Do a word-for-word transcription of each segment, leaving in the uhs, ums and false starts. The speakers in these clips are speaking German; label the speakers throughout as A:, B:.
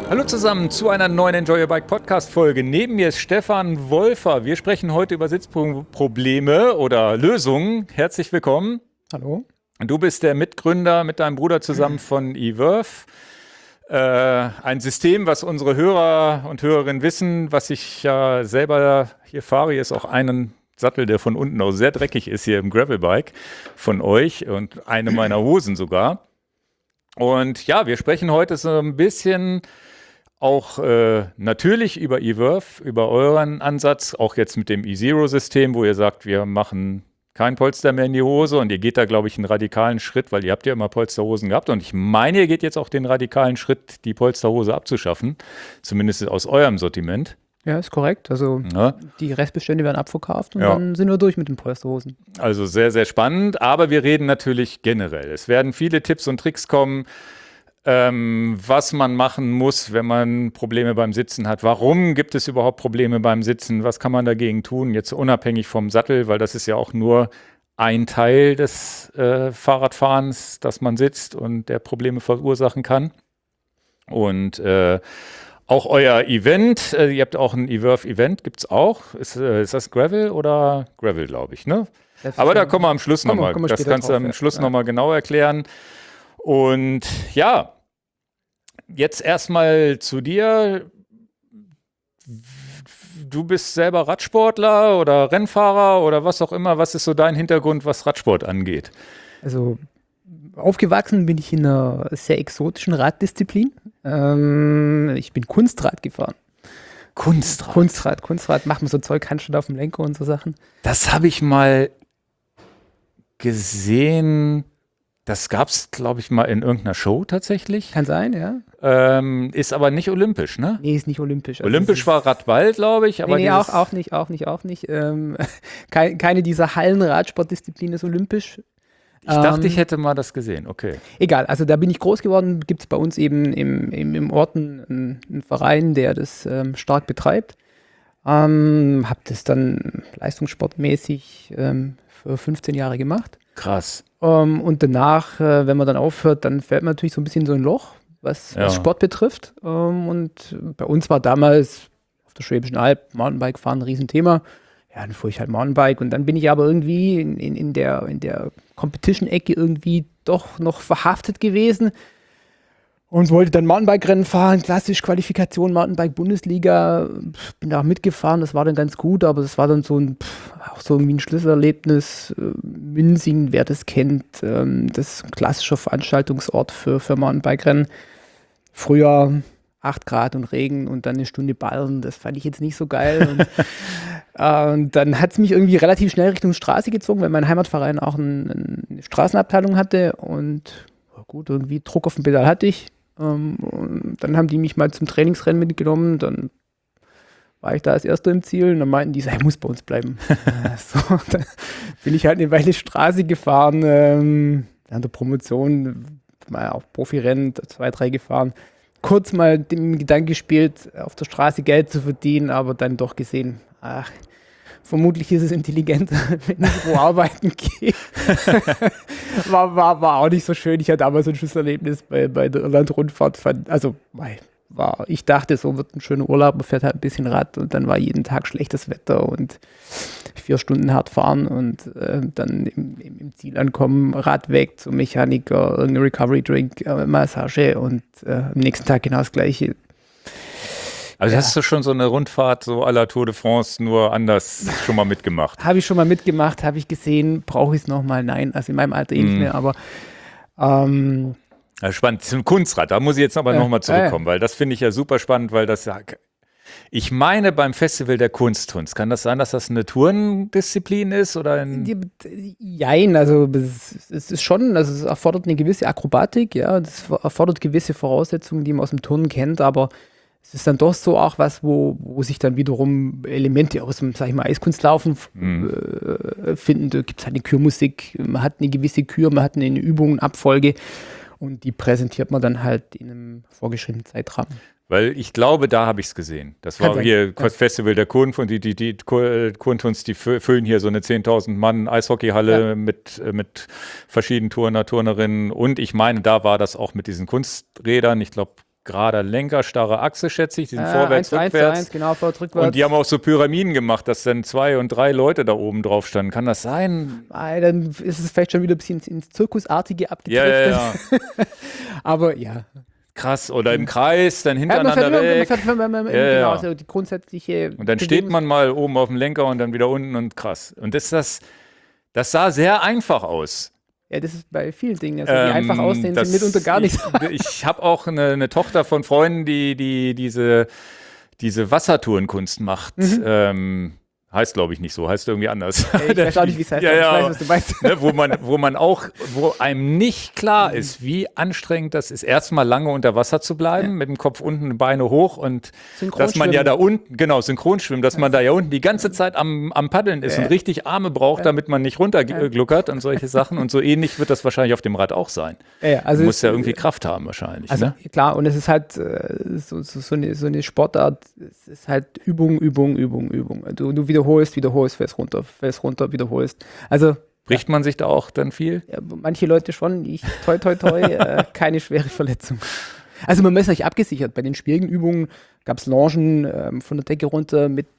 A: Hallo zusammen zu einer neuen Enjoy Your Bike Podcast Folge. Neben mir ist Stefan Wolfer. Wir sprechen heute über Sitzprobleme oder Lösungen. Herzlich willkommen.
B: Hallo.
A: Du bist der Mitgründer mit deinem Bruder zusammen von eVerve. Äh, ein System, was unsere Hörer und Hörerinnen wissen, was ich ja selber hier fahre. Hier ist auch einen Sattel, der von unten auch sehr dreckig ist, hier im Gravelbike von euch und eine meiner Hosen sogar. Und ja, wir sprechen heute so ein bisschen auch äh, natürlich über eVerve, über euren Ansatz, auch jetzt mit dem eZero-System, wo ihr sagt, wir machen kein Polster mehr in die Hose und ihr geht da, glaube ich, einen radikalen Schritt, weil ihr habt ja immer Polsterhosen gehabt und ich meine, ihr geht jetzt auch den radikalen Schritt, die Polsterhose abzuschaffen, zumindest aus eurem Sortiment.
B: Ja, ist korrekt. Also
A: ja.
B: Die Restbestände werden abverkauft und
A: ja.
B: dann sind wir durch mit den Polsterhosen.
A: Also sehr, sehr spannend, aber wir reden natürlich generell. Es werden viele Tipps und Tricks kommen, ähm, was man machen muss, wenn man Probleme beim Sitzen hat. Warum gibt es überhaupt Probleme beim Sitzen? Was kann man dagegen tun? Jetzt unabhängig vom Sattel, weil das ist ja auch nur ein Teil des äh, Fahrradfahrens, dass man sitzt und der Probleme verursachen kann. Und äh, auch euer Event, äh, ihr habt auch ein eVerve-Event, gibt es auch. Ist, äh, ist das Gravel oder Gravel, glaube ich, ne? Aber da kommen wir am Schluss nochmal. Das kannst du am Schluss ja. nochmal genau erklären. Und ja, jetzt erstmal zu dir. Du bist selber Radsportler oder Rennfahrer oder was auch immer. Was ist so dein Hintergrund, was Radsport angeht?
B: Also aufgewachsen bin ich in einer sehr exotischen Raddisziplin. Ähm, ich bin Kunstrad gefahren.
A: Kunstrad?
B: Kunstrad, Kunstrad. Macht man so Zeug, Handstand auf dem Lenker und so Sachen.
A: Das habe ich mal gesehen. Das gab es, glaube ich, mal in irgendeiner Show tatsächlich.
B: Kann sein, ja.
A: Ähm, ist aber nicht olympisch, ne?
B: Nee, ist nicht olympisch. Also
A: olympisch war Radball, glaube ich. Aber
B: nee, nee auch, auch nicht, auch nicht, auch nicht. Ähm, keine, keine dieser Hallen-Radsportdisziplinen ist olympisch.
A: Ich dachte, ähm, ich hätte mal das gesehen, okay.
B: Egal, also da bin ich groß geworden. Gibt es bei uns eben im, im, im Ort einen, einen Verein, der das ähm, stark betreibt. Ähm, hab das dann leistungssportmäßig ähm, für fünfzehn Jahre gemacht.
A: Krass.
B: Um, und danach, äh, wenn man dann aufhört, dann fällt man natürlich so ein bisschen in so ein Loch, was, ja. was Sport betrifft. Um, und bei uns war damals auf der Schwäbischen Alb Mountainbike fahren ein Riesenthema. Ja, dann fuhr ich halt Mountainbike und dann bin ich aber irgendwie in, in, in der, in der Competition-Ecke irgendwie doch noch verhaftet gewesen und wollte dann Mountainbike-Rennen fahren, klassisch Qualifikation, Mountainbike-Bundesliga, bin da auch mitgefahren, das war dann ganz gut, aber das war dann so ein, auch so irgendwie ein Schlüsselerlebnis. Münsingen, wer das kennt, das ist ein klassischer Veranstaltungsort für, für Mountainbike-Rennen. Früher acht Grad und Regen und dann eine Stunde ballern, das fand ich jetzt nicht so geil. Und, äh, und dann hat es mich irgendwie relativ schnell Richtung Straße gezogen, weil mein Heimatverein auch ein, eine Straßenabteilung hatte und gut, irgendwie Druck auf dem Pedal hatte ich. Ähm, und dann haben die mich mal zum Trainingsrennen mitgenommen, dann war ich da als Erster im Ziel und dann meinten die, er muss bei uns bleiben. So, dann bin ich halt eine Weile Straße gefahren, ähm, während der Promotion, mal auch Profirennen, zwei, drei gefahren. Kurz mal den Gedanken gespielt, auf der Straße Geld zu verdienen, aber dann doch gesehen, ach, vermutlich ist es intelligenter, wenn ich wo arbeiten gehe. war, war, war auch nicht so schön. Ich hatte damals so ein Schlüsselerlebnis bei, bei der Irland-Rundfahrt. Also, war, ich dachte, so wird ein schöner Urlaub, man fährt halt ein bisschen Rad und dann war jeden Tag schlechtes Wetter und vier Stunden hart fahren und äh, dann im, im Ziel ankommen, Rad weg zum Mechaniker, irgendein Recovery-Drink, äh, Massage und äh, am nächsten Tag genau das Gleiche.
A: Also ja. Hast du schon so eine Rundfahrt so à la Tour de France nur anders schon mal mitgemacht?
B: Habe ich schon mal mitgemacht, habe ich gesehen, brauche ich es nochmal? Nein, also in meinem Alter eh mm. nicht mehr, aber ähm,
A: ja, spannend, zum Kunstrad, da muss ich jetzt aber äh, nochmal zurückkommen, äh. weil das finde ich ja super spannend, weil das, ich meine beim Festival der Kunsthunds, kann das sein, dass das eine Tourendisziplin ist? Oder ein
B: Jein, also es, es ist schon, also es erfordert eine gewisse Akrobatik, ja, das erfordert gewisse Voraussetzungen, die man aus dem Turnen kennt, aber es ist dann doch so auch was, wo, wo sich dann wiederum Elemente aus dem, sag ich mal, Eiskunstlaufen mhm. äh, finden. Da gibt es halt eine Kürmusik, man hat eine gewisse Kür, man hat eine Übung, eine Abfolge und die präsentiert man dann halt in einem vorgeschriebenen Zeitrahmen.
A: Weil ich glaube, da habe ich es gesehen. Das war hier das Festival der Kunst und die, die, die Kunstkunst, die füllen hier so eine zehntausend Mann Eishockeyhalle ja. mit, mit verschiedenen Turner, Turnerinnen und ich meine, da war das auch mit diesen Kunsträdern, ich glaube gerader Lenker, starre Achse, schätze ich. Die sind
B: äh,
A: vorwärts,
B: eins,
A: rückwärts.
B: eins, genau, vorwärts, rückwärts.
A: Und die haben auch so Pyramiden gemacht, dass dann zwei und drei Leute da oben drauf standen. Kann das sein?
B: Ah, dann ist es vielleicht schon wieder ein bisschen ins, ins Zirkusartige abgedriftet.
A: Ja, ja, ja.
B: Aber ja.
A: Krass. Oder im Kreis, dann
B: Ja,
A: hintereinander
B: man fährt,
A: weg.
B: man fährt, man, man,
A: Ja,
B: genau,
A: ja.
B: also die grundsätzliche
A: Und dann steht
B: Bewegungs-
A: man mal oben auf dem Lenker und dann wieder unten und krass. Und das, das, das sah sehr einfach aus.
B: Ja, das ist bei vielen Dingen. Also die
A: Ähm,
B: einfach aussehen,
A: das-
B: sind mitunter gar nicht so.
A: Ich, ich habe auch eine, eine Tochter von Freunden, die, die diese, diese Wassertourenkunst macht.
B: Mhm.
A: Ähm, heißt, glaube ich, nicht so. Heißt irgendwie anders.
B: Ich weiß auch nicht, wie es heißt,
A: Ja,
B: aber
A: ja.
B: ich weiß, was du meinst.
A: Ne, wo man, wo man auch, wo einem nicht klar ist, wie anstrengend das ist, erstmal lange unter Wasser zu bleiben,
B: Ja.
A: mit dem Kopf unten, Beine hoch und
B: Synchronschwimmen.
A: dass man ja da unten, genau, Synchronschwimmen, dass man da ja unten die ganze Zeit am, am Paddeln ist
B: Ja.
A: und richtig Arme braucht, damit man nicht runtergluckert und solche Sachen. Und so ähnlich wird das wahrscheinlich auf dem Rad auch sein.
B: Ja, ja, also
A: Du musst
B: es-
A: ja irgendwie Kraft haben wahrscheinlich.
B: Also
A: Ne?
B: klar, und es ist halt äh, so, so, so, eine, so eine Sportart, es ist halt Übung, Übung, Übung, Übung. Du, du wiederholst, wiederholst, fällst runter, fällst runter, wiederholst. Also
A: Bricht man sich da auch dann viel?
B: ja, manche Leute schon, ich toi toi toi, äh, keine schwere Verletzung. Also man ist nicht abgesichert. Bei den schwierigen Übungen gab es Longen ähm, von der Decke runter mit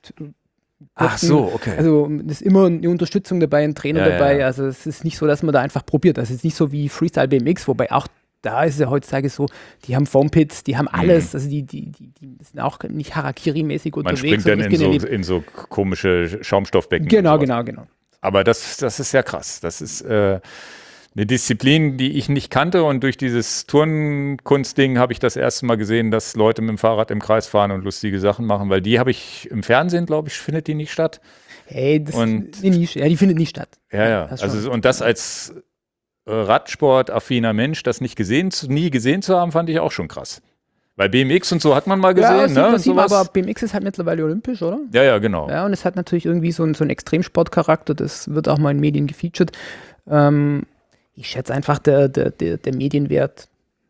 A: Ach so, okay.
B: Also es ist immer eine Unterstützung dabei, ein Trainer
A: Ja, ja,
B: dabei.
A: ja.
B: Also es ist nicht so, dass man da einfach probiert. Das ist nicht so wie Freestyle B M X, wobei auch da ist es ja heutzutage so, die haben Foampits, die haben alles. Also die, die, die, die sind auch nicht Harakiri-mäßig
A: Man
B: unterwegs.
A: springt dann
B: und
A: in so,
B: riskieren
A: in so komische Schaumstoffbecken.
B: die- Genau,
A: und sowas.
B: genau, genau.
A: Aber das, das ist ja krass. Das ist äh, eine Disziplin, die ich nicht kannte. Und durch dieses Turnkunstding habe ich das erste Mal gesehen, dass Leute mit dem Fahrrad im Kreis fahren und lustige Sachen machen. Weil die habe ich im Fernsehen, glaube ich, findet die nicht statt.
B: Hey, das
A: Und-
B: ist eine Nische. Ja, die findet nicht statt.
A: Ja, ja.
B: das
A: Also,
B: schon.
A: und das als äh, Radsport-affiner Mensch, das nicht gesehen, zu- nie gesehen zu haben, fand ich auch schon krass. Weil B M X und so hat man mal gesehen,
B: ja, sieht
A: ne?
B: man,
A: und
B: sieht man,
A: sowas.
B: aber B M X ist halt mittlerweile olympisch, oder?
A: Ja, ja, genau.
B: Ja, und es hat natürlich irgendwie so einen, so einen Extremsportcharakter, das wird auch mal in Medien gefeatured. Ähm, ich schätze einfach, der, der, der, der Medienwert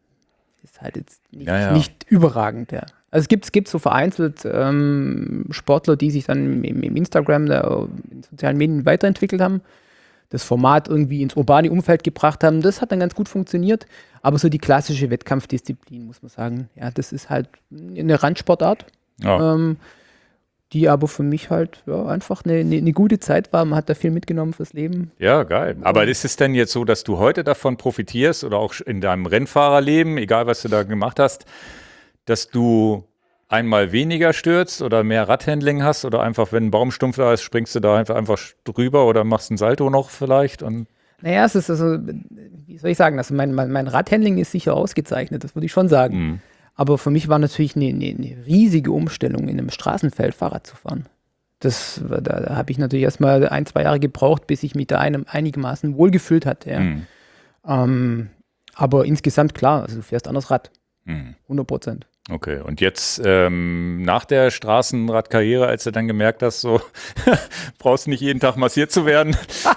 B: ist halt jetzt nicht,
A: Ja, ja.
B: nicht überragend. Ja. Also es gibt, es gibt so vereinzelt ähm, Sportler, die sich dann im, im Instagram, der, in sozialen Medien weiterentwickelt haben, das Format irgendwie ins urbane Umfeld gebracht haben. Das hat dann ganz gut funktioniert. Aber so die klassische Wettkampfdisziplin, muss man sagen, ja, das ist halt eine Randsportart.
A: Ja.
B: Ähm, die aber für mich halt ja, einfach eine, eine, eine gute Zeit war. Man hat da viel mitgenommen fürs Leben.
A: Ja, geil. Aber ist es denn jetzt so, dass du heute davon profitierst oder auch in deinem Rennfahrerleben, egal was du da gemacht hast, dass du einmal weniger stürzt oder mehr Radhandling hast oder einfach, wenn ein Baumstumpf da ist, springst du da einfach, einfach drüber oder machst einen Salto noch vielleicht? Und
B: Naja, es ist also, wie soll ich sagen, also mein, mein, mein Radhandling ist sicher ausgezeichnet, das würde ich schon sagen.
A: Mhm.
B: Aber für mich war natürlich eine, eine, eine riesige Umstellung, in einem Straßenfeld Fahrrad zu fahren. Das, da, da habe ich natürlich erstmal ein, zwei Jahre gebraucht, bis ich mich da einem einigermaßen wohlgefühlt hatte. Ja.
A: Mhm.
B: Ähm, aber insgesamt klar, also du fährst anders Rad,
A: Mhm.
B: hundert Prozent.
A: Okay, und jetzt ähm, nach der Straßenradkarriere, als du dann gemerkt hast, so brauchst nicht jeden Tag massiert zu werden.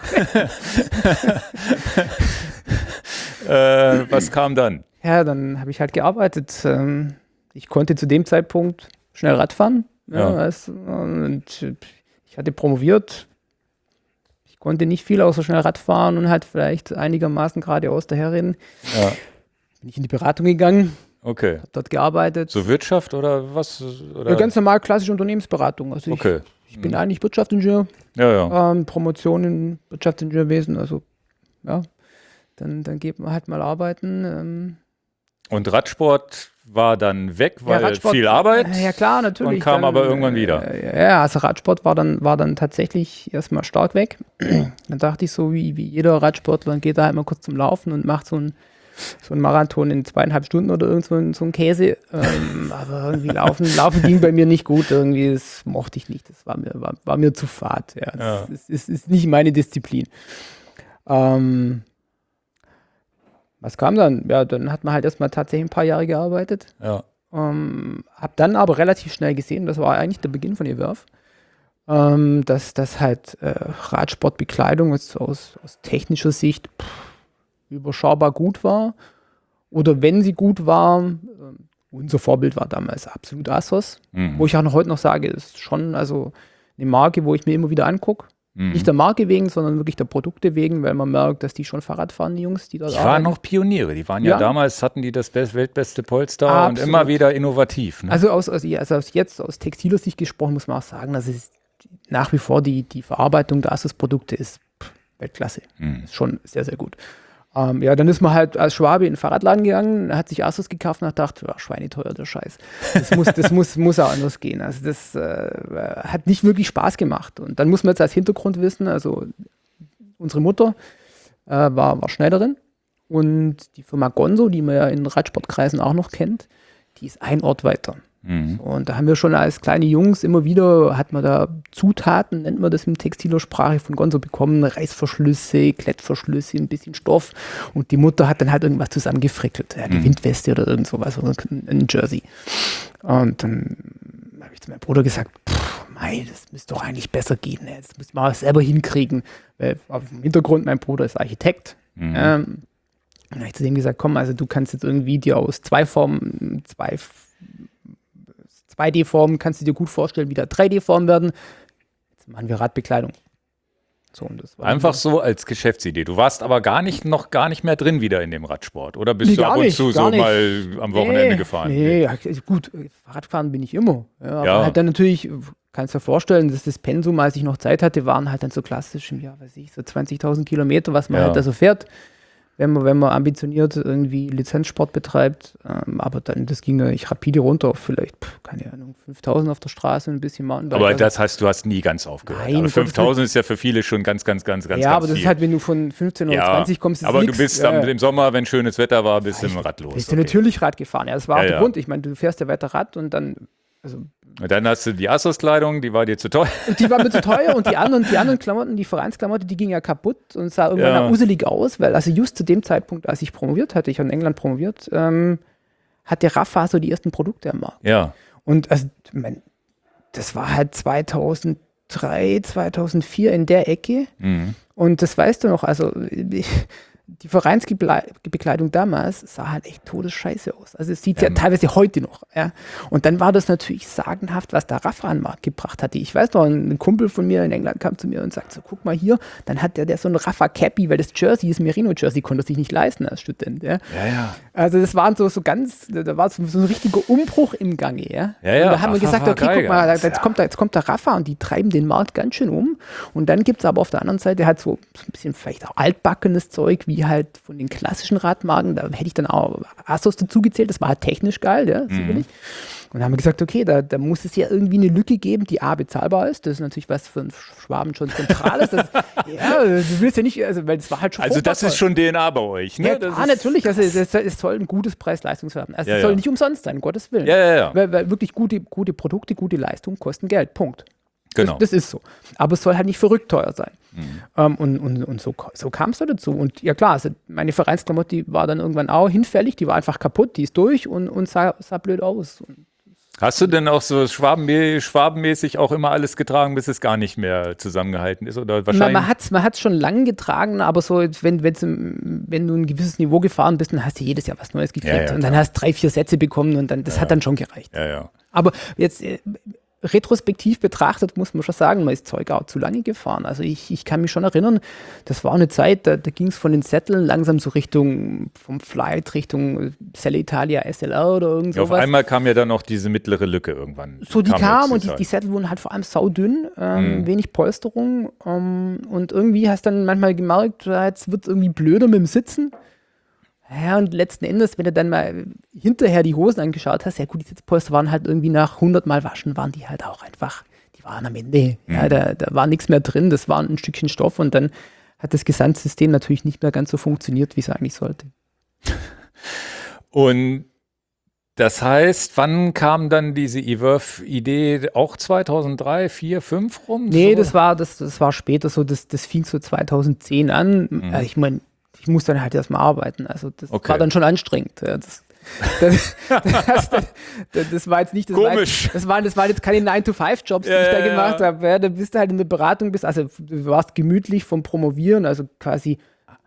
A: äh, was kam dann?
B: Ja, dann habe ich halt gearbeitet. Ähm, ich konnte zu dem Zeitpunkt schnell Rad fahren. Ja,
A: Ja.
B: weißt du, und ich hatte promoviert. Ich konnte nicht viel außer schnell Rad fahren und halt vielleicht einigermaßen geradeaus daherreden.
A: Ja,
B: Bin ich in die Beratung gegangen,
A: okay.
B: habe dort gearbeitet.
A: So Wirtschaft oder was? Oder?
B: Ja, ganz normal klassische Unternehmensberatung. Also ich,
A: Okay.
B: ich bin eigentlich Wirtschaftsingenieur,
A: Ja, ja.
B: ähm, Promotion in Wirtschaftsingenieurwesen. Also ja, dann, dann geht man halt mal arbeiten. Ähm,
A: Und Radsport war dann weg, weil
B: Ja, Radsport-
A: viel Arbeit.
B: Ja, klar, natürlich.
A: und kam aber irgendwann wieder.
B: Äh, ja, also Radsport war dann, war dann tatsächlich erstmal stark weg. Dann dachte ich so, wie, wie jeder Radsportler, dann geht er halt mal kurz zum Laufen und macht so ein so ein Marathon in zweieinhalb Stunden oder irgend so ein, so ein Käse. Ähm, aber irgendwie laufen, laufen ging bei mir nicht gut. Irgendwie, das mochte ich nicht. Das war mir, war, war mir zu fad. Ja. Das
A: Ja.
B: ist, ist, ist nicht meine Disziplin. Ähm, was kam dann? Ja, dann hat man halt erstmal tatsächlich ein paar Jahre gearbeitet.
A: Ja.
B: Ähm, hab dann aber relativ schnell gesehen, das war eigentlich der Beginn von Ewerf, ähm, dass das halt äh, Radsportbekleidung jetzt aus, aus technischer Sicht pff, überschaubar gut war. Oder wenn sie gut war, ähm, unser Vorbild war damals absolut Assos,
A: Mhm.
B: wo ich auch noch heute noch sage, ist schon also eine Marke, wo ich mir immer wieder angucke. Mhm. Nicht der Marke wegen, sondern wirklich der Produkte wegen, weil man merkt, dass die schon Fahrrad fahren, die Jungs, die dort
A: Die
B: arbeiten.
A: waren noch Pioniere. Die waren ja, ja damals, hatten die das best, weltbeste Polster
B: Absolut.
A: Und immer wieder innovativ. Ne?
B: Also, aus, aus, also aus jetzt, aus textiler Sicht gesprochen, muss man auch sagen, dass es nach wie vor die, die Verarbeitung der Asos-Produkte ist pff, Weltklasse. Mhm. Ist schon sehr, sehr gut. Ähm, ja, dann ist man halt als Schwabe in den Fahrradladen gegangen, hat sich Asos gekauft und hat gedacht, ja, schweineteuer, der Scheiß. Das muss, das muss, muss auch anders gehen. Also das äh, hat nicht wirklich Spaß gemacht. Und dann muss man jetzt als Hintergrund wissen, also unsere Mutter äh, war, war Schneiderin und die Firma Gonzo, die man ja in Radsportkreisen auch noch kennt, die ist ein Ort weiter. Mhm. Und da haben wir schon als kleine Jungs immer wieder, hat man da Zutaten, nennt man das in textiler Sprache, von Gonzo bekommen, Reißverschlüsse, Klettverschlüsse, ein bisschen Stoff und die Mutter hat dann halt irgendwas zusammengefrickelt, ja, die mhm. Windweste oder irgend sowas, oder ein Jersey. Und dann habe ich zu meinem Bruder gesagt, pff, mei, das müsste doch eigentlich besser gehen, das müssen wir selber hinkriegen, weil auf dem Hintergrund, mein Bruder ist Architekt. Mhm. Ähm, und dann habe ich zu dem gesagt, komm, also du kannst jetzt irgendwie dir aus zwei Formen, zwei zwei D-Formen kannst du dir gut vorstellen, wieder drei D-Formen werden. Jetzt machen wir Radbekleidung. So, und das war
A: einfach so als Geschäftsidee. Du warst aber gar nicht, noch gar nicht mehr drin wieder in dem Radsport. Oder bist nee, du ab und nicht, zu so nicht. mal am Wochenende
B: nee,
A: gefahren?
B: Nee, ja, gut, Radfahren bin ich immer. Ja, ja. Halt dann natürlich, kannst du dir vorstellen, dass das Pensum, als ich noch Zeit hatte, waren halt dann so klassisch im Jahr, weiß ich, so zwanzigtausend Kilometer, was man ja. halt da so fährt. Wenn man, wenn man ambitioniert irgendwie Lizenzsport betreibt, ähm, aber dann, das ging ich rapide runter auf vielleicht, pff, keine Ahnung, fünftausend auf der Straße und ein bisschen Mountainbike.
A: Aber das heißt, du hast nie ganz aufgehört. Nein, aber fünftausend ist ja für viele schon ganz, ganz, ganz, ganz,
B: ja,
A: ganz
B: aber das
A: viel.
B: ist halt, wenn du von fünfzehn oder ja, zwanzig kommst, ist
A: aber
B: nix.
A: Du bist äh, im Sommer, wenn schönes Wetter war, bist du im Rad los.
B: Bist du okay. natürlich Rad gefahren. Ja, das war
A: ja,
B: auch der
A: ja.
B: Grund. Ich meine, du fährst ja weiter Rad und dann, also
A: und dann hast du die Asos-Kleidung, die war dir zu teuer.
B: Die war mir zu teuer und die anderen, die anderen Klamotten, die Vereinsklamotte, die ging ja kaputt und sah irgendwann ja. uselig aus, weil also just zu dem Zeitpunkt, als ich promoviert hatte, ich habe in England promoviert, ähm, hat der Rafa so die ersten Produkte am Markt.
A: Ja.
B: Und also, mein, das war halt zweitausenddrei, zweitausendvier in der Ecke mhm. und das weißt du noch, also ich, die Vereinsbekleidung damals sah halt echt todesscheiße aus. Also es sieht ja, ja teilweise heute noch. Ja. Und dann war das natürlich sagenhaft, was der Rafa an den Markt gebracht hatte. Ich weiß noch, ein Kumpel von mir in England kam zu mir und sagte so, guck mal hier, dann hat der, der so ein Rafa Cappy, weil das Jersey, das Merino-Jersey, konnte er sich nicht leisten als Student. Ja.
A: Ja, ja.
B: Also das waren so, so ganz, da war so, so ein richtiger Umbruch im Gange. Ja.
A: Ja, ja.
B: Und da haben wir gesagt, okay, guck mal, jetzt, ja. kommt da, jetzt kommt der Rafa und die treiben den Markt ganz schön um. Und dann gibt es aber auf der anderen Seite halt so, so ein bisschen vielleicht auch altbackenes Zeug, wie halt von den klassischen Radmarken, da hätte ich dann auch Asos dazu gezählt, das war halt technisch geil, ja, sicherlich. Mhm. Und dann haben wir gesagt, okay, da, da muss es ja irgendwie eine Lücke geben, die A, bezahlbar ist, das ist natürlich was für einen Schwaben schon zentral ist. Das, ja, du willst ja nicht, also, weil das war halt schon
A: Also das ist schon D N A bei euch, ne?
B: Ja, das ah, natürlich, also es, es, es soll ein gutes Preis-Leistungsverhältnis, also
A: ja,
B: es soll
A: ja.
B: nicht umsonst sein, um Gottes Willen.
A: Ja, ja, ja.
B: Weil, weil wirklich gute, gute Produkte, gute Leistung kosten Geld, Punkt.
A: Genau.
B: Das, das ist so. Aber es soll halt nicht verrückt teuer sein. Mhm. Ähm, und und, und so, so kam es da dazu. Und ja klar, also meine Vereinsklamotte, die war dann irgendwann auch hinfällig, die war einfach kaputt, die ist durch und, und sah, sah blöd aus. Und
A: hast du denn auch so schwabenmä- schwabenmäßig auch immer alles getragen, bis es gar nicht mehr zusammengehalten ist? Oder wahrscheinlich?
B: Man, man hat es man hat's schon lange getragen, aber so, wenn, wenn du ein gewisses Niveau gefahren bist, dann hast du jedes Jahr was Neues gekriegt. Ja, ja, und dann hast du drei, vier Sätze bekommen und dann, das ja, hat dann schon gereicht.
A: Ja, ja.
B: Aber jetzt äh, retrospektiv betrachtet muss man schon sagen, man ist Zeug auch zu lange gefahren. Also ich, ich kann mich schon erinnern, das war eine Zeit, da, da ging es von den Sätteln langsam so Richtung, vom Flight Richtung Selle Italia S L R oder irgend sowas.
A: Ja, auf einmal kam ja dann noch diese mittlere Lücke irgendwann.
B: So, die kam, kam und die, die Sättel wurden halt vor allem saudünn, ähm, mhm. wenig Polsterung ähm, und irgendwie hast du dann manchmal gemerkt, jetzt wird es irgendwie blöder mit dem Sitzen. Ja, und letzten Endes, wenn du dann mal hinterher die Hosen angeschaut hast, ja gut, die Sitzpolster waren halt irgendwie nach hundert Mal waschen, waren die halt auch einfach, die waren am Ende, mhm. ja, da, da war nichts mehr drin, das war ein Stückchen Stoff und dann hat das Gesamtsystem natürlich nicht mehr ganz so funktioniert, wie es eigentlich sollte.
A: Und das heißt, wann kam dann diese Everf-Idee? Auch zweitausenddrei, vier, fünf rum?
B: Nee,
A: so?
B: das war, das, das war später so, das, das fing so zweitausendzehn an. Mhm. Ich meine, ich muss dann halt erstmal arbeiten. Also das okay. war dann schon anstrengend. Ja, das, das, das, das, das war jetzt nicht, das
A: Komisch.
B: War, das, waren, das waren jetzt keine nine to five Jobs, die ja, ich da ja, gemacht ja. habe. Ja, da bist du halt in der Beratung, bist, also du warst gemütlich vom Promovieren, also quasi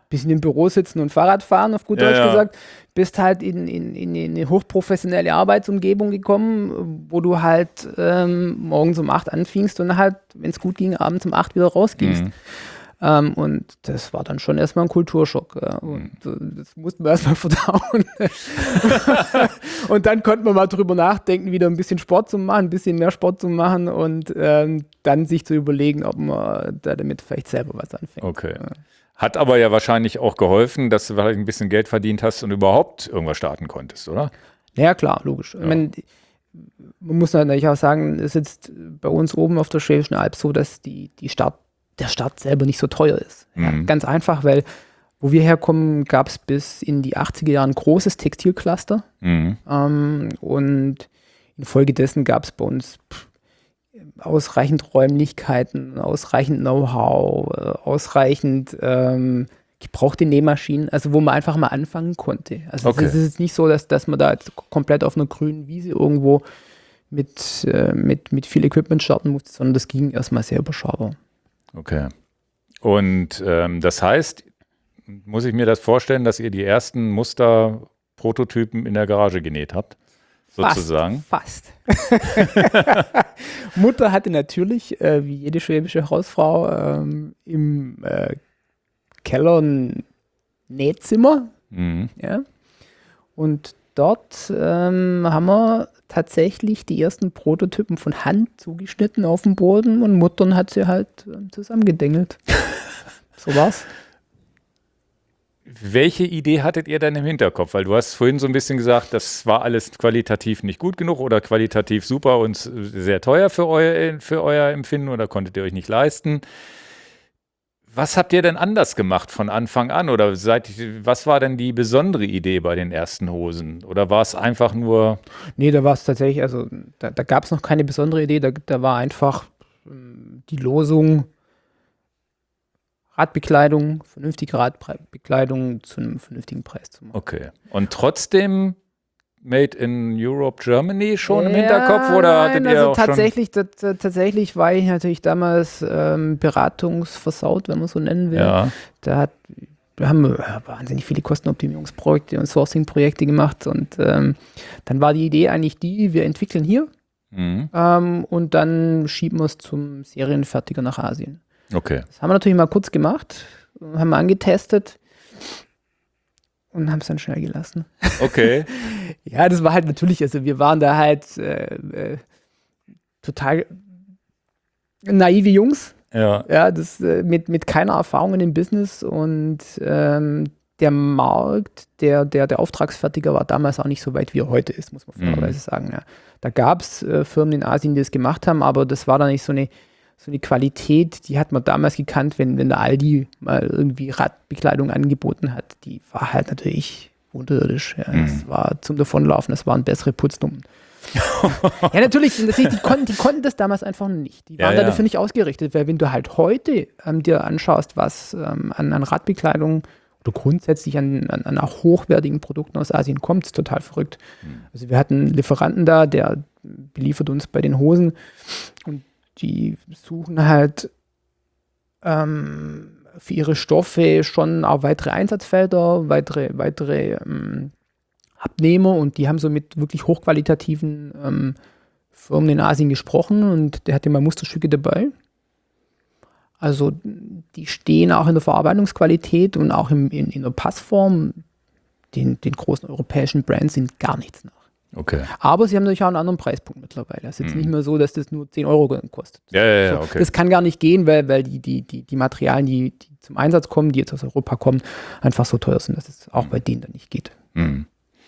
B: bisschen im Büro sitzen und Fahrrad fahren, auf gut
A: ja,
B: Deutsch
A: ja.
B: gesagt, bist halt in, in, in eine hochprofessionelle Arbeitsumgebung gekommen, wo du halt ähm, morgens um acht anfingst und halt, wenn es gut ging, abends um acht wieder rausgingst.
A: Mhm.
B: Ähm, und das war dann schon erstmal ein Kulturschock. Ja. Und mhm. das mussten wir erstmal verdauen. Und dann konnte man mal drüber nachdenken, wieder ein bisschen Sport zu machen, ein bisschen mehr Sport zu machen und ähm, dann sich zu überlegen, ob man da damit vielleicht selber was anfängt.
A: Okay.
B: Ja.
A: Hat aber ja wahrscheinlich auch geholfen, dass du vielleicht ein bisschen Geld verdient hast und überhaupt irgendwas starten konntest, oder?
B: Ja, klar, logisch. Ja. Ich meine, man muss natürlich auch sagen, es ist jetzt bei uns oben auf der Schwäbischen Alb so, dass die, die Start, der Start selber nicht so teuer ist. Mhm. Ja, ganz einfach, weil wo wir herkommen, gab es bis in die achtziger Jahre ein großes Textilcluster. Mhm. Ähm, und infolgedessen gab es bei uns pff, ausreichend Räumlichkeiten, ausreichend Know-how, äh, ausreichend ähm, gebrauchte Nähmaschinen, also wo man einfach mal anfangen konnte. Also okay. Es ist jetzt nicht so, dass, dass man da jetzt komplett auf einer grünen Wiese irgendwo mit, äh, mit, mit viel Equipment starten musste, sondern das ging erstmal sehr überschaubar.
A: Okay. Und ähm, das heißt, muss ich mir das vorstellen, dass ihr die ersten Muster-Prototypen in der Garage genäht habt? Sozusagen.
B: Fast. fast. Mutter hatte natürlich, äh, wie jede schwäbische Hausfrau, ähm, im äh, Keller ein Nähzimmer. Mhm. Ja. Und dort ähm, haben wir tatsächlich die ersten Prototypen von Hand zugeschnitten auf dem Boden und Muttern hat sie halt äh, zusammengedengelt. So war's.
A: Welche Idee hattet ihr denn im Hinterkopf? Weil du hast vorhin so ein bisschen gesagt, das war alles qualitativ nicht gut genug oder qualitativ super und sehr teuer für euer, für euer Empfinden oder konntet ihr euch nicht leisten. Was habt ihr denn anders gemacht von Anfang an? Oder seid, was war denn die besondere Idee bei den ersten Hosen? Oder war es einfach nur...
B: Nee, da war es tatsächlich, also da, da gab es noch keine besondere Idee, da, da war einfach ähm, die Losung, Radbekleidung, vernünftige Radbekleidung zu einem vernünftigen Preis zu machen.
A: Okay. Und trotzdem Made in Europe, Germany schon ja, im Hinterkopf? Oder
B: nein,
A: hattet ihr
B: also
A: auch
B: tatsächlich, schon tatsächlich war ich natürlich damals ähm, beratungsversaut, wenn man so nennen will. Ja. Da hat, wir haben äh, wahnsinnig viele Kostenoptimierungsprojekte und Sourcing-Projekte gemacht. Und ähm, dann war die Idee eigentlich die, wir entwickeln hier mhm. ähm, und dann schieben wir es zum Serienfertiger nach Asien.
A: Okay.
B: Das haben wir natürlich mal kurz gemacht, haben wir angetestet und haben es dann schnell gelassen.
A: Okay.
B: Ja, das war halt natürlich, also wir waren da halt äh, äh, total naive Jungs.
A: Ja.
B: Ja, das äh, mit, mit keiner Erfahrung in dem Business und ähm, der Markt, der, der, der Auftragsfertiger war damals auch nicht so weit, wie er heute ist, muss man fairerweise mhm. sagen. Ja. Da gab es äh, Firmen in Asien, die das gemacht haben, aber das war dann nicht so eine So eine Qualität, die hat man damals gekannt, wenn, wenn der Aldi mal irgendwie Radbekleidung angeboten hat. Die war halt natürlich unterirdisch. Ja. Mhm. Das war zum Davonlaufen, das waren bessere Putznummern. Ja, natürlich, natürlich die, konnten, die konnten das damals einfach nicht. Die waren ja, da dafür ja. nicht ausgerichtet, weil wenn du halt heute ähm, dir anschaust, was ähm, an, an Radbekleidung oder grundsätzlich an, an, an auch hochwertigen Produkten aus Asien kommt, ist total verrückt. Mhm. Also wir hatten einen Lieferanten da, der beliefert uns bei den Hosen und die suchen halt ähm, für ihre Stoffe schon auch weitere Einsatzfelder, weitere, weitere ähm, Abnehmer und die haben so mit wirklich hochqualitativen ähm, Firmen in Asien gesprochen und der hatte mal Musterstücke dabei. Also die stehen auch in der Verarbeitungsqualität und auch im, in, in der Passform den, den großen europäischen Brands sind gar nichts nach.
A: Okay.
B: Aber sie haben natürlich auch einen anderen Preispunkt mittlerweile. Es ist jetzt mhm. nicht mehr so, dass das nur zehn Euro kostet.
A: Ja, ja, ja,
B: so,
A: okay.
B: Das kann gar nicht gehen, weil, weil die, die, die, die Materialien, die, die zum Einsatz kommen, die jetzt aus Europa kommen, einfach so teuer sind, dass es auch mhm. bei denen dann nicht geht.
A: Mhm.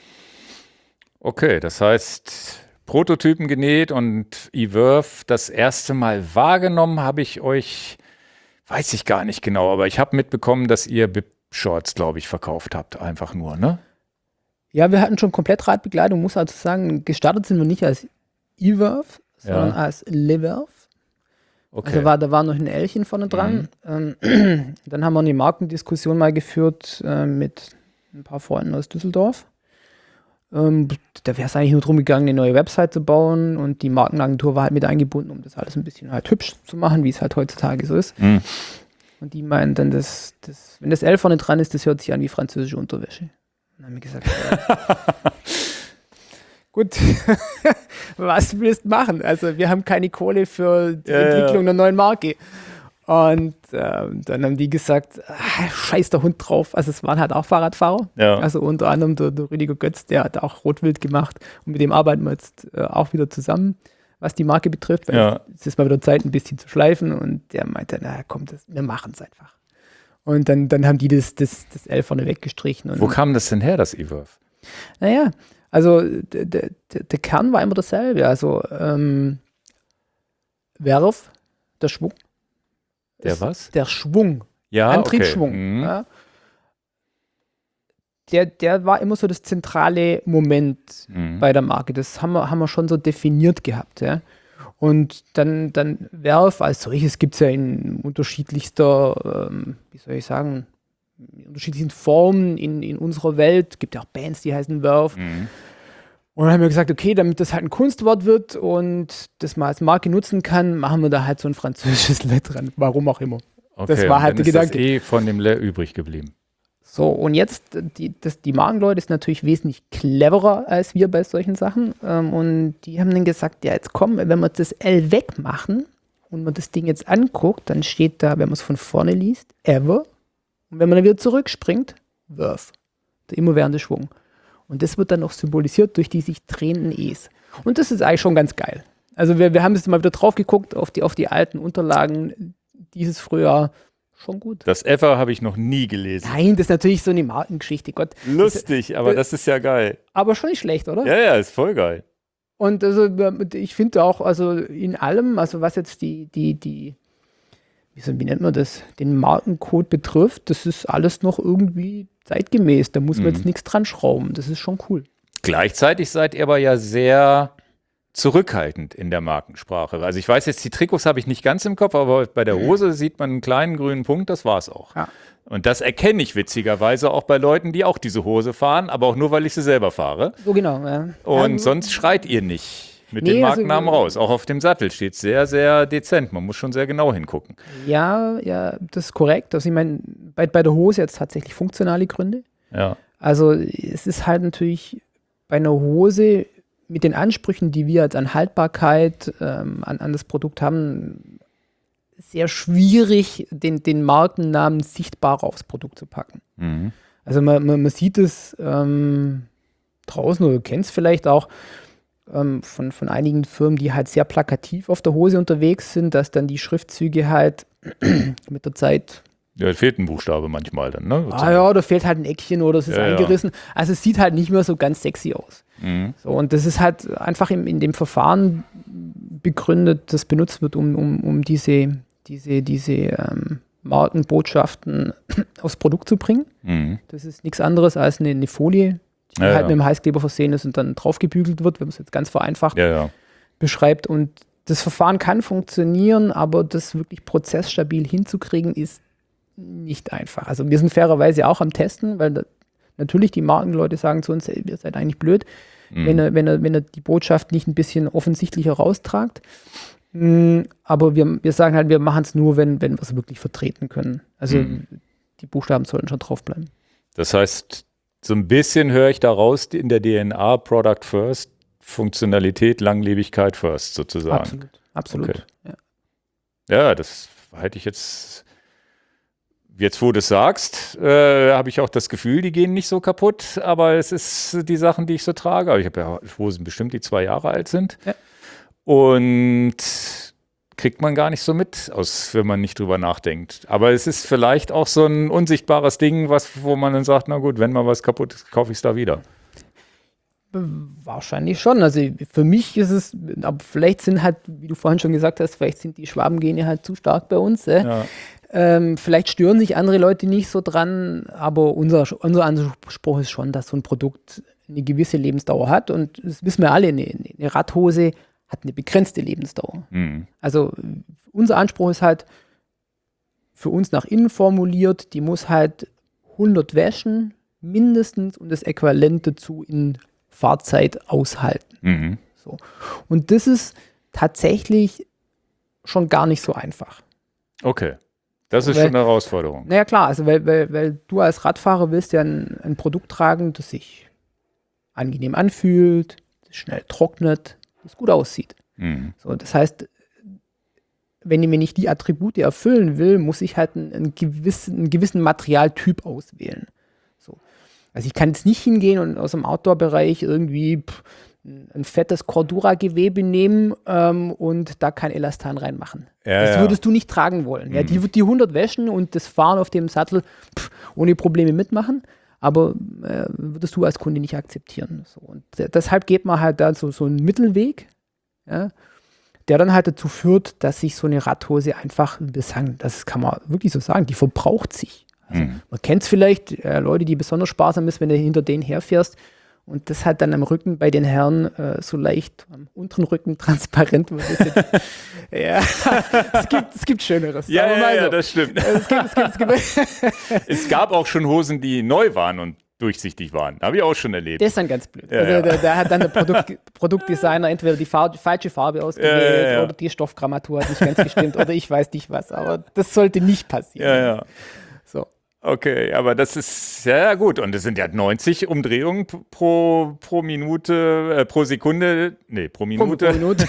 A: Okay, das heißt, Prototypen genäht und eVerve das erste Mal wahrgenommen habe ich euch, weiß ich gar nicht genau, aber ich habe mitbekommen, dass ihr Bib-Shorts, glaube ich, verkauft habt, einfach nur, ne?
B: Ja, wir hatten schon komplett Radbekleidung, muss also sagen, gestartet sind wir nicht als eVerve, sondern ja. als LeVerve.
A: Okay.
B: Also war, da war noch ein Lchen vorne dran. Mhm. Ähm, dann haben wir eine Markendiskussion mal geführt äh, mit ein paar Freunden aus Düsseldorf. Ähm, da wäre es eigentlich nur darum gegangen, eine neue Website zu bauen und die Markenagentur war halt mit eingebunden, um das alles ein bisschen halt hübsch zu machen, wie es halt heutzutage so ist.
A: Mhm.
B: Und die meinen dann, dass, dass, wenn das L vorne dran ist, das hört sich an wie französische Unterwäsche. Und dann haben wir gesagt, ja, gut, was willst du machen? Also wir haben keine Kohle für die
A: ja,
B: Entwicklung
A: ja.
B: einer neuen Marke. Und äh, dann haben die gesagt, ah, scheiß der Hund drauf. Also es waren halt auch Fahrradfahrer.
A: Ja.
B: Also unter anderem der, der Rüdiger Götz, der hat auch Rotwild gemacht. Und mit dem arbeiten wir jetzt äh, auch wieder zusammen, was die Marke betrifft. Weil
A: Ja.
B: es ist mal wieder Zeit, ein bisschen zu schleifen. Und der meinte, na komm, das, wir machen es einfach. Und dann, dann haben die das, das, das L vorne weggestrichen. Und
A: Wo kam das denn her, das E-Verve?
B: naja, also der, der, der Kern war immer dasselbe. Also ähm, Werf, der Schwung.
A: Der
B: ist
A: was?
B: Der Schwung,
A: Ja,
B: Antriebsschwung.
A: okay. Mhm.
B: Ja. Der, der war immer so das zentrale Moment
A: Mhm.
B: bei der Marke. Das haben wir, haben wir schon so definiert gehabt. Ja. Und dann, dann Werf als solches gibt es ja in unterschiedlichster, ähm, wie soll ich sagen, in unterschiedlichen Formen in, in unserer Welt. Es gibt ja auch Bands, die heißen Werf.
A: Mhm.
B: Und dann haben wir gesagt, okay, damit das halt ein Kunstwort wird und das man als Marke nutzen kann, machen wir da halt so ein französisches L dran. Warum auch immer.
A: Okay,
B: Das war
A: und
B: halt
A: dann
B: der
A: ist das
B: Gedanke.
A: eh von dem Le übrig geblieben.
B: So, und jetzt, die, das, die Markenleute ist natürlich wesentlich cleverer als wir bei solchen Sachen. Ähm, und die haben dann gesagt, ja, jetzt komm, wenn wir das L wegmachen und man das Ding jetzt anguckt, dann steht da, wenn man es von vorne liest, Ever. Und wenn man dann wieder zurückspringt, Verve. Der immerwährende Schwung. Und das wird dann noch symbolisiert durch die sich drehenden E's. Und das ist eigentlich schon ganz geil. Also wir, wir haben jetzt mal wieder drauf geguckt auf die, auf die alten Unterlagen dieses Frühjahr. Schon gut.
A: Das Ever habe ich noch nie gelesen.
B: Nein, das ist natürlich so eine Markengeschichte, Gott.
A: Lustig, aber das ist ja geil.
B: Aber schon nicht schlecht, oder?
A: Ja, ja, ist voll geil.
B: Und also ich finde auch, also in allem, also was jetzt die, die, die, wie, so, wie nennt man das, den Markencode betrifft, das ist alles noch irgendwie zeitgemäß. Da muss man
A: Mhm.
B: jetzt nichts dran schrauben. Das ist schon cool.
A: Gleichzeitig seid ihr aber ja sehr zurückhaltend in der Markensprache. Also ich weiß jetzt, die Trikots habe ich nicht ganz im Kopf, aber bei der Hose sieht man einen kleinen grünen Punkt, das war's auch.
B: Ja.
A: Und das erkenne ich witzigerweise auch bei Leuten, die auch diese Hose fahren, aber auch nur, weil ich sie selber fahre.
B: So genau. Ja.
A: Und
B: ja,
A: sonst schreit ihr nicht mit
B: Nee,
A: den
B: also,
A: Markennamen raus. Auch auf dem Sattel steht sehr, sehr dezent. Man muss schon sehr genau hingucken.
B: ja, ja, das ist korrekt. Also ich meine, bei, bei der Hose jetzt tatsächlich funktionale Gründe.
A: Ja.
B: Also es ist halt natürlich bei einer Hose mit den Ansprüchen, die wir jetzt an Haltbarkeit, ähm, an, an das Produkt haben, sehr schwierig, den, den Markennamen sichtbarer aufs Produkt zu packen.
A: Mhm.
B: Also man, man, man sieht es ähm, draußen oder kennt es vielleicht auch ähm, von, von einigen Firmen, die halt sehr plakativ auf der Hose unterwegs sind, dass dann die Schriftzüge halt mit der Zeit
A: Ja, fehlt ein Buchstabe manchmal dann, ne?
B: Ah ja, da fehlt halt ein Eckchen oder es ist
A: Ja, ja.
B: eingerissen. Also es sieht halt nicht mehr so ganz sexy aus.
A: Mhm.
B: So, und das ist halt einfach im, in dem Verfahren begründet, das benutzt wird, um, um, um diese, diese, diese ähm, Markenbotschaften aufs Produkt zu bringen.
A: Mhm.
B: Das ist nichts anderes als eine, eine Folie, die
A: Ja,
B: halt
A: ja.
B: mit dem Heißkleber versehen ist und dann draufgebügelt wird, wenn man es jetzt ganz vereinfacht
A: Ja, ja.
B: beschreibt. Und das Verfahren kann funktionieren, aber das wirklich prozessstabil hinzukriegen, ist nicht einfach. Also wir sind fairerweise auch am Testen, weil da, natürlich die Markenleute sagen zu uns, ey, ihr seid eigentlich blöd,
A: Mhm.
B: wenn, ihr, wenn, ihr, wenn ihr die Botschaft nicht ein bisschen offensichtlicher raustragt. Mm, Aber wir, wir sagen halt, wir machen es nur, wenn, wenn wir es wirklich vertreten können. Also
A: Mhm.
B: die Buchstaben sollten schon draufbleiben.
A: Das heißt, so ein bisschen höre ich daraus in der D N A Product First, Funktionalität, Langlebigkeit First sozusagen.
B: Absolut. Absolut.
A: Okay.
B: Ja.
A: Ja, das hätte ich jetzt, jetzt wo du es sagst, äh, habe ich auch das Gefühl, die gehen nicht so kaputt, aber es ist die Sachen, die ich so trage. Aber ich habe ja Hosen bestimmt, die zwei Jahre alt sind.
B: Ja.
A: Und kriegt man gar nicht so mit, aus, wenn man nicht drüber nachdenkt. Aber es ist vielleicht auch so ein unsichtbares Ding, was, wo man dann sagt, na gut, wenn mal was kaputt ist, kaufe ich es da wieder.
B: Wahrscheinlich schon. Also für mich ist es, aber vielleicht sind halt, wie du vorhin schon gesagt hast, vielleicht sind die Schwabengene halt zu stark bei uns. Äh.
A: Ja.
B: Ähm, vielleicht stören sich andere Leute nicht so dran, aber unser, unser Anspruch ist schon, dass so ein Produkt eine gewisse Lebensdauer hat. Und das wissen wir alle, eine, eine Radhose hat eine begrenzte Lebensdauer.
A: Mhm.
B: Also unser Anspruch ist halt für uns nach innen formuliert, die muss halt hundert Wäschen mindestens und das Äquivalent dazu in Fahrzeit aushalten.
A: Mhm.
B: So. Und das ist tatsächlich schon gar nicht so einfach.
A: Okay. Das ist
B: weil,
A: schon eine Herausforderung.
B: Naja, klar, also weil, weil, weil du als Radfahrer willst ja ein, ein Produkt tragen, das sich angenehm anfühlt, das schnell trocknet, das gut aussieht.
A: Mhm.
B: So, das heißt, wenn ich mir nicht die Attribute erfüllen will, muss ich halt einen, einen, gewissen, einen gewissen Materialtyp auswählen. So. Also ich kann jetzt nicht hingehen und aus dem Outdoor-Bereich irgendwie pff, ein fettes Cordura-Gewebe nehmen ähm, und da kein Elastan reinmachen.
A: Ja,
B: das
A: ja.
B: würdest du nicht tragen wollen. Mhm. Ja, die wird die hundert wäschen und das Fahren auf dem Sattel pff, ohne Probleme mitmachen, aber äh, würdest du als Kunde nicht akzeptieren. So. Und deshalb geht man halt da so, so einen Mittelweg, ja, der dann halt dazu führt, dass sich so eine Radhose einfach, wir sagen, das kann man wirklich so sagen, die verbraucht sich. Also, mhm. Man kennt es vielleicht, äh, Leute, die besonders sparsam ist, wenn du hinter denen herfährst und das halt dann am Rücken bei den Herren äh, so leicht am unteren Rücken transparent wird. Jetzt, ja, es gibt, es gibt Schöneres.
A: Ja, ja, ja,
B: so.
A: Das stimmt.
B: Es, gibt, es, gibt, es, gibt
A: es gab auch schon Hosen, die neu waren und durchsichtig waren. Habe ich auch schon erlebt.
B: Das ist dann ganz blöd.
A: Ja,
B: also,
A: ja.
B: Da, da hat dann der Produkt, Produktdesigner entweder die Farbe, falsche Farbe ausgewählt
A: ja, ja, ja.
B: oder die Stoffgrammatur hat nicht ganz gestimmt oder ich weiß nicht was. Aber das sollte nicht passieren.
A: Ja, ja.
B: So.
A: Okay, aber das ist ja gut. Und es sind ja neunzig Umdrehungen pro, pro Minute, äh, pro Sekunde, nee, pro Minute.
B: Pro, pro Minute.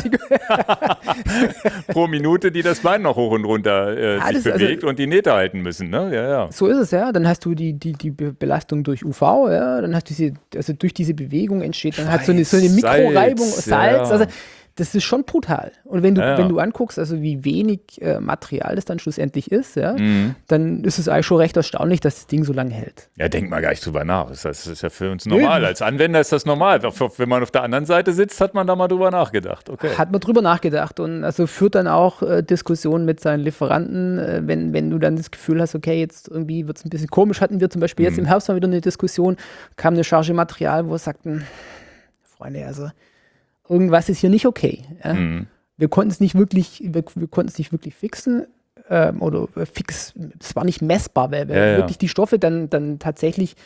A: pro Minute, die das Bein noch hoch und runter äh,
B: ja,
A: sich bewegt
B: also,
A: und die Nähte halten müssen, ne? Ja, ja.
B: So ist es, ja. Dann hast du die, die, die Belastung durch U V, ja. Dann hast du diese, also durch diese Bewegung entsteht dann halt so eine, so eine Mikroreibung, Salz. Salz.
A: Ja.
B: Also das ist schon brutal. Und wenn du,
A: ja, ja.
B: wenn du anguckst, also wie wenig äh, Material das dann schlussendlich ist, ja,
A: mhm.
B: dann ist es eigentlich schon recht erstaunlich, dass das Ding so lange hält.
A: Ja, denk mal gar nicht drüber nach. Das ist ja für uns normal. Nee. Als Anwender ist das normal. Wenn man auf der anderen Seite sitzt, hat man da mal drüber nachgedacht. Okay.
B: Hat man drüber nachgedacht und also führt dann auch äh, Diskussionen mit seinen Lieferanten, äh, wenn, wenn du dann das Gefühl hast, okay, jetzt irgendwie wird es ein bisschen komisch. Hatten wir zum Beispiel mhm. jetzt im Herbst mal wieder eine Diskussion, kam eine Charge Material, wo wir sagten, Freunde, also irgendwas ist hier nicht okay. Ja? Mhm. Wir konnten es nicht wirklich, wir, wir konnten es nicht wirklich fixen ähm, oder fix, es war nicht messbar, weil wir
A: ja,
B: wirklich
A: ja.
B: die Stoffe dann, dann tatsächlich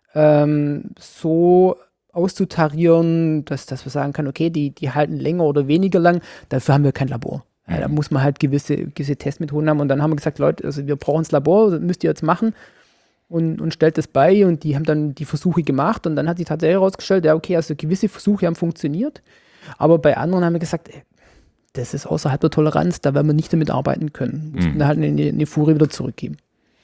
B: ähm, so auszutarieren, dass, dass wir sagen können, okay, die, die halten länger oder weniger lang, dafür haben wir kein Labor. Mhm. Ja, da muss man halt gewisse, gewisse Testmethoden haben und dann haben wir gesagt, Leute, also wir brauchen das Labor, das müsst ihr jetzt machen. Und, und stellt das bei und die haben dann die Versuche gemacht und dann hat sich tatsächlich herausgestellt, ja okay, also gewisse Versuche haben funktioniert, aber bei anderen haben wir gesagt, ey, das ist außerhalb der Toleranz, da werden wir nicht damit arbeiten können. Wir mussten mhm. halt eine, eine Fuhre wieder zurückgeben.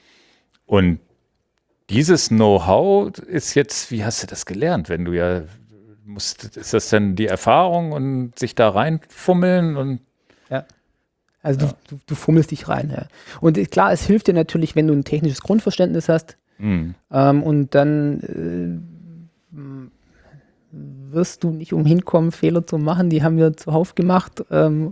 A: Und dieses Know-how ist jetzt, wie hast du das gelernt, wenn du ja musst, ist das denn die Erfahrung und sich da reinfummeln und
B: ja. Also
A: ja.
B: du, du, du fummelst dich rein. Ja. Und klar, es hilft dir natürlich, wenn du ein technisches Grundverständnis hast
A: mhm.
B: ähm, und dann äh, wirst du nicht umhin kommen, Fehler zu machen. Die haben wir zuhauf gemacht ähm,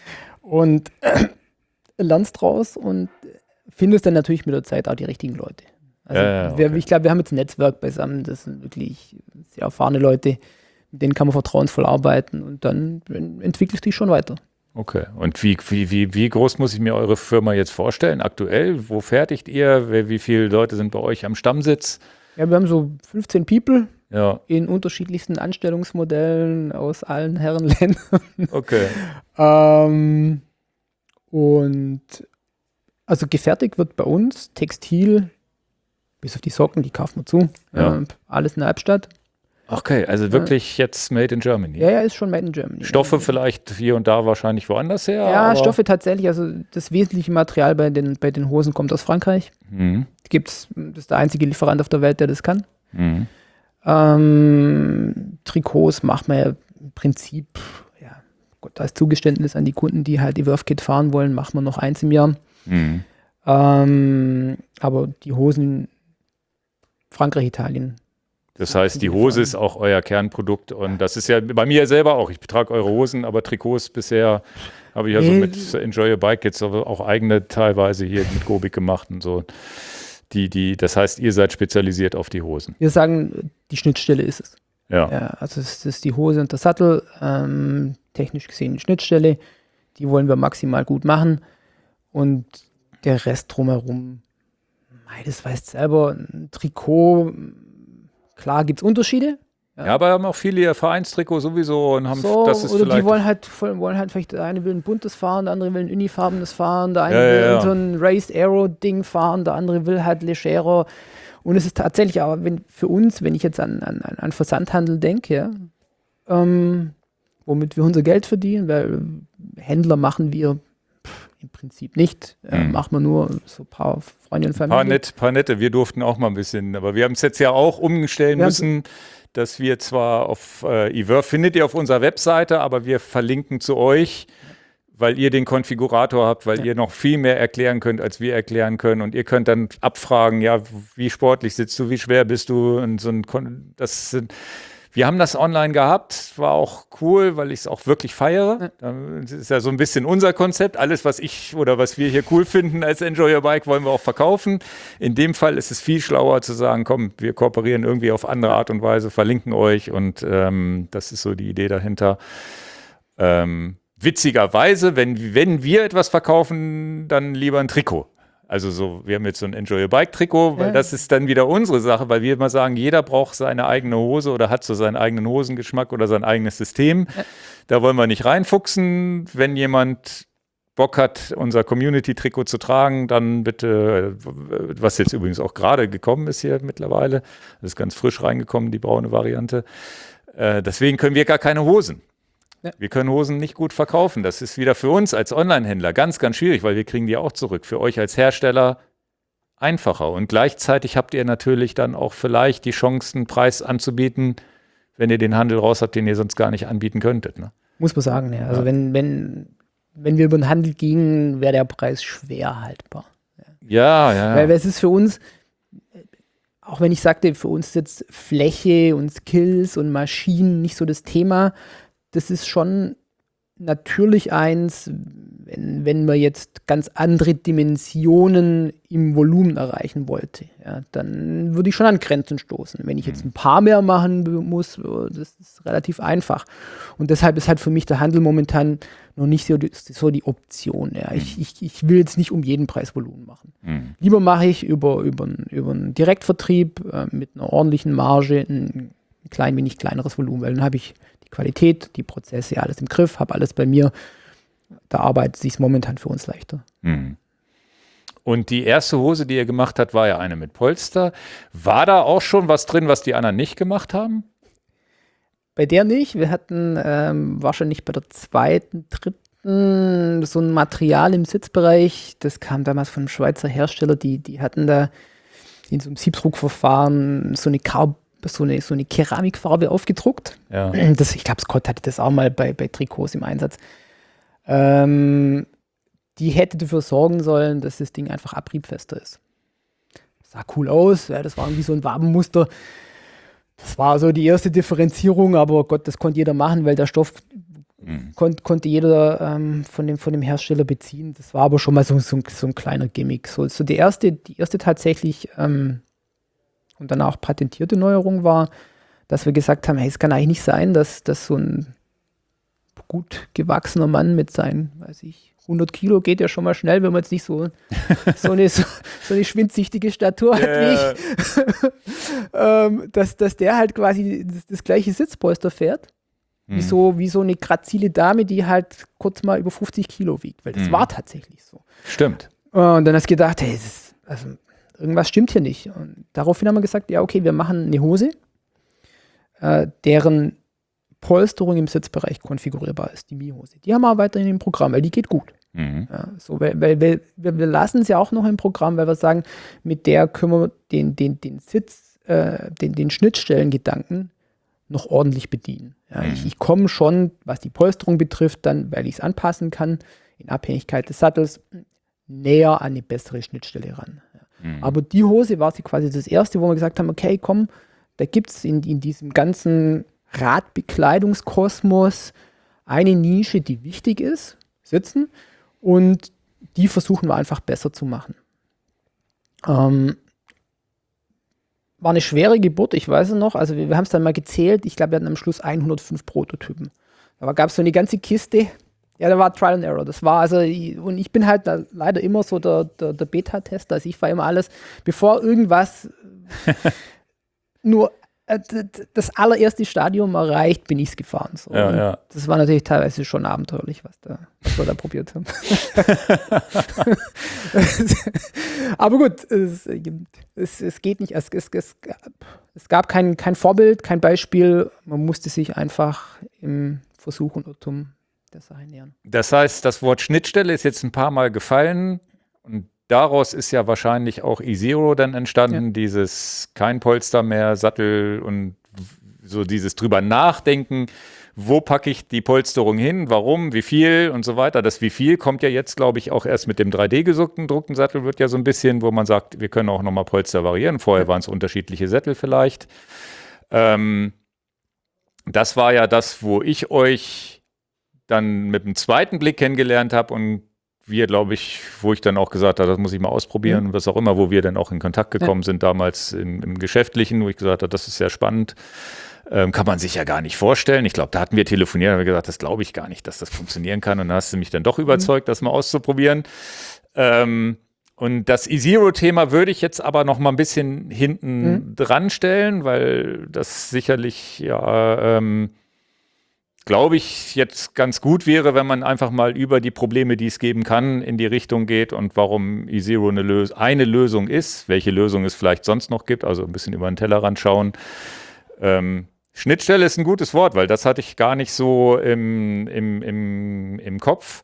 B: und äh, lernst draus und findest dann natürlich mit der Zeit auch die richtigen Leute. Also
A: ja, ja, okay.
B: wir, ich glaube, wir haben jetzt ein Netzwerk beisammen, das sind wirklich sehr erfahrene Leute, mit denen kann man vertrauensvoll arbeiten und dann entwickelst du dich schon weiter.
A: Okay. Und wie, wie, wie, wie groß muss ich mir eure Firma jetzt vorstellen? Aktuell, wo fertigt ihr? Wie viele Leute sind bei euch am Stammsitz?
B: Ja, wir haben so fünfzehn People
A: ja.
B: in unterschiedlichsten Anstellungsmodellen aus allen Herrenländern.
A: Okay.
B: ähm, und also gefertigt wird bei uns Textil, bis auf die Socken, die kaufen wir zu.
A: Ja.
B: Äh, alles in der Albstadt.
A: Okay, also wirklich jetzt made in Germany.
B: Ja, ja, ist schon made in Germany.
A: Stoffe vielleicht hier und da wahrscheinlich woanders her?
B: Ja,
A: aber
B: Stoffe tatsächlich. Also das wesentliche Material bei den, bei den Hosen kommt aus Frankreich.
A: Mhm.
B: Gibt's, das ist der einzige Lieferant auf der Welt, der das kann.
A: Mhm.
B: Ähm, Trikots macht man ja im Prinzip, ja, Gott, als Zugeständnis an die Kunden, die halt die Worth Kit fahren wollen, macht man noch eins im Jahr.
A: Mhm.
B: Ähm, aber die Hosen Frankreich, Italien.
A: Das heißt, die Hose ist auch euer Kernprodukt und das ist ja bei mir selber auch. Ich trage eure Hosen, aber Trikots bisher habe ich ja so mit Enjoy Your Bike jetzt auch eigene teilweise hier mit Gobik gemacht und so. Die, die, das heißt, ihr seid spezialisiert auf die Hosen.
B: Wir sagen, die Schnittstelle ist es.
A: Ja.
B: ja also es ist die Hose und der Sattel, ähm, technisch gesehen die Schnittstelle. Die wollen wir maximal gut machen und der Rest drumherum, das weißt selber, ein Trikot. Klar gibt es Unterschiede,
A: Ja, ja, aber haben auch viele ihr Vereinstrikot sowieso und haben
B: so,
A: das ist
B: oder
A: vielleicht
B: die wollen halt, wollen halt vielleicht, der eine will ein buntes fahren, der andere will ein unifarbenes fahren, der eine
A: ja,
B: will
A: ja, ja.
B: so ein Raised Aero Ding fahren, der andere will halt legerer. Und es ist tatsächlich aber wenn, für uns, wenn ich jetzt an, an, an Versandhandel denke, ja, ähm, womit wir unser Geld verdienen, weil Händler machen wir pff, im Prinzip nicht, äh,
A: Mhm.
B: machen wir nur so ein paar Freunde und
A: Ein
B: Familie.
A: paar, nett, paar nette, wir durften auch mal ein bisschen, aber wir haben es jetzt ja auch umstellen
B: Wir
A: müssen, dass wir zwar auf äh, eVerve findet ihr auf unserer Webseite, aber wir verlinken zu euch, weil ihr den Konfigurator habt, weil
B: Ja.
A: ihr noch viel mehr erklären könnt, als wir erklären können und ihr könnt dann abfragen, ja, wie sportlich sitzt du, wie schwer bist du und so ein, Kon das sind Wir haben das online gehabt, war auch cool, weil ich es auch wirklich feiere. Das ist ja so ein bisschen unser Konzept. Alles, was ich oder was wir hier cool finden als Enjoy Your Bike, wollen wir auch verkaufen. In dem Fall ist es viel schlauer zu sagen, komm, wir kooperieren irgendwie auf andere Art und Weise, verlinken euch und ähm, das ist so die Idee dahinter. Ähm, witzigerweise, wenn, wenn wir etwas verkaufen, dann lieber ein Trikot. Also so, wir haben jetzt so ein Enjoy Your Bike Trikot, weil
B: Ja.
A: das ist dann wieder unsere Sache, weil wir immer sagen, jeder braucht seine eigene Hose oder hat so seinen eigenen Hosengeschmack oder sein eigenes System.
B: Ja.
A: Da wollen wir nicht reinfuchsen. Wenn jemand Bock hat, unser Community-Trikot zu tragen, dann bitte, was jetzt übrigens auch gerade gekommen ist hier mittlerweile, das ist ganz frisch reingekommen, die braune Variante. Äh, deswegen können wir gar keine Hosen.
B: Ja.
A: Wir können Hosen nicht gut verkaufen. Das ist wieder für uns als Online-Händler ganz, ganz schwierig, weil wir kriegen die auch zurück. Für euch als Hersteller einfacher. Und gleichzeitig habt ihr natürlich dann auch vielleicht die Chance, einen Preis anzubieten, wenn ihr den Handel raus habt, den ihr sonst gar nicht anbieten könntet. Ne?
B: Muss man sagen, ja. Also
A: Ja.
B: wenn, wenn, wenn wir über den Handel gingen, wäre der Preis schwer haltbar.
A: Ja, ja.
B: Weil
A: ja.
B: es ist für uns, auch wenn ich sagte, für uns ist jetzt Fläche und Skills und Maschinen nicht so das Thema, das ist schon natürlich eins, wenn, wenn man jetzt ganz andere Dimensionen im Volumen erreichen wollte, ja, dann würde ich schon an Grenzen stoßen. Wenn ich jetzt ein paar mehr machen muss, das ist relativ einfach. Und deshalb ist halt für mich der Handel momentan noch nicht so die, so die Option. Ja. Ich, ich, ich will jetzt nicht um jeden Preis Volumen machen.
A: Mhm.
B: Lieber mache ich über, über, über einen Direktvertrieb äh, mit einer ordentlichen Marge ein klein wenig kleineres Volumen, weil dann habe ich die Qualität, die Prozesse, alles im Griff, habe alles bei mir. Da arbeitet es sich momentan für uns leichter.
A: Mhm. Und die erste Hose, die ihr gemacht habt, war ja eine mit Polster. War da auch schon was drin, was die anderen nicht gemacht haben?
B: Bei der nicht. Wir hatten ähm, wahrscheinlich bei der zweiten, dritten so ein Material im Sitzbereich. Das kam damals von einem Schweizer Hersteller. Die, die hatten da in so einem Siebdruckverfahren so eine Carb so eine, so eine Keramikfarbe aufgedruckt.
A: Ja.
B: Das, ich glaube, Scott hatte das auch mal bei, bei Trikots im Einsatz. Ähm, die hätte dafür sorgen sollen, dass das Ding einfach abriebfester ist. Sah cool aus, ja, das war irgendwie so ein Wabenmuster. Das war so die erste Differenzierung, aber Gott, das konnte jeder machen, weil der Stoff
A: Mhm.
B: kon konnte jeder ähm, von, dem, von dem Hersteller beziehen. Das war aber schon mal so, so, so ein kleiner Gimmick. So, so die erste, die erste tatsächlich ähm, und dann auch patentierte Neuerung war, dass wir gesagt haben, hey, es kann eigentlich nicht sein, dass, dass so ein gut gewachsener Mann mit seinen, weiß ich, hundert Kilo geht ja schon mal schnell, wenn man jetzt nicht so, so, eine, so, so eine schwindsichtige Statur hat
A: Yeah.
B: wie ich, ähm, dass, dass der halt quasi das, das gleiche Sitzpolster fährt,
A: Mhm.
B: wie, so, wie so eine grazile Dame, die halt kurz mal über fünfzig Kilo wiegt, weil das
A: Mhm.
B: war tatsächlich so.
A: Stimmt.
B: Und dann hast du gedacht, hey, das ist, also, irgendwas stimmt hier nicht. Und daraufhin haben wir gesagt, ja, okay, wir machen eine Hose, äh, deren Polsterung im Sitzbereich konfigurierbar ist, die Mi-Hose. Die haben wir weiterhin im Programm, weil die geht gut.
A: Mhm.
B: Ja, so, weil, weil, weil wir, wir lassen es ja auch noch im Programm, weil wir sagen, mit der können wir den, den, den Sitz, äh, den, den Schnittstellengedanken noch ordentlich bedienen. Ja,
A: Mhm.
B: Ich, ich komme schon, was die Polsterung betrifft, dann, weil ich es anpassen kann, in Abhängigkeit des Sattels, näher an eine bessere Schnittstelle ran. Ja.
A: Mhm.
B: Aber die Hose war sie quasi das erste, wo wir gesagt haben, okay, komm, da gibt es in, in diesem ganzen Radbekleidungskosmos eine Nische, die wichtig ist, Sitzen, und die versuchen wir einfach besser zu machen. Ähm, war eine schwere Geburt, ich weiß es noch, also wir, wir haben es dann mal gezählt, ich glaube, wir hatten am Schluss hundertfünf Prototypen. Da gab es so eine ganze Kiste, ja, da war Trial and Error, das war also, und ich bin halt da leider immer so der, der, der Beta-Tester, also ich fahre immer alles, bevor irgendwas nur das allererste Stadium erreicht, bin ich es gefahren. So.
A: Ja, ja.
B: Das war natürlich teilweise schon abenteuerlich, was, da, was wir da probiert haben. Aber gut, es, es, es geht nicht. Es, es, es, es gab kein, kein Vorbild, kein Beispiel. Man musste sich einfach im Versuch und Irrtum der Sache nähern.
A: Das heißt, das Wort Schnittstelle ist jetzt ein paar Mal gefallen und daraus ist ja wahrscheinlich auch eZero dann entstanden, ja. Dieses kein Polster mehr, Sattel und so dieses drüber nachdenken, wo packe ich die Polsterung hin, warum, wie viel und so weiter. Das wie viel kommt ja jetzt, glaube ich, auch erst mit dem drei D gedruckten Sattel wird ja so ein bisschen, wo man sagt, wir können auch nochmal Polster variieren. Vorher waren es unterschiedliche Sättel vielleicht. Ähm, das war ja das, wo ich euch dann mit dem zweiten Blick kennengelernt habe und wir, glaube ich, wo ich dann auch gesagt habe, das muss ich mal ausprobieren, mhm. was auch immer, wo wir dann auch in Kontakt gekommen ja. sind, damals im, im Geschäftlichen, wo ich gesagt habe, das ist sehr spannend. Ähm, kann man sich ja gar nicht vorstellen. Ich glaube, da hatten wir telefoniert und haben gesagt, das glaube ich gar nicht, dass das funktionieren kann. Und dann hast du mich dann doch überzeugt, mhm. das mal auszuprobieren. Ähm, und das eZero-Thema würde ich jetzt aber noch mal ein bisschen hinten mhm. dran stellen, weil das sicherlich ja ähm, glaube ich, jetzt ganz gut wäre, wenn man einfach mal über die Probleme, die es geben kann, in die Richtung geht und warum eZero eine, Lös- eine Lösung ist, welche Lösung es vielleicht sonst noch gibt, also ein bisschen über den Tellerrand schauen. Ähm, Schnittstelle ist ein gutes Wort, weil das hatte ich gar nicht so im, im, im, im Kopf.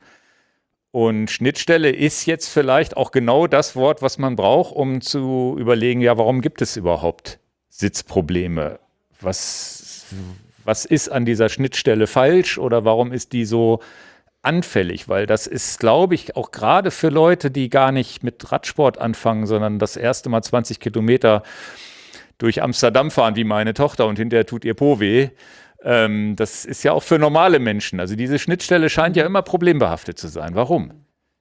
A: Und Schnittstelle ist jetzt vielleicht auch genau das Wort, was man braucht, um zu überlegen, ja, warum gibt es überhaupt Sitzprobleme? Was Was ist an dieser Schnittstelle falsch oder warum ist die so anfällig? Weil das ist, glaube ich, auch gerade für Leute, die gar nicht mit Radsport anfangen, sondern das erste Mal zwanzig Kilometer durch Amsterdam fahren, wie meine Tochter, und hinterher tut ihr Po weh. Ähm, das ist ja auch für normale Menschen. Also diese Schnittstelle scheint ja immer problembehaftet zu sein. Warum?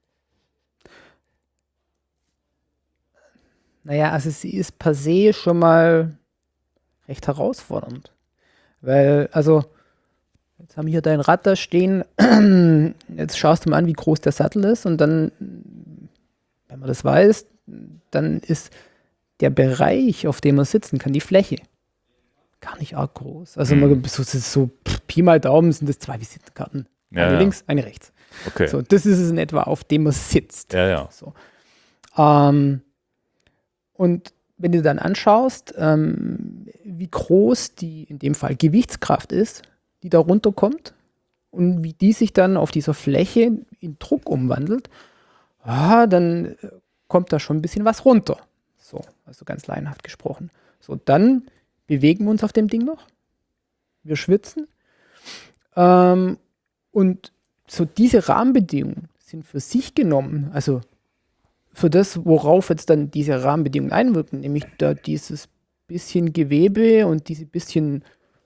B: Naja, also sie ist per se schon mal recht herausfordernd. Weil, also, jetzt haben wir hier dein Rad da stehen, jetzt schaust du mal an, wie groß der Sattel ist und dann, wenn man das weiß, dann ist der Bereich, auf dem man sitzen kann, die Fläche, gar nicht arg groß. Also mhm. man, so, so Pi mal Daumen sind das zwei Visitenkarten.
A: Ja,
B: eine
A: ja.
B: links, eine rechts.
A: Okay.
B: So, das ist es in etwa, auf dem man sitzt.
A: Ja, ja.
B: So. Ähm, und wenn du dann anschaust, ähm, wie groß die, in dem Fall, Gewichtskraft ist, die da runterkommt und wie die sich dann auf dieser Fläche in Druck umwandelt, ah, dann kommt da schon ein bisschen was runter. So, also ganz laienhaft gesprochen. So, dann bewegen wir uns auf dem Ding noch. Wir schwitzen. Ähm, und so diese Rahmenbedingungen sind für sich genommen, also für das, worauf jetzt dann diese Rahmenbedingungen einwirken, nämlich da dieses bisschen Gewebe und diese bisschen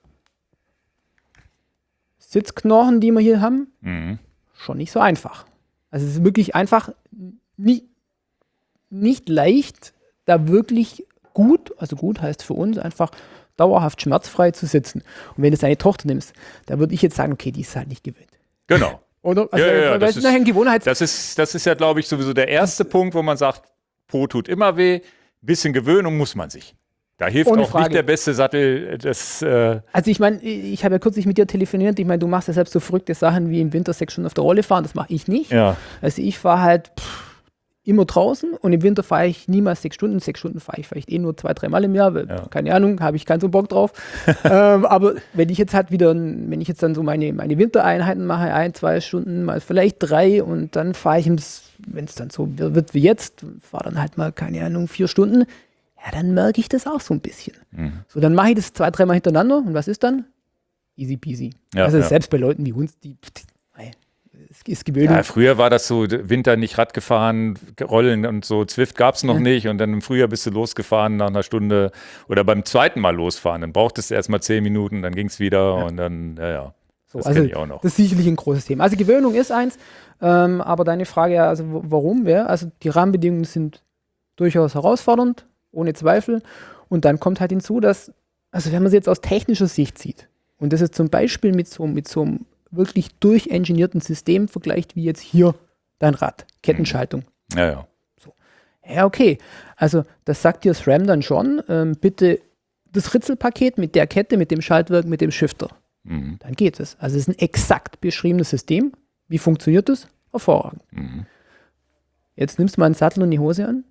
B: Sitzknochen, die wir hier haben,
A: mhm.
B: schon nicht so einfach. Also es ist wirklich einfach nie, nicht leicht, da wirklich gut, also gut heißt für uns einfach dauerhaft schmerzfrei zu sitzen. Und wenn du deine Tochter nimmst, da würde ich jetzt sagen, okay, die ist halt nicht gewöhnt.
A: Genau.
B: Oder? Also,
A: ja, ja, ja,
B: das, ist, ein Gewohnheits-
A: das, ist, das ist ja, glaube ich, sowieso der erste Punkt, wo man sagt, Po tut immer weh, bisschen Gewöhnung muss man sich. Da hilft
B: Ohne
A: auch
B: Frage.
A: nicht der beste Sattel. Das, äh
B: also ich meine, ich habe ja kürzlich mit dir telefoniert, ich meine, du machst ja selbst so verrückte Sachen wie im Winter sechs Stunden auf der Rolle fahren, das mache ich nicht.
A: Ja.
B: Also ich fahre halt pff, immer draußen und im Winter fahre ich niemals sechs Stunden. Sechs Stunden fahre ich vielleicht eh nur zwei, dreimal im Jahr, weil,
A: ja.
B: keine Ahnung, habe ich keinen so Bock drauf. ähm, aber wenn ich jetzt halt wieder, wenn ich jetzt dann so meine, meine Wintereinheiten mache, ein, zwei Stunden, mal vielleicht drei und dann fahre ich, wenn es dann so wird wie jetzt, fahre dann halt mal, keine Ahnung, vier Stunden, ja, dann merke ich das auch so ein bisschen. Mhm. So, dann mache ich das zwei, dreimal hintereinander und was ist dann? Easy peasy. Ja, also ja. Selbst bei Leuten wie uns, die, die es ist Gewöhnung.
A: Ja, früher war das so, Winter nicht Rad gefahren, Rollen und so, Zwift gab es noch ja. nicht und dann im Frühjahr bist du losgefahren nach einer Stunde oder beim zweiten Mal losfahren, dann brauchtest du erst mal zehn Minuten, dann ging es wieder ja. und dann, ja, ja,
B: so,
A: das
B: also
A: kenne ich auch noch.
B: Das ist sicherlich ein großes Thema. Also Gewöhnung ist eins, ähm, aber deine Frage ja, also warum wäre, also die Rahmenbedingungen sind durchaus herausfordernd, ohne Zweifel und dann kommt halt hinzu, dass, also wenn man es jetzt aus technischer Sicht sieht und das ist zum Beispiel mit so, mit so einem wirklich durchengineerten System vergleicht, wie jetzt hier dein Rad, Kettenschaltung.
A: Ja, ja.
B: So. Ja, okay. Also das sagt dir SRAM dann schon, ähm, bitte das Ritzelpaket mit der Kette, mit dem Schaltwerk, mit dem Shifter. Mhm. Dann geht es. Also es ist ein exakt beschriebenes System. Wie funktioniert das? Hervorragend. Mhm. Jetzt nimmst du mal einen Sattel und die Hose an.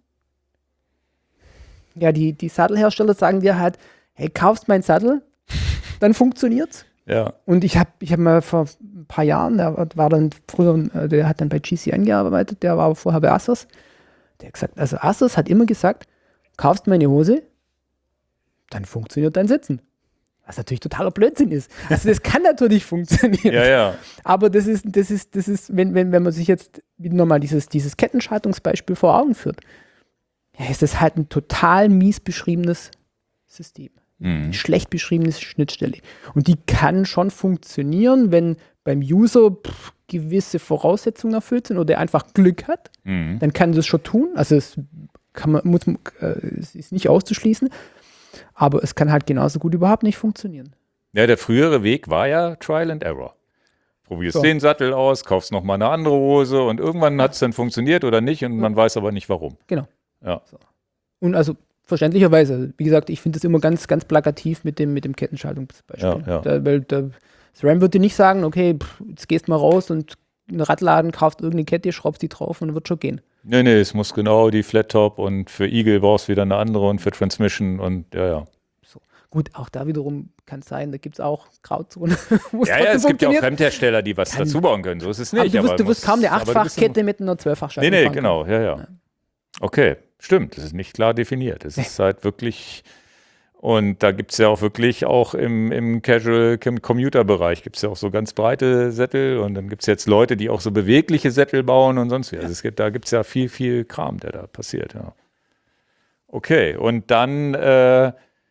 B: Ja, die, die Sattelhersteller sagen dir halt, hey, kaufst meinen Sattel, dann funktioniert's.
A: Ja.
B: Und ich habe ich hab mal vor ein paar Jahren, der war dann früher, der hat dann bei G C N gearbeitet, der war aber vorher bei Asos. Der hat gesagt, also Asos hat immer gesagt, kaufst meine Hose, dann funktioniert dein Sitzen. Was natürlich totaler Blödsinn ist. Also das kann natürlich funktionieren.
A: Ja, ja.
B: Aber das ist, das ist, das ist, wenn, wenn, wenn man sich jetzt wieder nochmal dieses, dieses Kettenschaltungsbeispiel vor Augen führt, ja, ist das halt ein total mies beschriebenes System. Mhm. Eine schlecht beschriebene Schnittstelle. Und die kann schon funktionieren, wenn beim User pff, gewisse Voraussetzungen erfüllt sind oder der einfach Glück hat, mhm. dann kann das schon tun. Also es kann man, muss, äh, es ist nicht auszuschließen. Aber es kann halt genauso gut überhaupt nicht funktionieren.
A: Ja, der frühere Weg war ja Trial and Error. Probierst so. den Sattel aus, kaufst nochmal eine andere Hose und irgendwann hat es dann funktioniert oder nicht und man weiß aber nicht warum.
B: Genau.
A: Ja.
B: So. Und also verständlicherweise, wie gesagt, ich finde das immer ganz, ganz plakativ mit dem, mit dem Kettenschaltungsbeispiel. Ja, ja. Da, weil da, das RAM wird dir nicht sagen, okay, pff, jetzt gehst mal raus und einen Radladen, kauft irgendeine Kette, schraubst die drauf und wird schon gehen.
A: Nee, nee, es muss genau die Flat Top und für Eagle brauchst du wieder eine andere und für Transmission und ja, ja.
B: So. Gut, auch da wiederum kann es sein, da gibt es auch Grauzonen.
A: Ja, ja, es gibt ja auch Fremdhersteller, die was dazu bauen können, so ist es nicht.
B: Aber du wirst, aber du wirst kaum eine Achtfachkette mit einer Zwölffachschaltung
A: Nee, nee, genau, ja, ja, ja. Okay, stimmt, das ist nicht klar definiert. Es ist halt wirklich, und da gibt es ja auch wirklich auch im, im Casual-Commuter-Bereich gibt es ja auch so ganz breite Sättel und dann gibt es jetzt Leute, die auch so bewegliche Sättel bauen und sonst wie. Also es gibt, da gibt es ja viel, viel Kram, der da passiert, ja. Okay, und dann äh,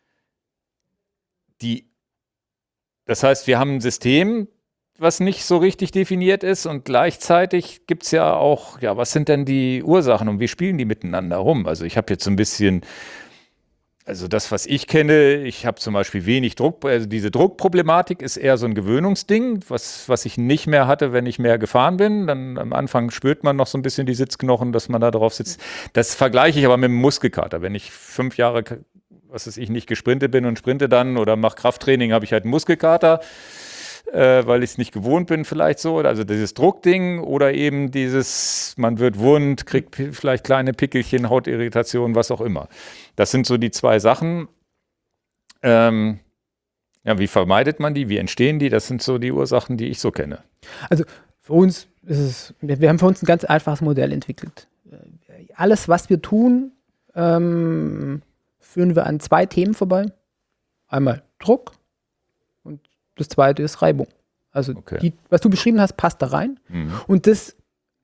A: die, das heißt, wir haben ein System, was nicht so richtig definiert ist und gleichzeitig gibt es ja auch, ja, was sind denn die Ursachen und wie spielen die miteinander rum? Also ich habe jetzt so ein bisschen, also das, was ich kenne, ich habe zum Beispiel wenig Druck, also diese Druckproblematik ist eher so ein Gewöhnungsding, was, was ich nicht mehr hatte, wenn ich mehr gefahren bin. Dann am Anfang spürt man noch so ein bisschen die Sitzknochen, dass man da drauf sitzt. Das vergleiche ich aber mit dem Muskelkater. Wenn ich fünf Jahre, was weiß ich, nicht gesprintet bin und sprinte dann oder mache Krafttraining, habe ich halt einen Muskelkater. Äh, weil ich es nicht gewohnt bin vielleicht so, also dieses Druckding oder eben dieses, man wird wund, kriegt p- vielleicht kleine Pickelchen, Hautirritation, was auch immer. Das sind so die zwei Sachen. Ähm, ja, wie vermeidet man die, wie entstehen die? Das sind so die Ursachen, die ich so kenne.
B: Also für uns ist es, wir, wir haben für uns ein ganz einfaches Modell entwickelt. Alles, was wir tun, ähm, führen wir an zwei Themen vorbei. Einmal Druck. Das zweite ist Reibung. Also, okay. die, was du beschrieben hast, passt da rein. Mhm. Und das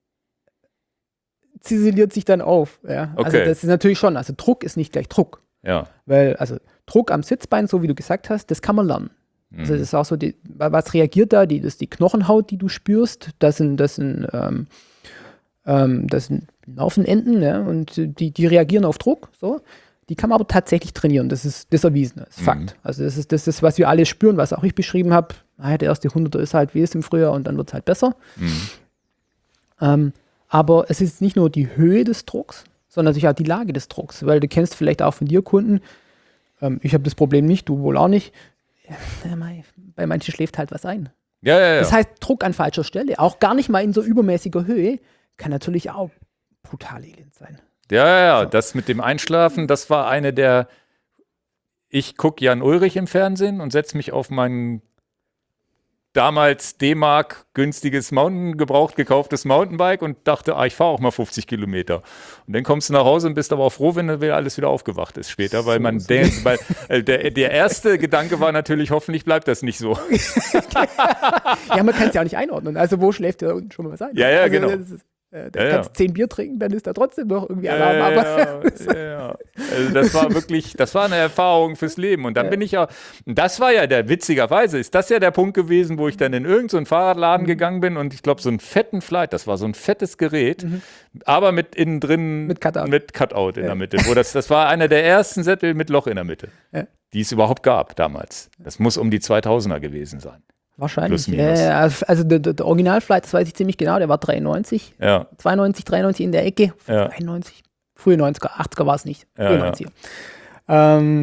B: ziseliert sich dann auf. Ja?
A: Okay.
B: Also, das ist natürlich schon. Also, Druck ist nicht gleich Druck.
A: Ja.
B: Weil, also, Druck am Sitzbein, so wie du gesagt hast, das kann man lernen. Mhm. Also, das ist auch so, die, was reagiert da? Die, das ist die Knochenhaut, die du spürst. Das sind, das sind, ähm, ähm, das sind Nervenenden, ja? Und die, die reagieren auf Druck. So. Die kann man aber tatsächlich trainieren. Das ist, das ist erwiesen, das ist Fakt. Mhm. Also das ist das, ist, was wir alle spüren, was auch ich beschrieben habe. Ah, der erste Hunderter ist halt wie es im Frühjahr und dann wird es halt besser. Mhm. Ähm, aber es ist nicht nur die Höhe des Drucks, sondern natürlich auch die Lage des Drucks. Weil du kennst vielleicht auch von dir Kunden, ähm, ich habe das Problem nicht, du wohl auch nicht. Ja, bei manchen schläft halt was ein.
A: Ja, ja, ja.
B: Das heißt, Druck an falscher Stelle, auch gar nicht mal in so übermäßiger Höhe, kann natürlich auch brutal elend sein.
A: Ja, ja, ja, das mit dem Einschlafen, das war eine der, ich gucke Jan Ulrich im Fernsehen und setze mich auf mein damals D-Mark günstiges Mountain, gebraucht gekauftes Mountainbike und dachte, ah, ich fahre auch mal fünfzig Kilometer. Und dann kommst du nach Hause und bist aber auch froh, wenn wieder alles wieder aufgewacht ist später, weil man so. denkt, weil äh, der, der erste Gedanke war natürlich, hoffentlich bleibt das nicht so.
B: Ja, man kann es ja auch nicht einordnen. Also wo schläft der unten schon mal was ein?
A: Ja, ja,
B: also,
A: genau.
B: Das ist, Äh, dann
A: ja,
B: kannst du
A: ja.
B: zehn Bier trinken, dann ist da trotzdem noch irgendwie Alarm.
A: Ja,
B: aber
A: ja, ja, ja. Also das war wirklich, das war eine Erfahrung fürs Leben. Und dann ja. bin ich ja, das war ja der, witzigerweise ist das ja der Punkt gewesen, wo ich dann in irgendeinen so Fahrradladen mhm. gegangen bin und ich glaube, so einen fetten Flight, das war so ein fettes Gerät, mhm. aber mit innen drin,
B: mit Cutout,
A: mit Cutout in ja. der Mitte. Wo das, das war einer der ersten Sättel mit Loch in der Mitte,
B: ja.
A: die es überhaupt gab damals. Das muss um die zweitausender gewesen sein.
B: Wahrscheinlich. Ja, also der, der Originalflight, das weiß ich ziemlich genau, der war dreiundneunzig.
A: Ja.
B: zweiundneunzig, dreiundneunzig in der Ecke.
A: Ja.
B: einundneunzig. Frühe neunziger, achtziger war es nicht.
A: Ja,
B: Frühe
A: ja.
B: neunziger. Ähm,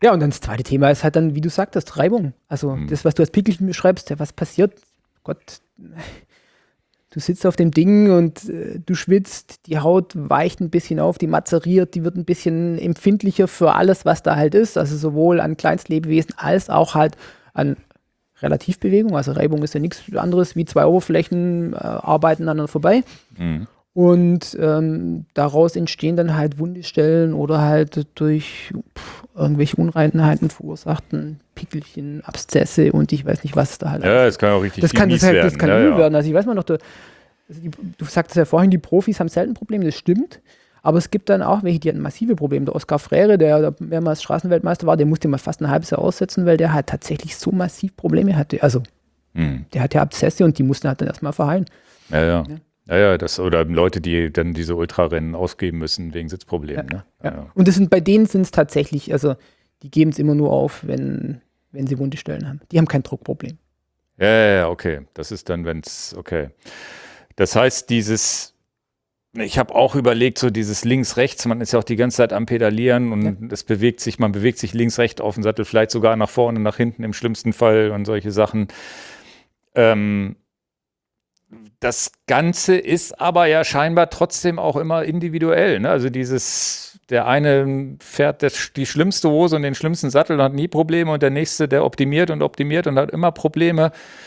B: Ja, und dann das zweite Thema ist halt dann, wie du sagtest, Reibung. Also mhm. das, was du als Pickelchen beschreibst, ja, was passiert? Gott, du sitzt auf dem Ding und äh, du schwitzt, die Haut weicht ein bisschen auf, die mazeriert, die wird ein bisschen empfindlicher für alles, was da halt ist. Also sowohl an Kleinstlebewesen als auch halt an Relativbewegung. Also Reibung ist ja nichts anderes wie zwei Oberflächen äh, arbeiten aneinander vorbei. Mhm. Und ähm, daraus entstehen dann halt Wundestellen oder halt durch pff, irgendwelche Unreinheiten verursachten Pickelchen, Abszesse und ich weiß nicht, was es da halt
A: Ja, das kann auch richtig
B: das kann, das halt, das kann
A: ja,
B: übel
A: ja.
B: werden. Also ich weiß mal noch, der, also die, du sagtest ja vorhin, die Profis haben selten Probleme, das stimmt. Aber es gibt dann auch welche, die hatten massive Probleme. Der Oskar Frere, der, der mehrmals Straßenweltmeister war, der musste mal fast ein halbes Jahr aussetzen, weil der halt tatsächlich so massiv Probleme hatte. Also hm. der hatte Abszesse und die mussten halt dann erstmal verheilen.
A: Ja, ja. ja. Ja, ja, das, oder Leute, die dann diese Ultrarennen ausgeben müssen wegen Sitzproblemen.
B: Ja,
A: ne?
B: ja.
A: Ja.
B: Und das sind, bei denen sind es tatsächlich, also die geben es immer nur auf, wenn, wenn sie Wundestellen haben. Die haben kein Druckproblem.
A: Ja, ja, ja, okay. Das ist dann, wenn es, okay. Das heißt, dieses, ich habe auch überlegt, so dieses links-rechts, man ist ja auch die ganze Zeit am Pedalieren und es ja. bewegt sich, man bewegt sich links-rechts auf dem Sattel, vielleicht sogar nach vorne, nach hinten im schlimmsten Fall und solche Sachen. Ähm, Das Ganze ist aber ja scheinbar trotzdem auch immer individuell. Ne? Also dieses, der eine fährt das, die schlimmste Hose und den schlimmsten Sattel und hat nie Probleme und der nächste, der optimiert und optimiert und hat immer Probleme.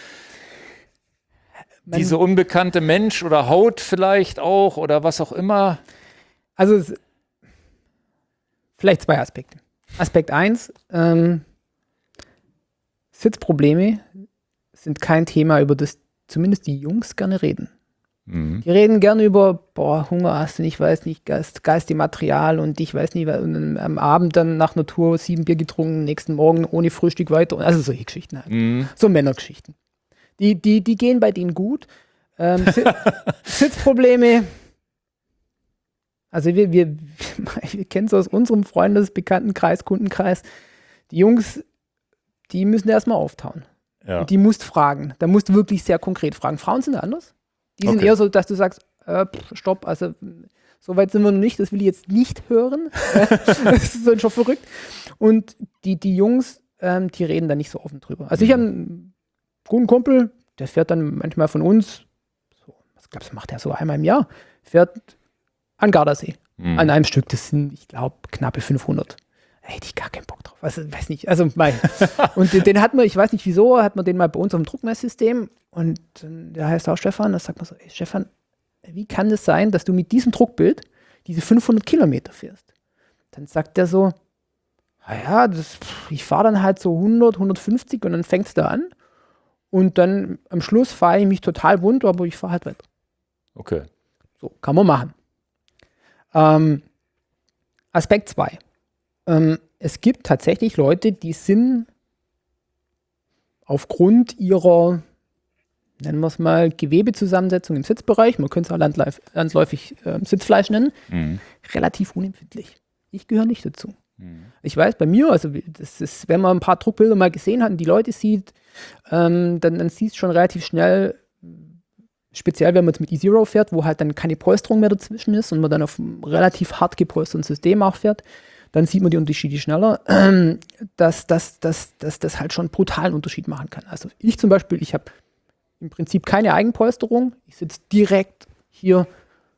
A: Man, Diese unbekannte Mensch oder Haut vielleicht auch oder was auch immer.
B: Also es, vielleicht zwei Aspekte. Aspekt eins, ähm, Sitzprobleme sind kein Thema, über das zumindest die Jungs gerne reden. Mhm. Die reden gerne über, boah, Hunger hast du nicht, weiß nicht, Geist, Geist im Material und ich weiß nicht, und am Abend dann nach einer Tour sieben Bier getrunken, nächsten Morgen ohne Frühstück weiter. Also solche Geschichten halt. Mhm. So Männergeschichten. Die, die, die gehen bei denen gut. Ähm, Sitzprobleme. Also wir, wir, wir kennen es aus unserem Freundes-, Bekanntenkreis, Kundenkreis. Die Jungs, die müssen erstmal auftauen. Ja. Und die musst fragen. Da musst du wirklich sehr konkret fragen. Frauen sind anders. Die sind okay. eher so, dass du sagst, äh, pff, stopp, also so weit sind wir noch nicht, das will ich jetzt nicht hören. Das ist schon verrückt. Und die, die Jungs, ähm, die reden da nicht so offen drüber. Also mhm. ich habe einen guten Kumpel, der fährt dann manchmal von uns, so, was glaubst du, macht der so einmal im Jahr, fährt an Gardasee. Mhm. An einem Stück, das sind, ich glaube, knappe fünfhundert. Da hätte ich gar keinen Bock drauf. Also, weiß nicht, also, mein. Und den, den hat man, ich weiß nicht wieso, hat man den mal bei uns auf dem Druckmesssystem und der heißt auch Stefan, da sagt man so, ey Stefan, wie kann es sein, dass du mit diesem Druckbild diese fünfhundert Kilometer fährst? Dann sagt der so, naja, das, ich fahre dann halt so hundert, hundertfünfzig und dann fängt es da an und dann am Schluss fahre ich mich total wund, aber ich fahre halt weiter.
A: Okay.
B: So, kann man machen. Ähm, Aspekt zwei. Ähm, es gibt tatsächlich Leute, die sind aufgrund ihrer, nennen wir es mal, Gewebezusammensetzung im Sitzbereich, man könnte es auch landläufig, landläufig äh, Sitzfleisch nennen, mhm. relativ unempfindlich. Ich gehöre nicht dazu. Mhm. Ich weiß, bei mir, also das ist, wenn man ein paar Druckbilder mal gesehen hat und die Leute sieht, ähm, dann, dann siehst du schon relativ schnell, speziell wenn man jetzt mit E-Zero fährt, wo halt dann keine Polsterung mehr dazwischen ist und man dann auf einem relativ hart gepolsterten System auch fährt, dann sieht man die Unterschiede schneller, dass das dass, dass, dass halt schon einen brutalen Unterschied machen kann. Also ich zum Beispiel, ich habe im Prinzip keine Eigenpolsterung. Ich sitze direkt hier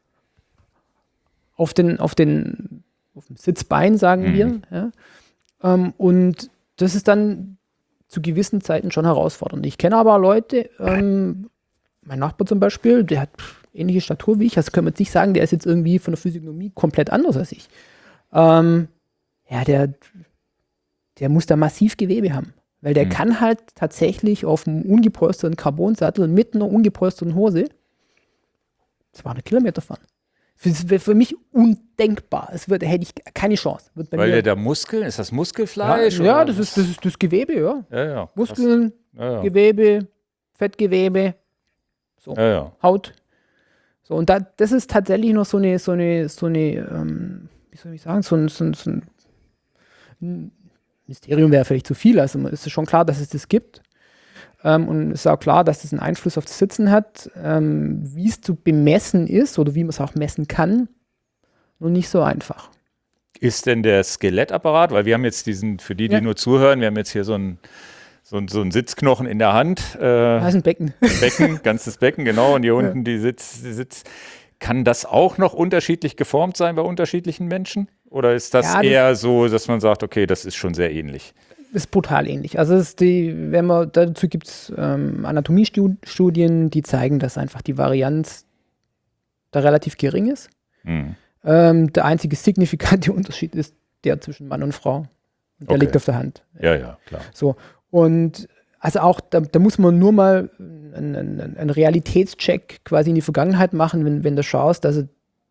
B: auf, den, auf, den, auf dem Sitzbein, sagen mhm. wir. Ja. Ähm, und das ist dann zu gewissen Zeiten schon herausfordernd. Ich kenne aber Leute, ähm, mein Nachbar zum Beispiel, der hat ähnliche Statur wie ich, also können wir jetzt nicht sagen, der ist jetzt irgendwie von der Physiognomie komplett anders als ich. Ähm, Ja, der, der muss da massiv Gewebe haben. Weil der mhm. kann halt tatsächlich auf einem ungepolsterten Carbonsattel mit einer ungepolsterten Hose zweihundert Kilometer fahren. Das wäre für mich undenkbar. Es wird, da hätte ich keine Chance. Wird bei
A: Weil
B: mir,
A: der da Muskeln, ist das Muskelfleisch?
B: Ja, ja das, ist, das ist das Gewebe, ja.
A: ja, ja
B: Muskeln,
A: ja, ja.
B: Gewebe, Fettgewebe, so,
A: ja, ja.
B: Haut. So, und da, das ist tatsächlich noch so eine, so eine, so eine, ähm, wie soll ich sagen, so ein, so ein, so ein Mysterium wäre vielleicht zu viel. Also es ist schon klar, dass es das gibt. Ähm, und es ist auch klar, dass das einen Einfluss auf das Sitzen hat. Ähm, wie es zu bemessen ist oder wie man es auch messen kann, nur nicht so einfach.
A: ist denn der Skelettapparat, weil wir haben jetzt diesen, für die, die ja. nur zuhören, wir haben jetzt hier so ein So ein, so ein Sitzknochen in der Hand. Äh,
B: das ist ein Becken.
A: Becken, ganzes Becken, genau. Und hier ja. unten die Sitz, die Sitz. Kann das auch noch unterschiedlich geformt sein bei unterschiedlichen Menschen? Oder ist das, ja, das eher so, dass man sagt, okay, das ist schon sehr ähnlich?
B: Ist brutal ähnlich. Also ist die, wenn man, dazu gibt es ähm, Anatomiestudien, die zeigen, dass einfach die Varianz da relativ gering ist. Hm. Ähm, der einzige signifikante Unterschied ist der zwischen Mann und Frau. Der okay. liegt auf der Hand.
A: Ja, ja, klar.
B: So. Und also auch, da, da muss man nur mal einen, einen, einen Realitätscheck quasi in die Vergangenheit machen, wenn, wenn du schaust, also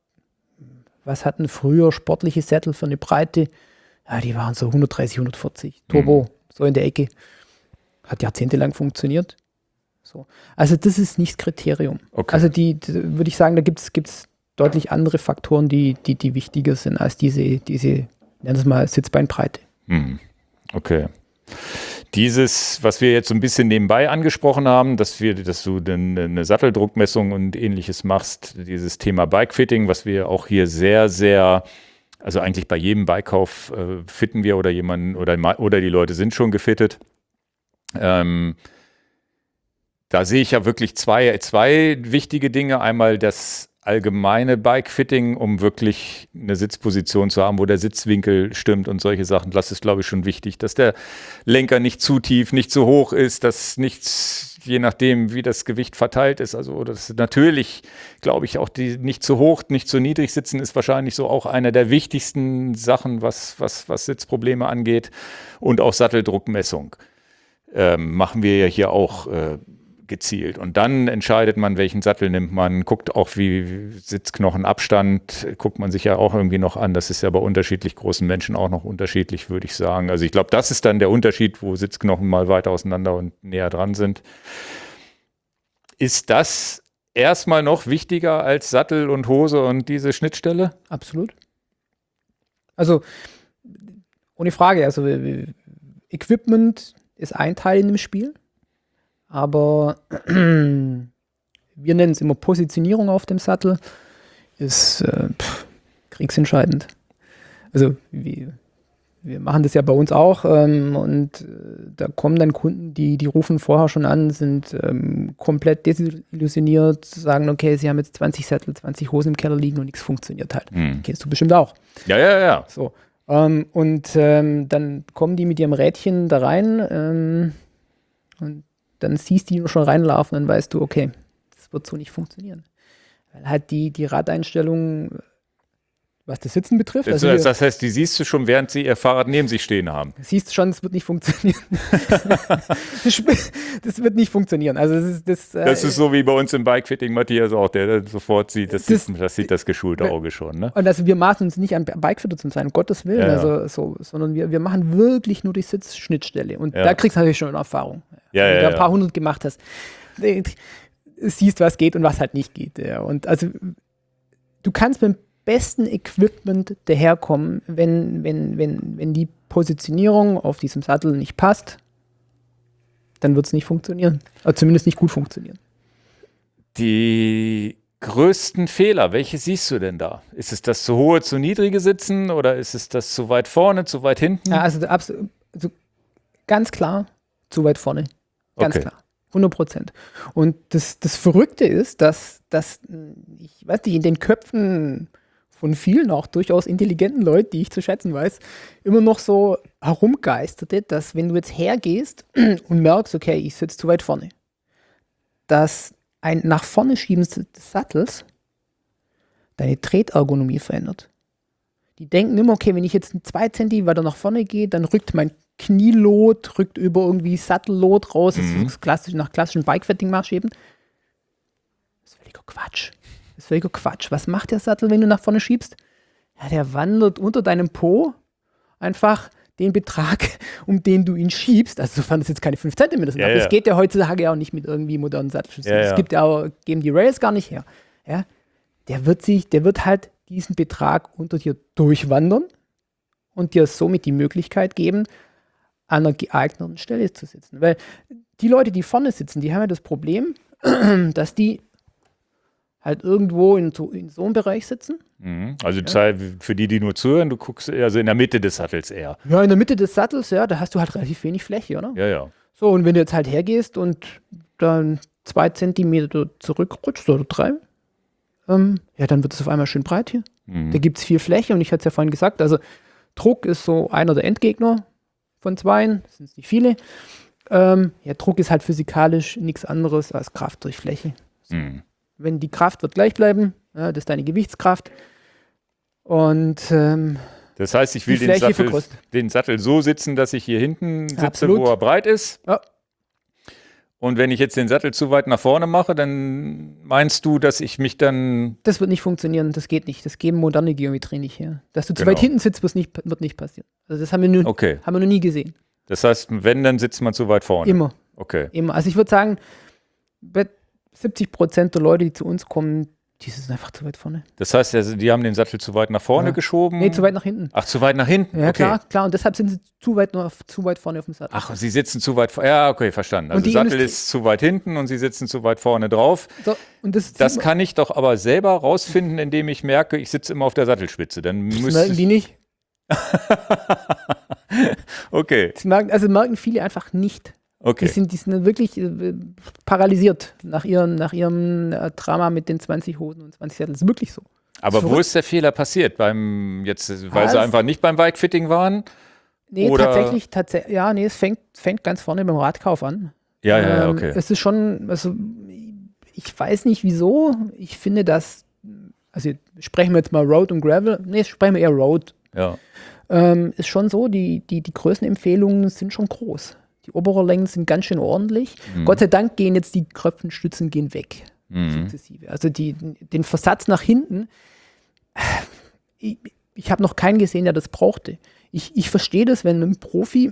B: was hatten früher sportliche Sättel für eine Breite? Ja, die waren so hundertdreißig, hundertvierzig, Turbo, mhm. so in der Ecke. Hat jahrzehntelang funktioniert. So. Also das ist nicht das Kriterium. Okay. Also die, die würde ich sagen, da gibt es deutlich andere Faktoren, die, die, die wichtiger sind als diese, diese, nennen wir es mal, Sitzbeinbreite.
A: Mhm. Okay. Dieses, was wir jetzt so ein bisschen nebenbei angesprochen haben, dass wir, dass du eine, eine Satteldruckmessung und ähnliches machst, dieses Thema Bikefitting, was wir auch hier sehr, sehr, also eigentlich bei jedem Bikekauf äh, fitten wir oder jemanden oder, oder die Leute sind schon gefittet. Ähm, da sehe ich ja wirklich zwei, zwei wichtige Dinge. Einmal das allgemeine Bikefitting, um wirklich eine Sitzposition zu haben, wo der Sitzwinkel stimmt und solche Sachen. Das ist, glaube ich, schon wichtig, dass der Lenker nicht zu tief, nicht zu hoch ist, dass nichts, je nachdem, wie das Gewicht verteilt ist, also das natürlich, glaube ich, auch die nicht zu hoch, nicht zu niedrig sitzen ist wahrscheinlich so auch einer der wichtigsten Sachen, was, was, was Sitzprobleme angeht, und auch Satteldruckmessung ähm, machen wir ja hier auch äh, gezielt. Und dann entscheidet man, welchen Sattel nimmt man, guckt auch, wie Sitzknochenabstand, guckt man sich ja auch irgendwie noch an. Das ist ja bei unterschiedlich großen Menschen auch noch unterschiedlich, würde ich sagen. Also ich glaube, das ist dann der Unterschied, wo Sitzknochen mal weiter auseinander und näher dran sind. Ist das erstmal noch wichtiger als Sattel und Hose und diese Schnittstelle?
B: Absolut. Also ohne Frage, also Equipment ist ein Teil in dem Spiel. Aber wir nennen es immer Positionierung auf dem Sattel, ist äh, pff, kriegsentscheidend. Also wir, wir machen das ja bei uns auch ähm, und äh, da kommen dann Kunden, die, die rufen vorher schon an, sind ähm, komplett desillusioniert, sagen, okay, sie haben jetzt zwanzig Sättel, zwanzig Hosen im Keller liegen und nichts funktioniert halt. Hm. Kennst du bestimmt auch.
A: Ja, ja, ja.
B: So, ähm, und ähm, dann kommen die mit ihrem Rädchen da rein ähm, und dann siehst du die nur schon reinlaufen, dann weißt du, okay, das wird so nicht funktionieren. Weil halt die, die Radeinstellung, was das Sitzen betrifft.
A: Also das, das heißt, die siehst du schon, während sie ihr Fahrrad neben sich stehen haben.
B: Siehst du schon, das wird nicht funktionieren. Das wird nicht funktionieren. Also das ist, das,
A: das ist so wie bei uns im Bikefitting, Matthias auch, der sofort sieht, das, das, sieht, das sieht das geschulte Auge schon. Ne?
B: Und also wir maßen uns nicht an Bikefitter zu sein, um Gottes Willen, ja, ja. Also, so, sondern wir, wir machen wirklich nur die Sitzschnittstelle. Und ja. da kriegst du natürlich schon eine Erfahrung.
A: Ja,
B: Wenn
A: ja,
B: du
A: ja.
B: ein paar hundert gemacht hast, siehst, was geht und was halt nicht geht. Ja. Und also du kannst mit dem besten Equipment daherkommen, wenn, wenn, wenn, wenn die Positionierung auf diesem Sattel nicht passt, dann wird es nicht funktionieren. Oder zumindest nicht gut funktionieren.
A: Die größten Fehler, welche siehst du denn da? Ist es das zu hohe, zu niedrige Sitzen oder ist es das zu weit vorne, zu weit hinten?
B: Ja, also, also ganz klar zu weit vorne. Ganz okay. klar. hundert Prozent. Und das, das Verrückte ist, dass, dass ich weiß nicht, in den Köpfen von vielen auch durchaus intelligenten Leuten, die ich zu schätzen weiß, immer noch so herumgeisterte, dass wenn du jetzt hergehst und merkst, okay, ich sitze zu weit vorne, dass ein nach vorne Schieben des Sattels deine Tretergonomie verändert. Die denken immer, okay, wenn ich jetzt zwei Zentimeter nach vorne gehe, dann rückt mein Knielot, rückt über irgendwie Sattellot raus, mhm. das ist klassisch, nach klassischen Bikefitting-Maßstäben. Das ist völliger Quatsch. Das ist völliger Quatsch. Was macht der Sattel, wenn du nach vorne schiebst? Ja, der wandert unter deinem Po einfach den Betrag, um den du ihn schiebst, also sofern das jetzt keine fünf Zentimeter sind,
A: ja,
B: aber
A: ja.
B: das geht ja heutzutage ja auch nicht mit irgendwie modernen Sattelschüssen.
A: Ja,
B: das
A: ja.
B: gibt ja auch, geben die Rails gar nicht her. Ja, der wird sich, der wird halt diesen Betrag unter dir durchwandern und dir somit die Möglichkeit geben, an einer geeigneten Stelle zu sitzen. Weil die Leute, die vorne sitzen, die haben ja das Problem, dass die halt irgendwo in so, in so einem Bereich sitzen.
A: Mhm. Also ja. Für die, die nur zuhören, du guckst also in der Mitte des Sattels eher.
B: Ja, in der Mitte des Sattels, ja, da hast du halt relativ wenig Fläche, oder?
A: Ja, ja.
B: So, und wenn du jetzt halt hergehst und dann zwei Zentimeter zurückrutscht oder drei, ähm, ja, dann wird es auf einmal schön breit hier. Mhm. Da gibt es viel Fläche und ich hatte es ja vorhin gesagt, also Druck ist so einer der Endgegner von Zweien, das sind nicht viele. Ähm, ja, Druck ist halt physikalisch nichts anderes als Kraft durch Fläche. So. Mhm. Wenn die Kraft wird gleich bleiben, ja, das ist deine Gewichtskraft. Und ähm,
A: das heißt, ich will den Sattel, den Sattel so sitzen, dass ich hier hinten sitze, Absolut. Wo er breit ist. Ja. Und wenn ich jetzt den Sattel zu weit nach vorne mache, dann meinst du, dass ich mich dann...
B: Das wird nicht funktionieren, das geht nicht. Das geben moderne Geometrien nicht her. Dass du genau. zu weit hinten sitzt, wird nicht, wird nicht passieren. Also das haben wir, nur,
A: okay.
B: haben wir noch nie gesehen.
A: Das heißt, wenn, dann sitzt man zu weit vorne?
B: Immer.
A: Okay.
B: Immer. Also ich würde sagen, bei siebzig Prozent der Leute, die zu uns kommen, die sind einfach zu weit vorne.
A: Das heißt, also die haben den Sattel zu weit nach vorne ja. geschoben?
B: Nee, zu weit nach hinten.
A: Ach, zu weit nach hinten?
B: Ja,
A: okay.
B: klar, klar. Und deshalb sind sie zu weit, nur auf, zu weit vorne auf dem Sattel.
A: Ach, sie sitzen zu weit vorne. Ja, okay, verstanden. Also der Sattel Industrie ist zu weit hinten und sie sitzen zu weit vorne drauf. So, und das das kann ich doch aber selber rausfinden, indem ich merke, ich sitze immer auf der Sattelspitze. Dann
B: das merken die nicht.
A: Okay.
B: Das merken, also merken viele einfach nicht.
A: Okay.
B: Die sind, die sind wirklich äh, paralysiert nach, ihren, nach ihrem äh, Drama mit den zwanzig Hosen und zwanzig Sätteln. Das ist wirklich so.
A: Aber wo ist der Fehler passiert? Beim jetzt, weil also, sie einfach nicht beim Bikefitting waren?
B: Nee,
A: oder?
B: tatsächlich, tatsächlich, ja, nee, es fängt, fängt ganz vorne beim Radkauf an.
A: Ja, ja, ja, okay.
B: Ähm, es ist schon, also ich weiß nicht wieso. Ich finde das, also sprechen wir jetzt mal Road und Gravel. Nee, sprechen wir eher Road.
A: Ja.
B: Ähm, ist schon so, die, die, die Größenempfehlungen sind schon groß. Die Oberrohrlängen sind ganz schön ordentlich. Mhm. Gott sei Dank gehen jetzt die Kröpfenstützen gehen weg. Mhm. Sukzessive. Also die, den Versatz nach hinten, ich, ich habe noch keinen gesehen, der das brauchte. Ich, ich verstehe das, wenn ein Profi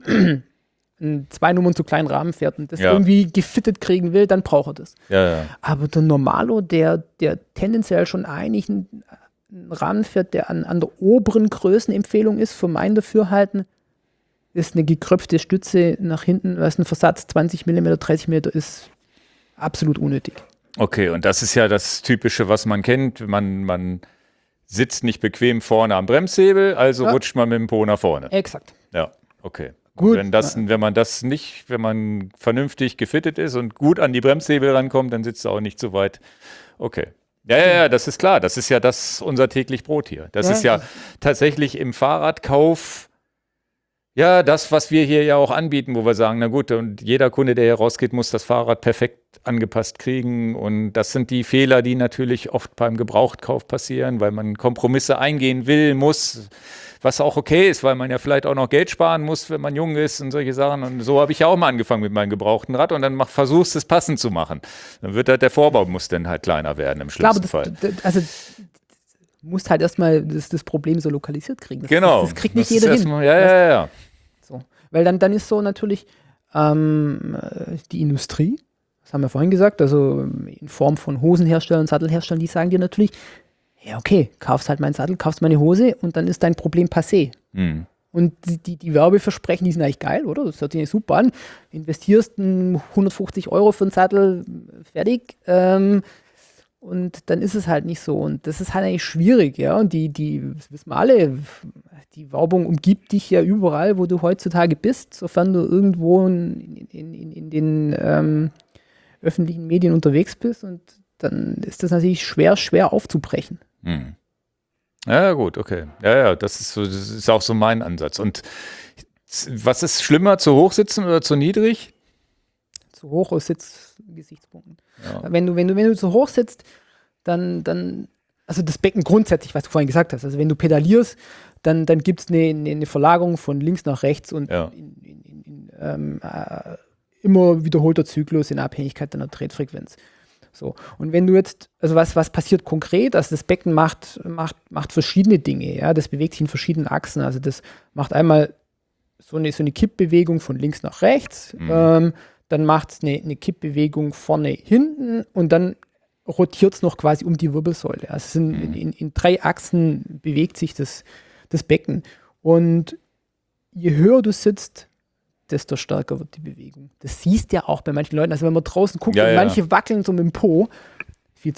B: zwei Nummern zu kleinen Rahmen fährt und das ja. irgendwie gefittet kriegen will, dann braucht er das.
A: Ja, ja.
B: Aber der Normalo, der, der tendenziell schon eigentlich einen, einen Rahmen fährt, der an, an der oberen Größenempfehlung ist, für mein Dafürhalten, ist eine gekröpfte Stütze nach hinten, was ein Versatz zwanzig Millimeter, dreißig Millimeter ist, absolut unnötig.
A: Okay, und das ist ja das Typische, was man kennt. Man, man sitzt nicht bequem vorne am Bremshebel, also ja. rutscht man mit dem Po nach vorne.
B: Exakt.
A: Ja, okay.
B: Gut.
A: Wenn, das, wenn man das nicht, wenn man vernünftig gefittet ist und gut an die Bremshebel rankommt, dann sitzt er auch nicht so weit. Okay. Ja, ja, ja, das ist klar. Das ist ja das unser täglich Brot hier. Das ja. ist ja tatsächlich im Fahrradkauf ja, das, was wir hier ja auch anbieten, wo wir sagen, na gut, und jeder Kunde, der hier rausgeht, muss das Fahrrad perfekt angepasst kriegen. Und das sind die Fehler, die natürlich oft beim Gebrauchtkauf passieren, weil man Kompromisse eingehen will, muss, was auch okay ist, weil man ja vielleicht auch noch Geld sparen muss, wenn man jung ist und solche Sachen. Und so habe ich ja auch mal angefangen mit meinem gebrauchten Rad und dann mach, versuchst es passend zu machen. Dann wird halt der Vorbau muss dann halt kleiner werden im schlimmsten
B: das,
A: Fall.
B: Das, also du musst halt erstmal das, das Problem so lokalisiert kriegen. Das,
A: genau.
B: Das, das kriegt nicht das jeder hin.
A: Mal, ja, ja, ja.
B: So. Weil dann, dann ist so natürlich ähm, die Industrie, das haben wir vorhin gesagt, also in Form von Hosenherstellern, Sattelherstellern, die sagen dir natürlich, ja okay, kaufst halt meinen Sattel, kaufst meine Hose und dann ist dein Problem passé. Mhm. Und die, die, die Werbeversprechen, die sind eigentlich geil, oder? Das hört sich super an. Investierst hundertfünfzig Euro für einen Sattel, fertig. Ähm, Und dann ist es halt nicht so. Und das ist halt eigentlich schwierig, ja. Und die, die, das wissen wir alle, die Werbung umgibt dich ja überall, wo du heutzutage bist, sofern du irgendwo in, in, in, in den ähm, öffentlichen Medien unterwegs bist. Und dann ist das natürlich schwer, schwer aufzubrechen.
A: Hm. Ja, gut, okay. Ja, ja, das ist, so, das ist auch so mein Ansatz. Und was ist schlimmer, zu hoch sitzen oder zu niedrig?
B: Zu hoch aus Sitzgesichtspunkten. Ja. Wenn du, wenn du, wenn du zu hoch sitzt, dann, dann, also das Becken grundsätzlich, was du vorhin gesagt hast, also wenn du pedalierst, dann, dann gibt es eine, eine Verlagerung von links nach rechts und
A: ja.
B: in, in, in, in, ähm, äh, immer wiederholter Zyklus in Abhängigkeit deiner Tretfrequenz. So. Und wenn du jetzt, also was, was passiert konkret? Also das Becken macht, macht, macht verschiedene Dinge, ja, das bewegt sich in verschiedenen Achsen. Also das macht einmal so eine, so eine Kippbewegung von links nach rechts, mhm. ähm, dann macht es eine, eine Kippbewegung vorne, hinten und dann rotiert es noch quasi um die Wirbelsäule. Also es sind, mhm. in, in drei Achsen bewegt sich das, das Becken. Und je höher du sitzt, desto stärker wird die Bewegung. Das siehst du ja auch bei manchen Leuten. Also wenn man draußen guckt,
A: ja,
B: und
A: ja.
B: manche wackeln so mit dem Po, viel zu hoch.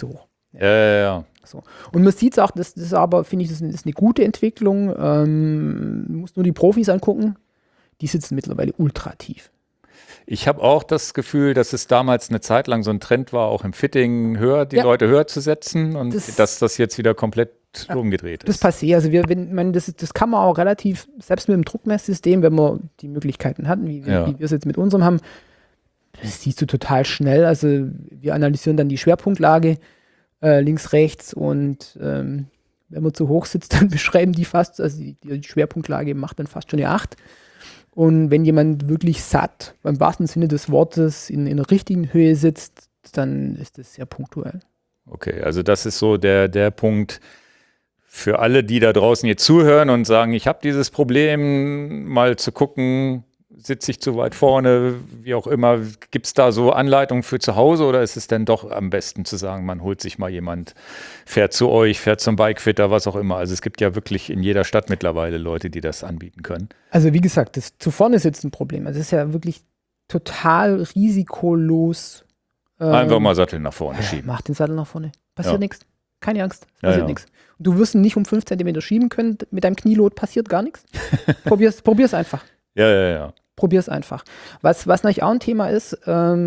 A: Ja, ja, ja.
B: So. Und man sieht es auch, das, das ist aber, finde ich, das ist eine gute Entwicklung. Ähm, man muss nur die Profis angucken, die sitzen mittlerweile ultra tief.
A: Ich habe auch das Gefühl, dass es damals eine Zeit lang so ein Trend war, auch im Fitting höher, die
B: ja.
A: Leute höher zu setzen und
B: das,
A: dass das jetzt wieder komplett
B: ja,
A: umgedreht ist.
B: Das passiert. Also wir, wenn, man, das, das kann man auch relativ, selbst mit dem Druckmesssystem, wenn man die Möglichkeiten hatten, wie,
A: ja.
B: wie wir es jetzt mit unserem haben, das siehst du total schnell. Also wir analysieren dann die Schwerpunktlage äh, links, rechts und ähm, wenn man zu hoch sitzt, dann beschreiben die fast, also die, die Schwerpunktlage macht dann fast schon eine acht. Und wenn jemand wirklich satt, beim wahrsten Sinne des Wortes, in, in der richtigen Höhe sitzt, dann ist das sehr punktuell.
A: Okay, also das ist so der, der Punkt für alle, die da draußen jetzt zuhören und sagen, ich habe dieses Problem, mal zu gucken, sitze ich zu weit vorne, wie auch immer. Gibt es da so Anleitungen für zu Hause oder ist es denn doch am besten zu sagen, man holt sich mal jemand, fährt zu euch, fährt zum Bikefitter, was auch immer. Also es gibt ja wirklich in jeder Stadt mittlerweile Leute, die das anbieten können.
B: Also wie gesagt, das zu vorne sitzen ein Problem. Also es ist ja wirklich total risikolos.
A: Ähm, Einfach mal Sattel nach vorne
B: ja,
A: schieben.
B: Mach den Sattel nach vorne. Passiert ja. nichts. Keine Angst.
A: Ja,
B: Passiert
A: ja.
B: nichts. Du wirst ihn nicht um fünf Zentimeter schieben können. Mit deinem Knielot passiert gar nichts. Probier's, probier's einfach.
A: Ja, ja, ja.
B: Probier's einfach. Was, was natürlich auch ein Thema ist,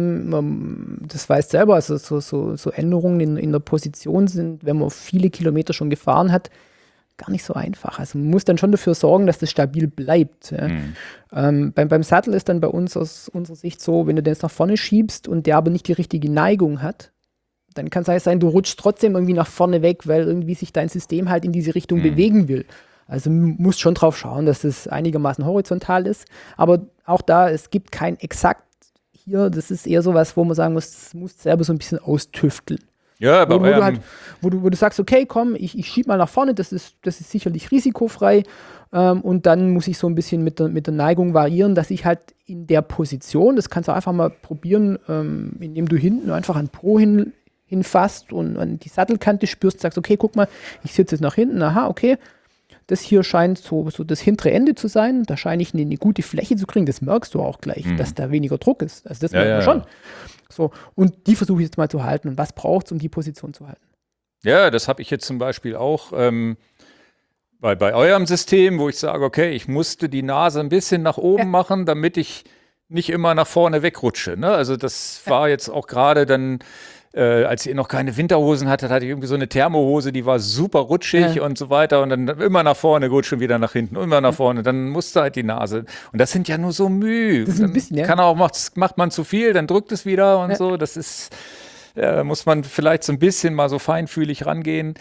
B: ähm, das weißt selber, also so, so, so Änderungen in, in der Position sind, wenn man viele Kilometer schon gefahren hat, gar nicht so einfach. Also man muss dann schon dafür sorgen, dass das stabil bleibt. Ja.
A: Mhm.
B: Ähm, beim, beim Sattel ist dann bei uns aus unserer Sicht so, wenn du den jetzt nach vorne schiebst und der aber nicht die richtige Neigung hat, dann kann es halt sein, du rutschst trotzdem irgendwie nach vorne weg, weil irgendwie sich dein System halt in diese Richtung mhm. bewegen will. Also musst schon drauf schauen, dass das einigermaßen horizontal ist. Aber auch da, es gibt kein exakt hier, das ist eher sowas, wo man sagen muss, das musst du selber so ein bisschen austüfteln.
A: Ja, aber
B: wo, wo, du halt, wo, du, wo du sagst, okay, komm, ich, ich schieb mal nach vorne, das ist, das ist sicherlich risikofrei. Ähm, und dann muss ich so ein bisschen mit der, mit der Neigung variieren, dass ich halt in der Position, das kannst du einfach mal probieren, ähm, indem du hinten einfach an Po hin, hinfasst und an die Sattelkante spürst, sagst, okay, guck mal, ich sitze jetzt nach hinten, aha, okay. Das hier scheint so, so das hintere Ende zu sein. Da scheine ich eine, eine gute Fläche zu kriegen. Das merkst du auch gleich, mhm. dass da weniger Druck ist. Also das
A: ja,
B: merkt man
A: ja,
B: schon.
A: Ja.
B: So, und die versuche ich jetzt mal zu halten. Und was braucht es, um die Position zu halten?
A: Ja, das habe ich jetzt zum Beispiel auch ähm, bei, bei eurem System, wo ich sage, okay, ich musste die Nase ein bisschen nach oben ja. machen, damit ich nicht immer nach vorne wegrutsche. Ne? Also das ja. war jetzt auch gerade dann, Äh, als ihr noch keine Winterhosen hattet, hatte ich irgendwie so eine Thermohose, die war super rutschig ja. und so weiter und dann immer nach vorne gerutscht und wieder nach hinten, immer nach vorne, dann musste halt die Nase. Und das sind ja nur so Mühe.
B: Das ist ein bisschen, ja.
A: Kann auch, macht, macht man zu viel, dann drückt es wieder und ja. so. Das ist, äh, muss man vielleicht so ein bisschen mal so feinfühlig rangehen.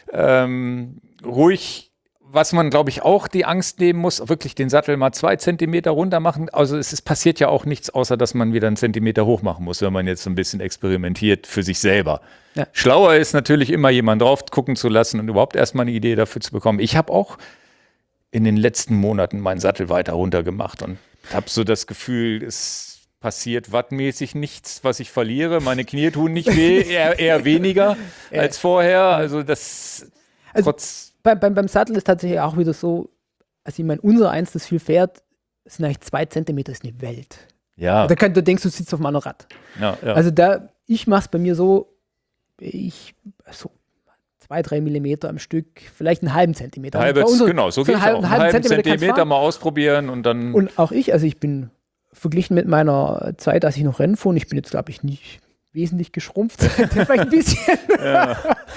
A: Ähm, ruhig. Was man, glaube ich, auch die Angst nehmen muss, wirklich den Sattel mal zwei Zentimeter runter machen. Also es ist, passiert ja auch nichts, außer dass man wieder einen Zentimeter hoch machen muss, wenn man jetzt so ein bisschen experimentiert für sich selber. Ja. Schlauer ist natürlich immer jemanden drauf gucken zu lassen und überhaupt erstmal eine Idee dafür zu bekommen. Ich habe auch in den letzten Monaten meinen Sattel weiter runter gemacht und habe so das Gefühl, es passiert wattmäßig nichts, was ich verliere. Meine Knie tun nicht weh, eher, eher weniger als vorher. Also das
B: also
A: trotz...
B: Beim, beim, beim Sattel ist tatsächlich auch wieder so, also ich meine, unser eins, das viel fährt, sind eigentlich zwei Zentimeter, ist eine Welt.
A: Ja.
B: Da, kann, da denkst du, du sitzt auf meinem Rad.
A: Ja, ja.
B: Also da, ich mache es bei mir so, ich, so zwei, drei Millimeter am Stück, vielleicht einen halben Zentimeter.
A: Halbes,
B: unser,
A: genau, so geht es auch. Einen halben, halben Zentimeter, Zentimeter mal ausprobieren und dann...
B: Und auch ich, also ich bin verglichen mit meiner Zeit, als ich noch Rennen fuhr, und ich bin jetzt, glaube ich, nicht wesentlich geschrumpft, vielleicht ein bisschen. äh,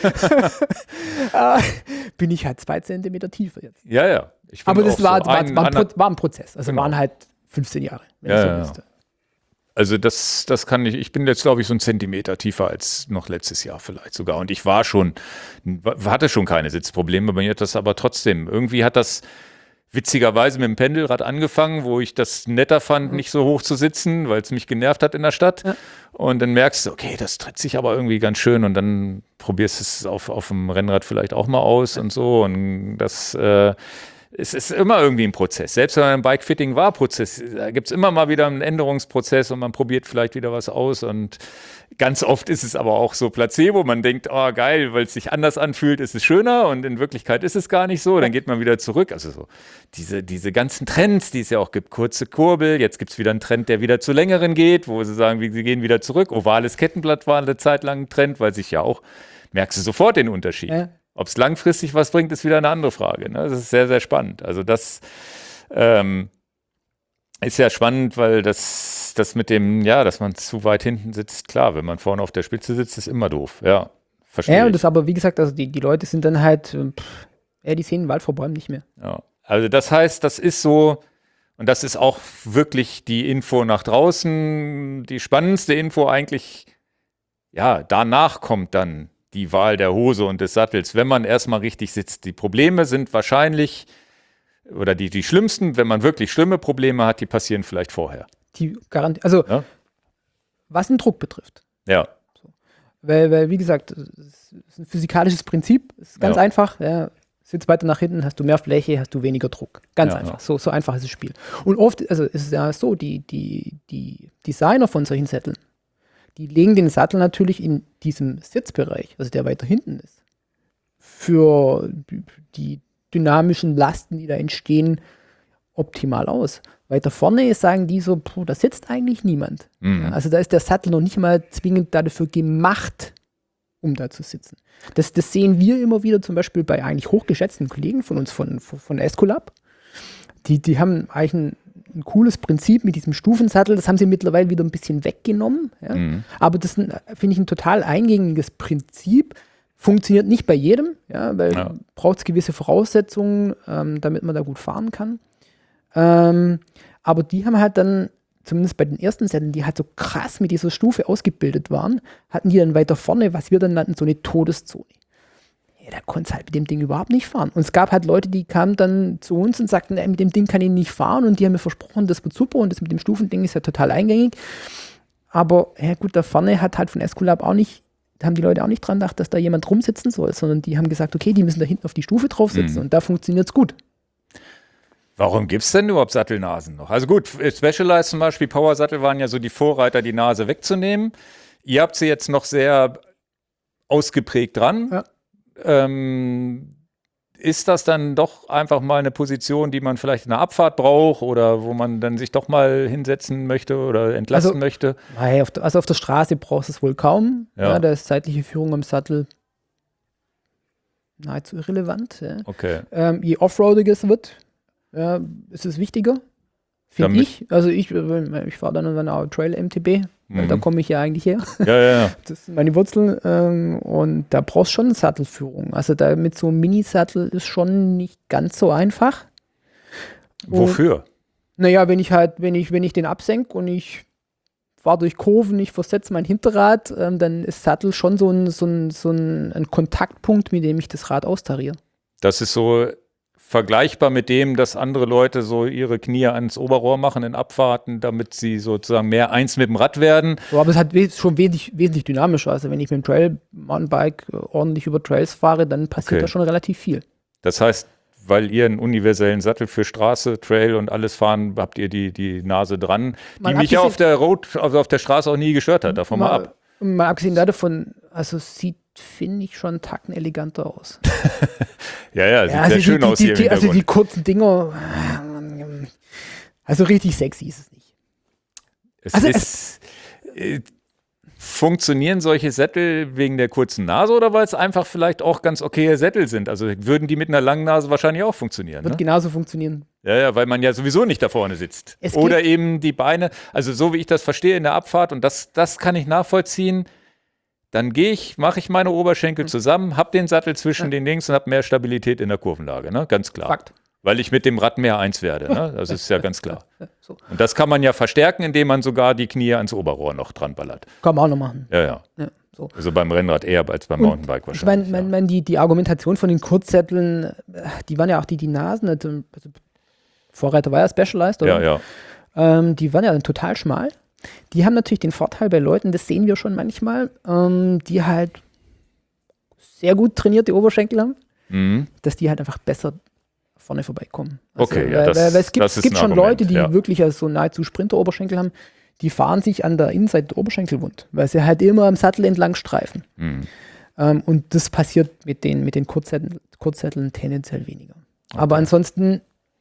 B: bin ich halt zwei Zentimeter tiefer jetzt.
A: Ja, ja. Ich
B: Aber das war,
A: so
B: war,
A: ein,
B: war, ein war ein Prozess. Also genau. waren halt fünfzehn Jahre. Wenn
A: ja,
B: ich so
A: ja.
B: wüsste.
A: Also das, das kann ich, ich bin jetzt, glaube ich, so einen Zentimeter tiefer als noch letztes Jahr vielleicht sogar. Und ich war schon, hatte schon keine Sitzprobleme, bei mir hat das aber trotzdem, irgendwie hat das witzigerweise mit dem Pendelrad angefangen, wo ich das netter fand, nicht so hoch zu sitzen, weil es mich genervt hat in der Stadt. Ja. Und dann merkst du, okay, das tritt sich aber irgendwie ganz schön und dann probierst du es auf, auf dem Rennrad vielleicht auch mal aus und so. Und das, äh, es ist immer irgendwie ein Prozess. Selbst wenn man im Bike-Fitting war, Prozess, da gibt es immer mal wieder einen Änderungsprozess und man probiert vielleicht wieder was aus. Und ganz oft ist es aber auch so Placebo. Man denkt, oh geil, weil es sich anders anfühlt, ist es schöner und in Wirklichkeit ist es gar nicht so. Dann geht man wieder zurück. Also so diese, diese ganzen Trends, die es ja auch gibt, kurze Kurbel. Jetzt gibt es wieder einen Trend, der wieder zu längeren geht, wo sie sagen, sie gehen wieder zurück. Ovales Kettenblatt war eine Zeit lang ein Trend, weil sich ja auch, merkst du sofort den Unterschied. Ja. Ob es langfristig was bringt, ist wieder eine andere Frage. Ne? Das ist sehr, sehr spannend. Also das ähm, ist ja spannend, weil das, das mit dem, ja, dass man zu weit hinten sitzt, klar, wenn man vorne auf der Spitze sitzt, ist immer doof. Ja, verstehe.
B: Ja, und das aber, wie gesagt, also die, die Leute sind dann halt, pff, ja, die sehen den Wald vor Bäumen nicht mehr.
A: Ja, also das heißt, das ist so, und das ist auch wirklich die Info nach draußen, die spannendste Info eigentlich, ja, danach kommt dann die Wahl der Hose und des Sattels, wenn man erstmal richtig sitzt. Die Probleme sind wahrscheinlich, oder die, die schlimmsten, wenn man wirklich schlimme Probleme hat, die passieren vielleicht vorher.
B: Die Garantie, also ja? Was den Druck betrifft.
A: Ja.
B: So. Weil, weil, wie gesagt, es ist ein physikalisches Prinzip, es ist ganz ja. einfach. Ja. Sitzt weiter nach hinten, hast du mehr Fläche, hast du weniger Druck. Ganz ja, einfach. Ja. So, so einfach ist das Spiel. Und oft, also ist es ja so, die, die, die Designer von solchen Sätteln, die legen den Sattel natürlich in diesem Sitzbereich, also der weiter hinten ist, für die dynamischen Lasten, die da entstehen, optimal aus. Weiter vorne sagen die so, puh, da sitzt eigentlich niemand. Mhm. Also da ist der Sattel noch nicht mal zwingend dafür gemacht, um da zu sitzen. Das, das sehen wir immer wieder zum Beispiel bei eigentlich hochgeschätzten Kollegen von uns, von, von Escolab. Die, die haben eigentlich ein ein cooles Prinzip mit diesem Stufensattel, das haben sie mittlerweile wieder ein bisschen weggenommen. Ja? Mhm. Aber das finde ich ein total eingängiges Prinzip. Funktioniert nicht bei jedem, ja, weil ja. braucht es gewisse Voraussetzungen, ähm, damit man da gut fahren kann. Ähm, aber die haben halt dann, zumindest bei den ersten Sätteln, die halt so krass mit dieser Stufe ausgebildet waren, hatten die dann weiter vorne, was wir dann nannten, so eine Todeszone. Ja, da konnte es halt mit dem Ding überhaupt nicht fahren. Und es gab halt Leute, die kamen dann zu uns und sagten, ey, mit dem Ding kann ich nicht fahren. Und die haben mir versprochen, das wird super. Und das mit dem Stufending ist ja total eingängig. Aber ja gut, da vorne hat halt von Escolab auch nicht, da haben die Leute auch nicht dran gedacht, dass da jemand rumsitzen soll, sondern die haben gesagt, okay, die müssen da hinten auf die Stufe drauf sitzen. Mhm. Und da funktioniert es gut.
A: Warum gibt es denn überhaupt Sattelnasen noch? Also gut, Specialized zum Beispiel, Power-Sattel waren ja so die Vorreiter, die Nase wegzunehmen. Ihr habt sie jetzt noch sehr ausgeprägt dran. Ja. Ähm, ist das dann doch einfach mal eine Position, die man vielleicht in der Abfahrt braucht oder wo man dann sich doch mal hinsetzen möchte oder entlasten
B: also,
A: möchte?
B: Also auf der Straße brauchst du es wohl kaum. Ja. Ja, da ist zeitliche Führung am Sattel nahezu irrelevant. Ja.
A: Okay.
B: Ähm, je offroadiger es wird, ja, ist es wichtiger, finde ich. Also ich, ich fahre dann in einer Trail-M T B. Mhm. Da komme ich ja eigentlich her.
A: Ja, ja, ja.
B: Das sind meine Wurzeln. Ähm, und da brauchst du schon eine Sattelführung. Also da mit so einem Mini-Sattel ist schon nicht ganz so einfach. Und,
A: wofür?
B: Naja, wenn ich halt, wenn ich, wenn ich den absenke und ich fahre durch Kurven, ich versetze mein Hinterrad, ähm, dann ist Sattel schon so ein, so, ein, so ein, ein Kontaktpunkt, mit dem ich das Rad austariere.
A: Das ist so vergleichbar mit dem, dass andere Leute so ihre Knie ans Oberrohr machen in Abfahrten, damit sie sozusagen mehr eins mit dem Rad werden.
B: So, aber es hat we- schon wesentlich, wesentlich dynamischer. Also wenn ich mit dem Trail-Mountainbike ordentlich über Trails fahre, dann passiert okay. da schon relativ viel.
A: Das heißt, weil ihr einen universellen Sattel für Straße, Trail und alles fahren, habt ihr die, die Nase dran, die mal mich ja auf der Road, also auf der Straße auch nie gestört hat, davon mal, mal ab.
B: Mal abgesehen davon, also sieht, finde ich, schon einen Tacken eleganter aus.
A: ja, ja, sieht ja, also sehr
B: die,
A: schön
B: die,
A: aus
B: die,
A: hier
B: die,
A: im
B: Also die kurzen Dinger, also richtig sexy ist es nicht.
A: Es
B: also
A: ist,
B: es,
A: äh, funktionieren solche Sättel wegen der kurzen Nase oder weil es einfach vielleicht auch ganz okaye Sättel sind? Also würden die mit einer langen Nase wahrscheinlich auch funktionieren?
B: Wird
A: ne?
B: genauso funktionieren.
A: Ja, ja, weil man ja sowieso nicht da vorne sitzt.
B: Es
A: oder eben die Beine, also so wie ich das verstehe in der Abfahrt und das, das kann ich nachvollziehen, dann gehe ich, mache ich meine Oberschenkel zusammen, habe den Sattel zwischen ja. den Links und habe mehr Stabilität in der Kurvenlage, ne? Ganz klar.
B: Fakt.
A: Weil ich mit dem Rad mehr eins werde, ne? Das ist ja ganz klar. So. Und das kann man ja verstärken, indem man sogar die Knie ans Oberrohr noch dran ballert.
B: Kann man auch noch machen.
A: Ja, ja.
B: ja so.
A: Also beim Rennrad eher als beim
B: und
A: Mountainbike wahrscheinlich.
B: Ich meine, mein, ja. die, die Argumentation von den Kurzsätteln, die waren ja auch die, die Nasen, also Vorreiter war ja Specialized, oder?
A: Ja, ja.
B: Ähm, die waren ja dann total schmal. Die haben natürlich den Vorteil bei Leuten, das sehen wir schon manchmal, ähm, die halt sehr gut trainierte Oberschenkel haben,
A: mhm.
B: dass die halt einfach besser vorne vorbeikommen. Also,
A: okay, ja,
B: weil,
A: das,
B: weil, weil es gibt,
A: das ist
B: gibt
A: ein
B: schon
A: Argument,
B: Leute, die
A: ja.
B: wirklich also so nahezu Sprinter-Oberschenkel haben, die fahren sich an der Innenseite der Oberschenkel wund, weil sie halt immer am Sattel entlang streifen.
A: Hm.
B: Ähm, und das passiert mit den, mit den Kurzsätteln, Kurzsätteln tendenziell weniger.
A: Okay.
B: Aber ansonsten,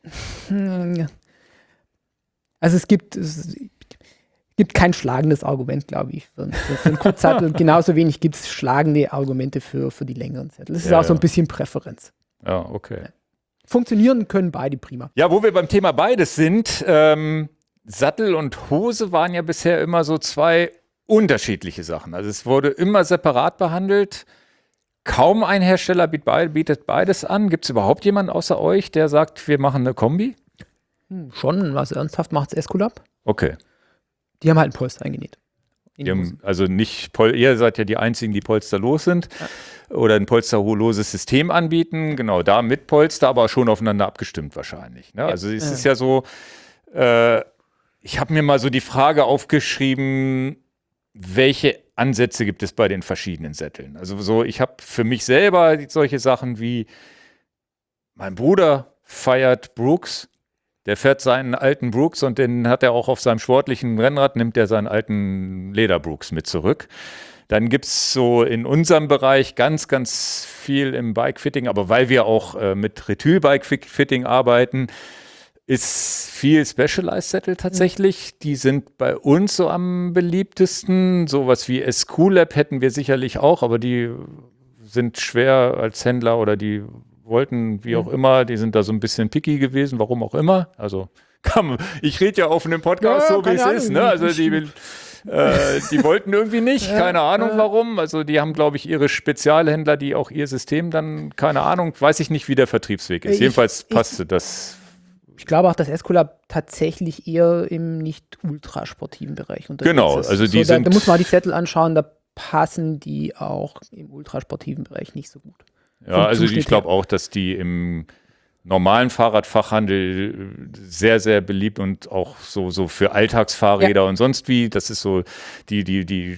B: also es gibt, es gibt kein schlagendes Argument, glaube ich, für, für, für einen Kurzsattel. Genauso wenig gibt es schlagende Argumente für, für die längeren Sättel. Das ist
A: Ja,
B: auch so ein
A: ja.
B: bisschen Präferenz.
A: Ja, okay.
B: Funktionieren können beide prima.
A: Ja, wo wir beim Thema beides sind, ähm, Sattel und Hose waren ja bisher immer so zwei unterschiedliche Sachen. Also es wurde immer separat behandelt. Kaum ein Hersteller bietet beides an. Gibt es überhaupt jemanden außer euch, der sagt, wir machen eine Kombi?
B: Hm, schon, was ernsthaft macht es Esculap.
A: Okay.
B: Die haben halt ein Polster eingenäht.
A: Die haben also nicht, Pol ihr seid ja die Einzigen, die polsterlos sind ja. oder ein polsterloses System anbieten. Genau, da mit Polster, aber schon aufeinander abgestimmt wahrscheinlich. Ne? Ja. Also es ist ja so, äh, ich habe mir mal so die Frage aufgeschrieben, welche Ansätze gibt es bei den verschiedenen Sätteln? Also so, ich habe für mich selber solche Sachen wie, mein Bruder feiert Brooks, der fährt seinen alten Brooks und den hat er auch auf seinem sportlichen Rennrad, nimmt er seinen alten Leder-Brooks mit zurück. Dann gibt es so in unserem Bereich ganz, ganz viel im Bike-Fitting, aber weil wir auch äh, mit Retul-Bike-Fitting arbeiten, ist viel Specialized-Sättel tatsächlich. Die sind bei uns so am beliebtesten. Sowas wie Esculap hätten wir sicherlich auch, aber die sind schwer als Händler oder die wollten, wie auch immer, die sind da so ein bisschen picky gewesen, warum auch immer. Also, kann, ich rede ja auf einem Podcast
B: ja,
A: so, wie es
B: Ahnung,
A: ist. Ne? Also, die, äh, die wollten irgendwie nicht, ja, keine Ahnung ja. warum. Also, die haben, glaube ich, ihre Spezialhändler, die auch ihr System dann, keine Ahnung, weiß ich nicht, wie der Vertriebsweg ist. Ich, Jedenfalls passte
B: ich, das.
A: Ich
B: glaube auch, dass Esculap tatsächlich eher im nicht ultrasportiven Bereich unterwegs
A: genau,
B: ist.
A: also die
B: so, da,
A: sind
B: da muss man die Sättel anschauen, da passen die auch im ultrasportiven Bereich nicht so gut.
A: Ja, also ich glaube auch, dass die im normalen Fahrradfachhandel sehr, sehr beliebt und auch so, so für Alltagsfahrräder ja. und sonst wie, das ist so, die, die, die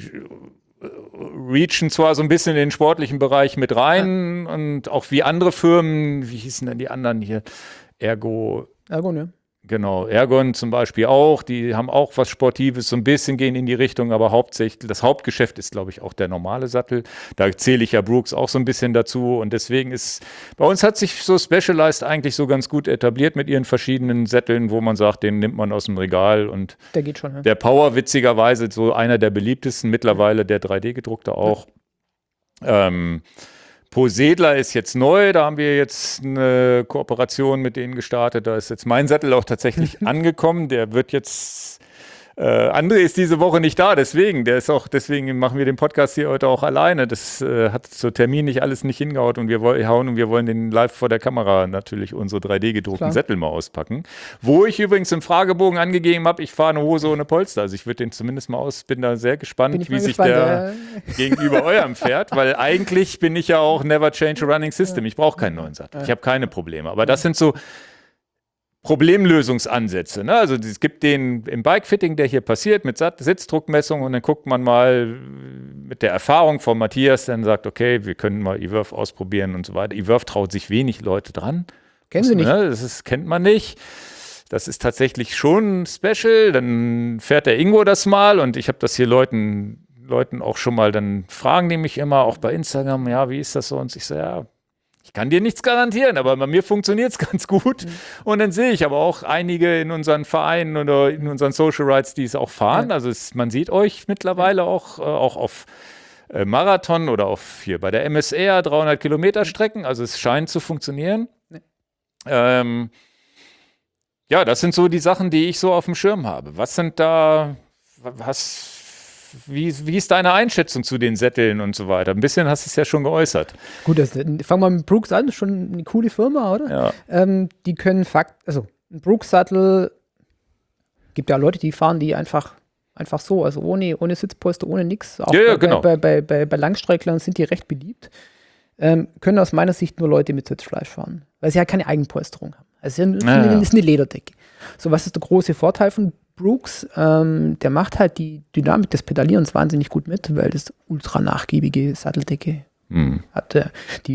A: reachen zwar so ein bisschen in den sportlichen Bereich mit rein ja. und auch wie andere Firmen, wie hießen denn die anderen hier? Ergo.
B: Ergon, ja.
A: Genau, Ergon zum Beispiel auch, die haben auch was Sportives, so ein bisschen gehen in die Richtung, aber hauptsächlich, das Hauptgeschäft ist, glaube ich, auch der normale Sattel. Da zähle ich ja Brooks auch so ein bisschen dazu und deswegen ist, bei uns hat sich so Specialized eigentlich so ganz gut etabliert mit ihren verschiedenen Sätteln, wo man sagt, den nimmt man aus dem Regal und
B: der geht schon, ja.
A: Der Power, witzigerweise, so einer der beliebtesten, mittlerweile der drei D gedruckte auch. Ja. Ähm, Posedler ist jetzt neu, da haben wir jetzt eine Kooperation mit denen gestartet. Da ist jetzt mein Sattel auch tatsächlich angekommen. Der wird jetzt, äh, André ist diese Woche nicht da, deswegen, der ist auch, deswegen machen wir den Podcast hier heute auch alleine. Das äh, hat zur Termin nicht alles nicht hingehauen und wir hauen und wir wollen den live vor der Kamera natürlich unsere drei D gedruckten Klar. Sättel mal auspacken. Wo ich übrigens im Fragebogen angegeben habe, ich fahre eine Hose ohne Polster. Also ich würde den zumindest mal aus, bin da sehr gespannt, wie sich gespannt, der ja. gegenüber eurem fährt, weil eigentlich bin ich ja auch never change a running system. Ich brauche keinen neuen Sattel. Ich habe keine Probleme. Aber das sind so Problemlösungsansätze. Ne? Also es gibt den im Bike-Fitting, der hier passiert, mit Sitzdruckmessung und dann guckt man mal mit der Erfahrung von Matthias, dann sagt, okay, wir können mal eVerve ausprobieren und so weiter. eVerve traut sich wenig Leute dran.
B: Kennen Sie nicht?
A: Ne? Das ist, kennt man nicht. Das ist tatsächlich schon special. Dann fährt der Ingo das mal und ich habe das hier Leuten, Leuten auch schon mal, dann fragen die mich immer, auch bei Instagram, ja, wie ist das so? Und ich so, ja, ich kann dir nichts garantieren, aber bei mir funktioniert es ganz gut. Mhm. Und dann sehe ich aber auch einige in unseren Vereinen oder in unseren Social Rides, die es auch fahren. Ja. Also es, man sieht euch mittlerweile ja. auch, äh, auch auf äh, Marathon oder auf hier bei der M S R dreihundert Kilometer Strecken. Also es scheint zu funktionieren. Ja. Ähm, ja, das sind so die Sachen, die ich so auf dem Schirm habe. Was sind da, was... Wie, wie ist deine Einschätzung zu den Sätteln und so weiter? Ein bisschen hast du es ja schon geäußert.
B: Gut, das, fangen wir mit Brooks an, das ist schon eine coole Firma, oder?
A: Ja.
B: Ähm, die können Fakt, also ein Brooks-Sattel, gibt ja Leute, die fahren die einfach, einfach so, also ohne, ohne Sitzpolster, ohne nichts. Auch
A: ja, ja,
B: bei,
A: genau.
B: bei, bei, bei, bei Langstrecklern sind die recht beliebt. Ähm, können aus meiner Sicht nur Leute mit Sitzfleisch fahren, weil sie halt keine Eigenpolsterung haben. Also es ist eine,
A: ja, ja.
B: ist eine Lederdecke. So, was ist der große Vorteil von Brooks? Ähm, der macht halt die Dynamik des Pedalierens wahnsinnig gut mit, weil das ultra nachgiebige Satteldecke
A: hm.
B: hat. Äh, die ist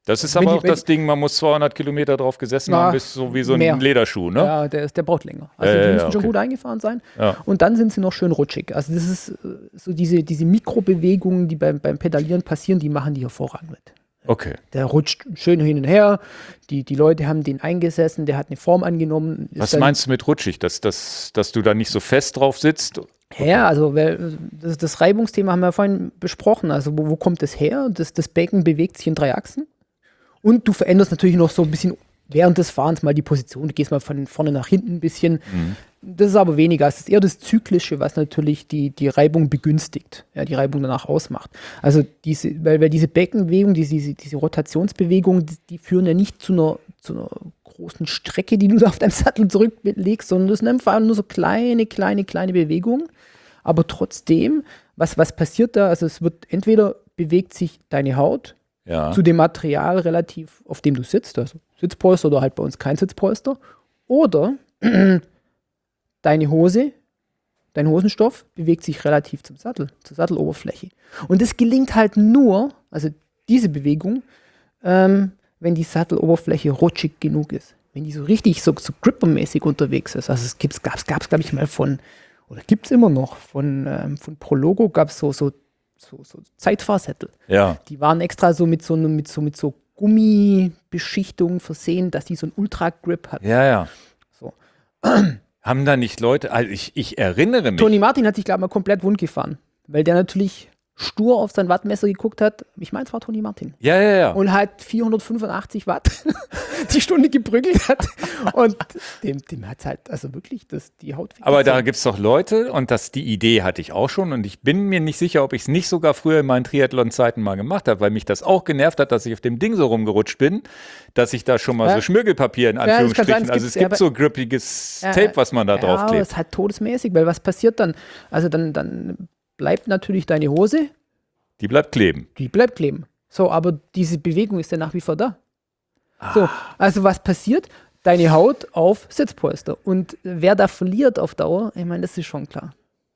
A: Das ist
B: Wenn
A: aber
B: die-
A: auch
B: wenn
A: das Ding, man muss zweihundert Kilometer drauf gesessen
B: Na,
A: haben, bis so wie so ein
B: mehr.
A: Lederschuh, ne?
B: Ja, der, ist, der braucht länger. Also
A: Ja,
B: die
A: ja,
B: müssen
A: ja,
B: schon
A: okay.
B: gut eingefahren sein.
A: Ja.
B: Und dann sind sie noch schön rutschig. Also das ist äh, so diese, diese Mikrobewegungen, die beim, beim Pedalieren passieren, die machen die hervorragend mit.
A: Okay.
B: Der rutscht schön hin und her. Die, die Leute haben den eingesessen, der hat eine Form angenommen. Ist
A: Was
B: dann-
A: meinst du mit rutschig? Dass, dass, dass du da nicht so fest drauf sitzt?
B: Ja, also weil, das, das Reibungsthema haben wir vorhin besprochen. Also wo, wo kommt das her? Das, das Becken bewegt sich in drei Achsen. Und du veränderst natürlich noch so ein bisschen während des Fahrens mal die Position. Du gehst mal von vorne nach hinten ein bisschen.
A: Mhm.
B: Das ist aber weniger. Es ist eher das Zyklische, was natürlich die, die Reibung begünstigt, ja, die Reibung danach ausmacht. Also diese, weil, weil diese Beckenbewegung, diese, diese, diese Rotationsbewegung, die, die führen ja nicht zu einer, zu einer großen Strecke, die du da auf deinem Sattel zurücklegst, sondern das sind einfach nur so kleine, kleine, kleine Bewegungen. Aber trotzdem, was, was passiert da? Also es wird entweder bewegt sich deine Haut
A: Ja.
B: zu dem Material relativ, auf dem du sitzt, also Sitzpolster oder halt bei uns kein Sitzpolster, oder deine Hose, dein Hosenstoff bewegt sich relativ zum Sattel, zur Satteloberfläche. Und das gelingt halt nur, also diese Bewegung, ähm, wenn die Satteloberfläche rutschig genug ist. Wenn die so richtig so, so grippermäßig unterwegs ist. Also es gab es, gab's, gab's, glaube ich, mal von, oder gibt es immer noch, von, ähm, von Prologo gab es so, so, so, so Zeitfahrsättel.
A: Ja.
B: Die waren extra so mit so, einem- mit so, mit so Gummibeschichtung versehen, dass die so einen Ultra-Grip hat.
A: Ja, ja.
B: So.
A: Haben da nicht Leute, also ich, ich erinnere mich.
B: Toni Martin hat sich, glaube ich, mal komplett wund gefahren, weil der natürlich stur auf sein Wattmesser geguckt hat. Ich meine, es war Toni Martin.
A: Ja, ja, ja.
B: Und halt vierhundertfünfundachtzig Watt die Stunde geprügelt hat. Und dem, dem hat es halt, also wirklich, das, die Haut
A: Aber da
B: weggezogen.
A: gibt es doch Leute, und das, die Idee hatte ich auch schon, und ich bin mir nicht sicher, ob ich es nicht sogar früher in meinen Triathlon-Zeiten mal gemacht habe, weil mich das auch genervt hat, dass ich auf dem Ding so rumgerutscht bin, dass ich da schon mal
B: Ja.
A: so Schmirgelpapier in
B: das kann
A: Anführungsstrichen,
B: sein, es
A: also es
B: gibt's,
A: gibt
B: ja,
A: so grippiges
B: Ja,
A: Tape, was man da
B: Ja,
A: drauf
B: aber es
A: klebt.
B: ist halt todesmäßig, weil was passiert dann? Also dann, dann bleibt natürlich deine Hose,
A: Die bleibt kleben.
B: die bleibt kleben. So, aber diese Bewegung ist ja nach wie vor da. So, also was passiert? Deine Haut auf Sitzpolster. Und wer da verliert auf Dauer, ich meine, das ist schon klar.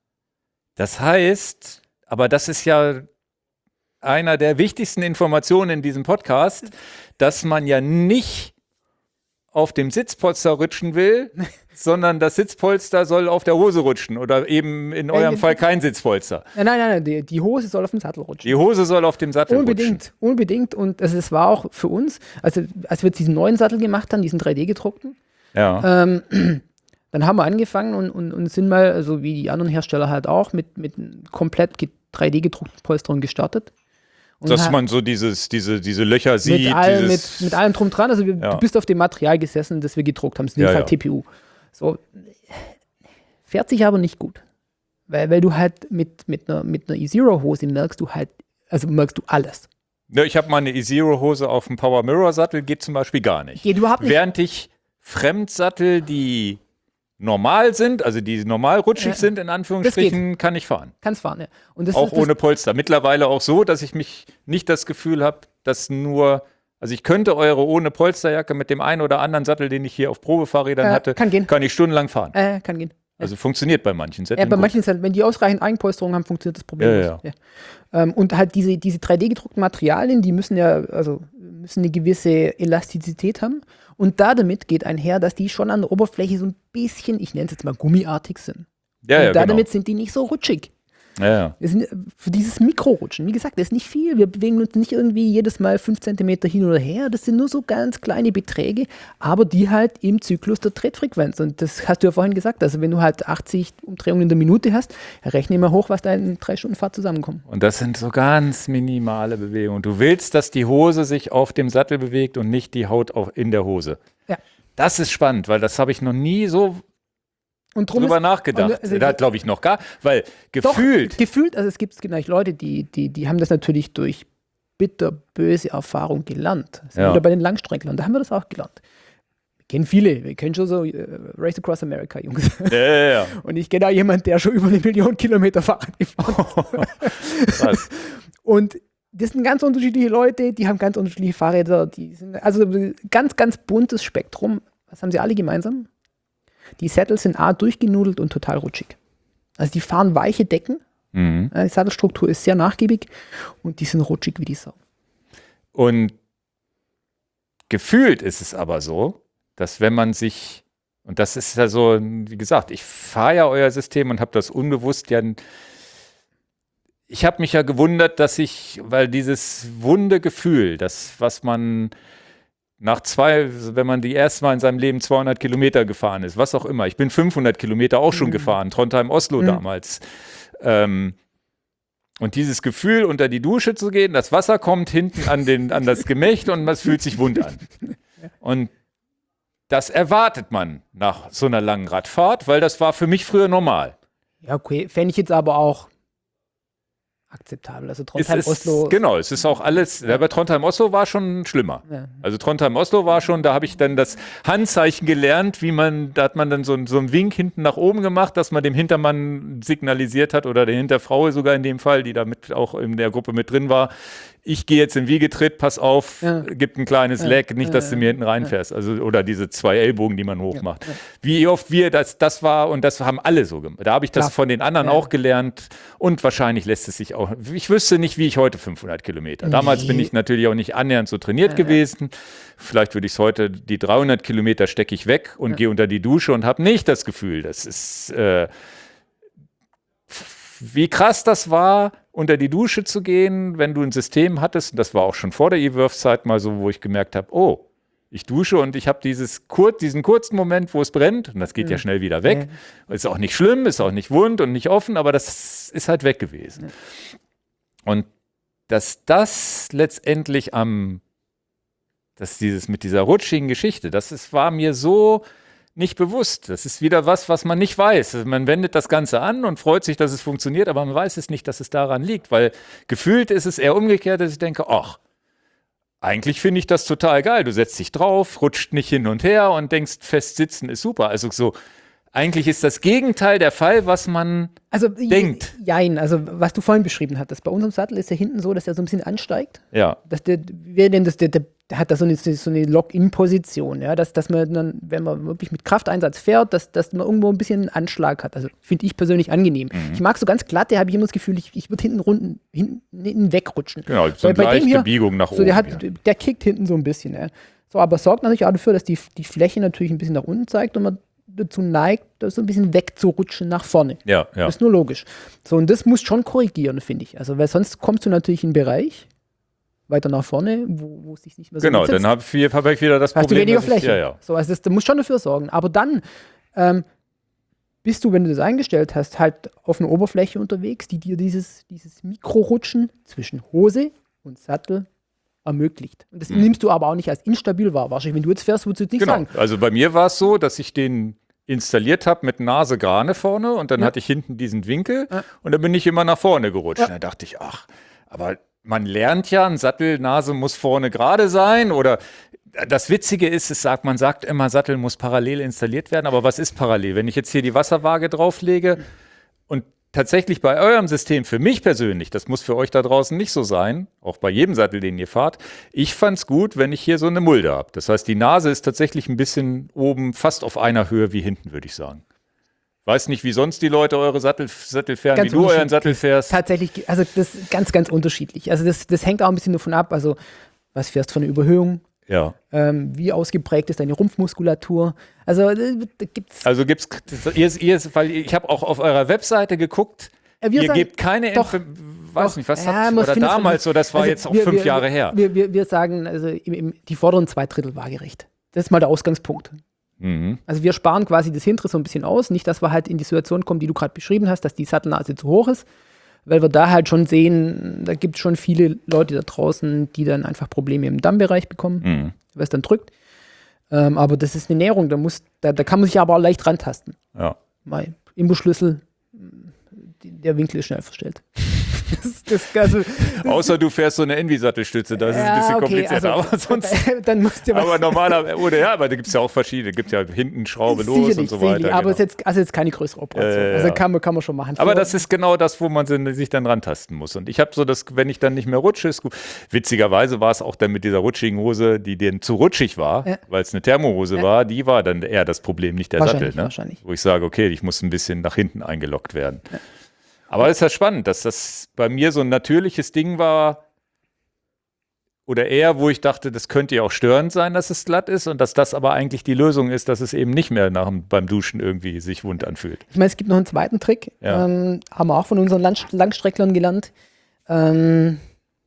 A: Das heißt, aber das ist ja einer der wichtigsten Informationen in diesem Podcast, dass man ja nicht auf dem Sitzpolster rutschen will, sondern das Sitzpolster soll auf der Hose rutschen oder eben in eurem
B: Nein,
A: Fall kein Sitzpolster.
B: Nein, nein, nein, die, die Hose soll auf den Sattel rutschen.
A: Die Hose soll auf dem Sattel
B: Unbedingt, unbedingt. Und also es war auch für uns, also als wir jetzt diesen neuen Sattel gemacht haben, diesen drei D gedruckten,
A: rutschen. Ja.
B: ähm, dann haben wir angefangen und, und, und sind mal, also wie die anderen Hersteller halt auch, mit, mit komplett ge- drei D gedruckten Polsterungen gestartet. Und
A: Dass
B: ha-
A: man so dieses, diese, diese Löcher sieht.
B: mit, all, mit,
A: dieses,
B: mit allem drum dran. Also wir,
A: Ja.
B: du bist auf dem Material gesessen, das wir gedruckt haben. Das ist in dem
A: Ja,
B: Fall
A: ja.
B: T P U. So, fährt sich aber nicht gut. Weil, weil du halt mit, mit einer, mit einer E-Zero-Hose merkst du halt, also merkst du alles.
A: ja, ich habe mal eine E-Zero-Hose auf dem Power Mirror Sattel, geht zum Beispiel gar nicht.
B: Geht überhaupt nicht.
A: Während ich Fremdsattel, die normal sind, also die normal rutschig
B: Ja.
A: sind, in Anführungsstrichen, kann ich fahren.
B: Kannst fahren, ja. Und das
A: Auch
B: ist, das,
A: ohne Polster. Mittlerweile auch so, dass ich mich nicht das Gefühl habe, dass nur, also ich könnte eure ohne Polsterjacke mit dem einen oder anderen Sattel, den ich hier auf Probefahrrädern
B: Äh,
A: hatte,
B: kann gehen.
A: kann ich stundenlang fahren.
B: Äh, kann gehen.
A: Also funktioniert bei manchen
B: Ja,
A: Sätteln
B: bei
A: gut.
B: manchen ist halt, wenn die ausreichend Eigenpolsterung haben, funktioniert das Problem
A: Ja,
B: nicht. Ja. Ähm, und halt diese, diese drei D gedruckten Materialien, die müssen ja, also müssen eine gewisse Elastizität haben. Und da damit geht einher, dass die schon an der Oberfläche so ein bisschen, ich nenne es jetzt mal gummiartig sind.
A: Ja,
B: und
A: ja,
B: da
A: genau.
B: damit sind die nicht so rutschig.
A: Ja, ja.
B: Das sind, für dieses Mikrorutschen, wie gesagt, das ist nicht viel. Wir bewegen uns nicht irgendwie jedes Mal fünf Zentimeter hin oder her. Das sind nur so ganz kleine Beträge, aber die halt im Zyklus der Trittfrequenz. Und das hast du ja vorhin gesagt. Also wenn du halt achtzig Umdrehungen in der Minute hast, rechne mal hoch, was da in drei Stunden Fahrt zusammenkommt.
A: Und das sind so ganz minimale Bewegungen. Du willst, dass die Hose sich auf dem Sattel bewegt und nicht die Haut auch in der Hose.
B: Ja.
A: Das ist spannend, weil das habe ich noch nie so
B: Und drum
A: drüber
B: ist,
A: nachgedacht.
B: und, also,
A: da glaube ich noch gar, weil
B: doch,
A: gefühlt,
B: gefühlt, also es gibt genau Leute, die, die, die haben das natürlich durch bitterböse Erfahrung gelernt. Das sind
A: Ja.
B: wieder bei den Langstrecklern, da haben wir das auch gelernt. Wir kennen viele, wir kennen schon so äh, Race Across America, Jungs.
A: ja, ja, ja.
B: Und ich kenne auch jemanden, der schon über eine Million Kilometer Fahrrad gefahren ist.
A: Krass.
B: Und das sind ganz unterschiedliche Leute, die haben ganz unterschiedliche Fahrräder. Die sind, also ganz, ganz buntes Spektrum. Was haben sie alle gemeinsam? Die Saddles sind A, durchgenudelt und total rutschig. Also die fahren weiche Decken.
A: Mhm.
B: Die Sattelstruktur ist sehr nachgiebig und die sind rutschig wie die Sau.
A: Und gefühlt ist es aber so, dass wenn man sich, und das ist ja so, wie gesagt, ich fahre ja euer System und habe das unbewusst ja, ich habe mich ja gewundert, dass ich, weil dieses wunde Gefühl, das, was man nach zwei, wenn man die erste Mal in seinem Leben zweihundert Kilometer gefahren ist, was auch immer, ich bin fünfhundert Kilometer auch schon mhm. gefahren, Trondheim-Oslo mhm. damals, ähm, und dieses Gefühl, unter die Dusche zu gehen, das Wasser kommt hinten an, den, an das Gemächt und es fühlt sich wund an. Und das erwartet man nach so einer langen Radfahrt, weil das war für mich früher normal.
B: Ja, okay. Fände ich jetzt aber auch akzeptabel. Also Trondheim-Oslo.
A: Genau, es ist auch alles, ja. Aber Trondheim-Oslo war schon schlimmer. Ja. Also Trondheim-Oslo war schon, da habe ich dann das Handzeichen gelernt, wie man, da hat man dann so, so einen Wink hinten nach oben gemacht, dass man dem Hintermann signalisiert hat oder der Hinterfrau sogar in dem Fall, die da mit, auch in der Gruppe mit drin war. Ich gehe jetzt im Wiegetritt, pass auf, ja. gibt ein kleines ja. Leck, nicht, dass ja. du mir hinten reinfährst. Also, oder diese zwei Ellbogen, die man hochmacht. Ja. Ja. Wie oft wir, das, das war, und das haben alle so gemacht. Da habe ich das Klar. von den anderen ja. auch gelernt und wahrscheinlich lässt es sich auch, ich wüsste nicht, wie ich heute fünfhundert Kilometer. Damals nee. bin ich natürlich auch nicht annähernd so trainiert ja. gewesen. Vielleicht würde ich es heute, die dreihundert Kilometer stecke ich weg und ja. gehe unter die Dusche und habe nicht das Gefühl, das ist, äh, wie krass das war, unter die Dusche zu gehen, wenn du ein System hattest, und das war auch schon vor der E-Wurf-Zeit mal so, wo ich gemerkt habe, oh, ich dusche und ich habe dieses kur- diesen kurzen Moment, wo es brennt, und das geht mhm. ja schnell wieder weg. Ja. Ist auch nicht schlimm, ist auch nicht wund und nicht offen, aber das ist halt weg gewesen. Ja. Und dass das letztendlich am, dass dieses mit dieser rutschigen Geschichte, das ist, war mir so nicht bewusst. Das ist wieder was, was man nicht weiß. Also man wendet das Ganze an und freut sich, dass es funktioniert, aber man weiß es nicht, dass es daran liegt, weil gefühlt ist es eher umgekehrt, dass ich denke, ach, eigentlich finde ich das total geil. Du setzt dich drauf, rutscht nicht hin und her und denkst, fest sitzen ist super. Also so, eigentlich ist das Gegenteil der Fall, was man
B: also,
A: denkt.
B: Jein, also was du vorhin beschrieben hattest. Bei unserem Sattel ist der hinten so, dass der so ein bisschen ansteigt.
A: Ja.
B: Dass der, wir nennen das, der, der Der hat da so eine, so eine Lock-in-Position, ja, dass, dass man dann, wenn man wirklich mit Krafteinsatz fährt, dass, dass man irgendwo ein bisschen einen Anschlag hat. Also finde ich persönlich angenehm. Mhm. Ich mag so ganz glatt, da habe ich immer das Gefühl, ich, ich würde hinten runden, hinten, hinten wegrutschen.
A: Genau, so eine leichte hier, Biegung nach
B: so
A: oben.
B: Der, hat, ja. der kickt hinten so ein bisschen. Ja. So, aber sorgt natürlich auch dafür, dass die, die Fläche natürlich ein bisschen nach unten zeigt und man dazu neigt, das so ein bisschen wegzurutschen nach vorne.
A: Ja, ja.
B: Das ist nur logisch. So, und das muss schon korrigieren, finde ich. Also, weil sonst kommst du natürlich in einen Bereich weiter nach vorne, wo, wo es sich nicht mehr so
A: Genau, dann habe hab ich wieder das
B: hast
A: Problem.
B: Du weniger Fläche.
A: Ich, ja, ja.
B: So, also das, du musst schon dafür sorgen. Aber dann ähm, bist du, wenn du das eingestellt hast, halt auf einer Oberfläche unterwegs, die dir dieses, dieses Mikrorutschen zwischen Hose und Sattel ermöglicht. Und das mhm. nimmst du aber auch nicht als instabil wahr. Wahrscheinlich, wenn du jetzt fährst, würdest du jetzt nicht
A: genau.
B: sagen.
A: Also bei mir war es so, dass ich den installiert habe mit Nase gerade vorne und dann ja. hatte ich hinten diesen Winkel ja. und dann bin ich immer nach vorne gerutscht. Ja. Da dachte ich, ach, aber man lernt ja, ein Sattelnase muss vorne gerade sein oder das Witzige ist, es sagt, man sagt immer, Sattel muss parallel installiert werden, aber was ist parallel? Wenn ich jetzt hier die Wasserwaage drauflege und tatsächlich bei eurem System, für mich persönlich, das muss für euch da draußen nicht so sein, auch bei jedem Sattel, den ihr fahrt, ich fand's gut, wenn ich hier so eine Mulde habe. Das heißt, die Nase ist tatsächlich ein bisschen oben, fast auf einer Höhe wie hinten, würde ich sagen. Weiß nicht, wie sonst die Leute eure Sattel, Sattel fahren, ganz wie du euren Sattel fährst.
B: Tatsächlich, also das ist ganz, ganz unterschiedlich. Also das, das hängt auch ein bisschen davon ab, also was fährst du für eine Überhöhung?
A: Ja.
B: Ähm, wie ausgeprägt ist deine Rumpfmuskulatur? Also da gibt's.
A: Also gibt's, ihr, ihr, weil ich habe auch auf eurer Webseite geguckt, äh, ihr sagen, gebt keine
B: doch,
A: Info, weiß
B: doch,
A: nicht, was
B: ja,
A: habt ihr, oder damals, so das war
B: also
A: jetzt auch
B: wir,
A: fünf
B: wir,
A: Jahre her.
B: Wir, wir, wir sagen, also im, im, die vorderen zwei Drittel waagerecht. Das ist mal der Ausgangspunkt.
A: Mhm.
B: Also wir sparen quasi das hintere so ein bisschen aus, nicht, dass wir halt in die Situation kommen, die du gerade beschrieben hast, dass die Sattelnase zu hoch ist, weil wir da halt schon sehen, da gibt es schon viele Leute da draußen, die dann einfach Probleme im Dammbereich bekommen, mhm. weil es dann drückt. Ähm, aber das ist eine Näherung, da, muss, da, da kann man sich aber auch leicht rantasten.
A: Ja.
B: Mal Imbusschlüssel, der Winkel ist schnell verstellt. Das, das, also, das
A: Außer du fährst so eine Envy-Sattelstütze, das ist
B: ja,
A: ein bisschen
B: okay,
A: komplizierter.
B: also,
A: aber sonst,
B: dann musst du
A: aber normaler, oder ja, aber da gibt es ja auch verschiedene. Es gibt ja hinten Schraube los und so weiter.
B: Aber
A: genau.
B: es ist jetzt, also jetzt keine größere Operation. Äh, also kann man, kann man schon machen.
A: Aber das ist genau das, wo man sich dann rantasten muss. Und ich habe so das, wenn ich dann nicht mehr rutsche, ist gut. Witzigerweise war es auch dann mit dieser rutschigen Hose, die denen zu rutschig war, ja. weil es eine Thermohose ja. war, die war dann eher das Problem, nicht der Sattel. Ne?
B: Wahrscheinlich.
A: Wo ich sage, okay, ich muss ein bisschen nach hinten eingeloggt werden. Ja. Aber es ist ja spannend, dass das bei mir so ein natürliches Ding war, oder eher, wo ich dachte, das könnte ja auch störend sein, dass es glatt ist und dass das aber eigentlich die Lösung ist, dass es eben nicht mehr nach, dem- beim Duschen irgendwie sich wund anfühlt.
B: Ich meine, es gibt noch einen zweiten Trick,
A: Ja.
B: ähm, haben wir auch von unseren Lang Langstrecklern gelernt. Ähm,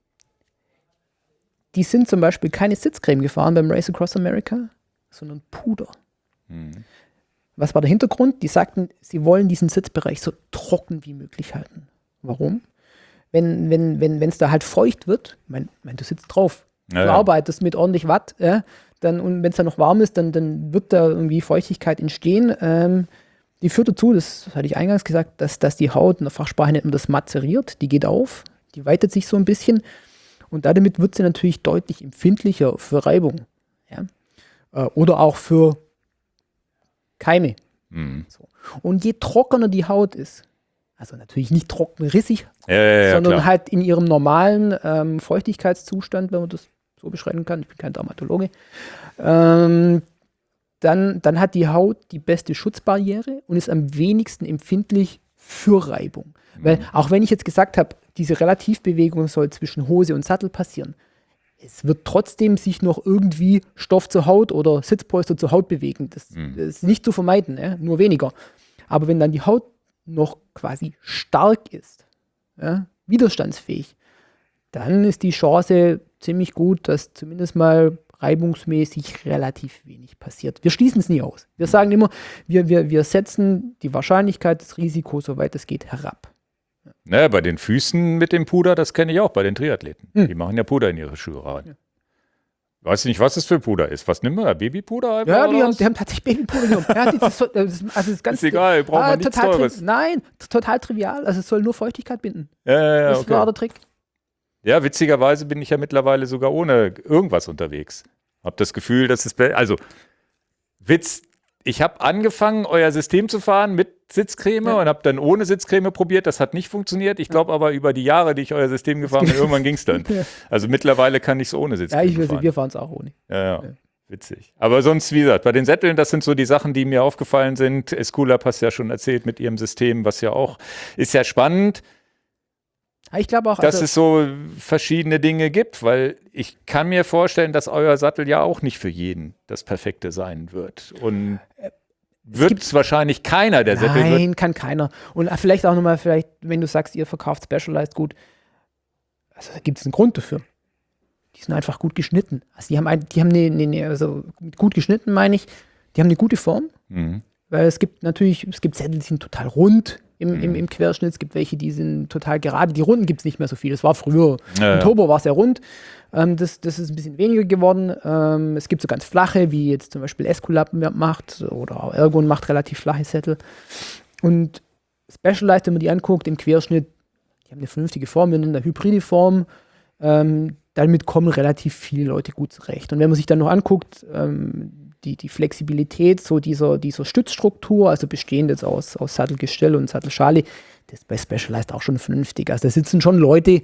B: die sind zum Beispiel keine Sitzcreme gefahren beim Race Across America, sondern Puder.
A: Mhm.
B: Was war der Hintergrund? Die sagten, sie wollen diesen Sitzbereich so trocken wie möglich halten. Warum? Wenn wenn wenn wenn, es da halt feucht wird, mein, mein, du sitzt drauf,
A: Ja,
B: du
A: ja.
B: arbeitest mit ordentlich Watt, ja, dann, und wenn es dann noch warm ist, dann, dann wird da irgendwie Feuchtigkeit entstehen. Ähm, die führt dazu, das hatte ich eingangs gesagt, dass, dass die Haut, in der Fachsprache nennt man das mazeriert, die geht auf, die weitet sich so ein bisschen und damit wird sie natürlich deutlich empfindlicher für Reibung. Ja? Äh, oder auch für Keime.
A: Mhm.
B: Und je trockener die Haut ist, also natürlich nicht trocken rissig,
A: Ja, ja, ja,
B: sondern
A: klar.
B: halt in ihrem normalen ähm, Feuchtigkeitszustand, wenn man das so beschreiben kann, ich bin kein Dermatologe, ähm, dann, dann hat die Haut die beste Schutzbarriere und ist am wenigsten empfindlich für Reibung. Mhm. Weil auch wenn ich jetzt gesagt habe, diese Relativbewegung soll zwischen Hose und Sattel passieren, es wird trotzdem sich noch irgendwie Stoff zur Haut oder Sitzpolster zur Haut bewegen. Das,
A: Mhm.
B: das ist nicht zu vermeiden, ja? Nur weniger. Aber wenn dann die Haut noch quasi stark ist, ja, widerstandsfähig, dann ist die Chance ziemlich gut, dass zumindest mal reibungsmäßig relativ wenig passiert. Wir schließen es nie aus. Wir sagen immer, wir, wir, wir setzen die Wahrscheinlichkeit des Risikos, soweit es geht, herab.
A: Naja, bei den Füßen mit dem Puder, das kenne ich auch bei den Triathleten.
B: Hm.
A: Die machen ja Puder in ihre Schuhe rein.
B: Ja.
A: Weiß nicht, was das für Puder ist. Was nimmt man da? Babypuder? einfach
B: Ja, die
A: oder
B: haben,
A: was?
B: die haben tatsächlich Babypuder genommen. Ja, das ist, so- das ist, also das ist, ganz,
A: Ist egal, braucht man nichts
B: total tri-
A: Teures.
B: Nein, t- total trivial. Also es soll nur Feuchtigkeit binden.
A: Ja, ja, ja,
B: Das war
A: okay.
B: der Trick.
A: Ja, witzigerweise bin ich ja mittlerweile sogar ohne irgendwas unterwegs. Hab das Gefühl, dass es, be- also Witz, ich habe angefangen, euer System zu fahren mit Sitzcreme
B: Ja.
A: und habe dann ohne Sitzcreme probiert. Das hat nicht funktioniert. Ich glaube aber über die Jahre, die ich euer System gefahren bin, irgendwann ging es dann.
B: Ja.
A: Also mittlerweile kann ich es ohne
B: Ja,
A: Sitzcreme
B: ich weiß nicht,
A: fahren.
B: wir fahren es auch ohne.
A: Ja, ja.
B: Ja.
A: Witzig. Aber sonst, wie gesagt, bei den Sätteln, das sind so die Sachen, die mir aufgefallen sind. Esculap hast ja schon erzählt mit ihrem System, was ja auch, ist ja spannend,
B: Ich glaube auch,
A: dass
B: also,
A: es so verschiedene Dinge gibt, weil ich kann mir vorstellen, dass euer Sattel ja auch nicht für jeden das Perfekte sein wird. Und wird es wahrscheinlich keiner der Sättel wird.
B: nein, kann keiner. Und vielleicht auch nochmal, vielleicht, wenn du sagst, ihr verkauft Specialized gut, also da gibt es einen Grund dafür. Die sind einfach gut geschnitten. Also die haben, ein, die haben eine, eine, eine, also gut geschnitten meine ich, die haben eine gute Form,
A: Mhm.
B: weil es gibt natürlich, es gibt Sättel, die sind total rund im,
A: Mhm.
B: im, im Querschnitt, es gibt welche, die sind total gerade. Die Runden gibt es nicht mehr so viel. Das war früher.
A: Ja,
B: Im
A: ja.
B: Turbo war es ja rund. Ähm, das, das ist ein bisschen weniger geworden. Ähm, es gibt so ganz flache, wie jetzt zum Beispiel Esculap macht oder auch Ergon macht relativ flache Sättel. Und Specialized, wenn man die anguckt, im Querschnitt, die haben eine vernünftige Form, wir nennen das hybride Form. Ähm, damit kommen relativ viele Leute gut zurecht. Und wenn man sich dann noch anguckt, ähm, die, die Flexibilität so dieser, dieser Stützstruktur, also bestehend jetzt aus, aus Sattelgestell und Sattelschale, das ist bei Specialized auch schon vernünftig. Also da sitzen schon Leute,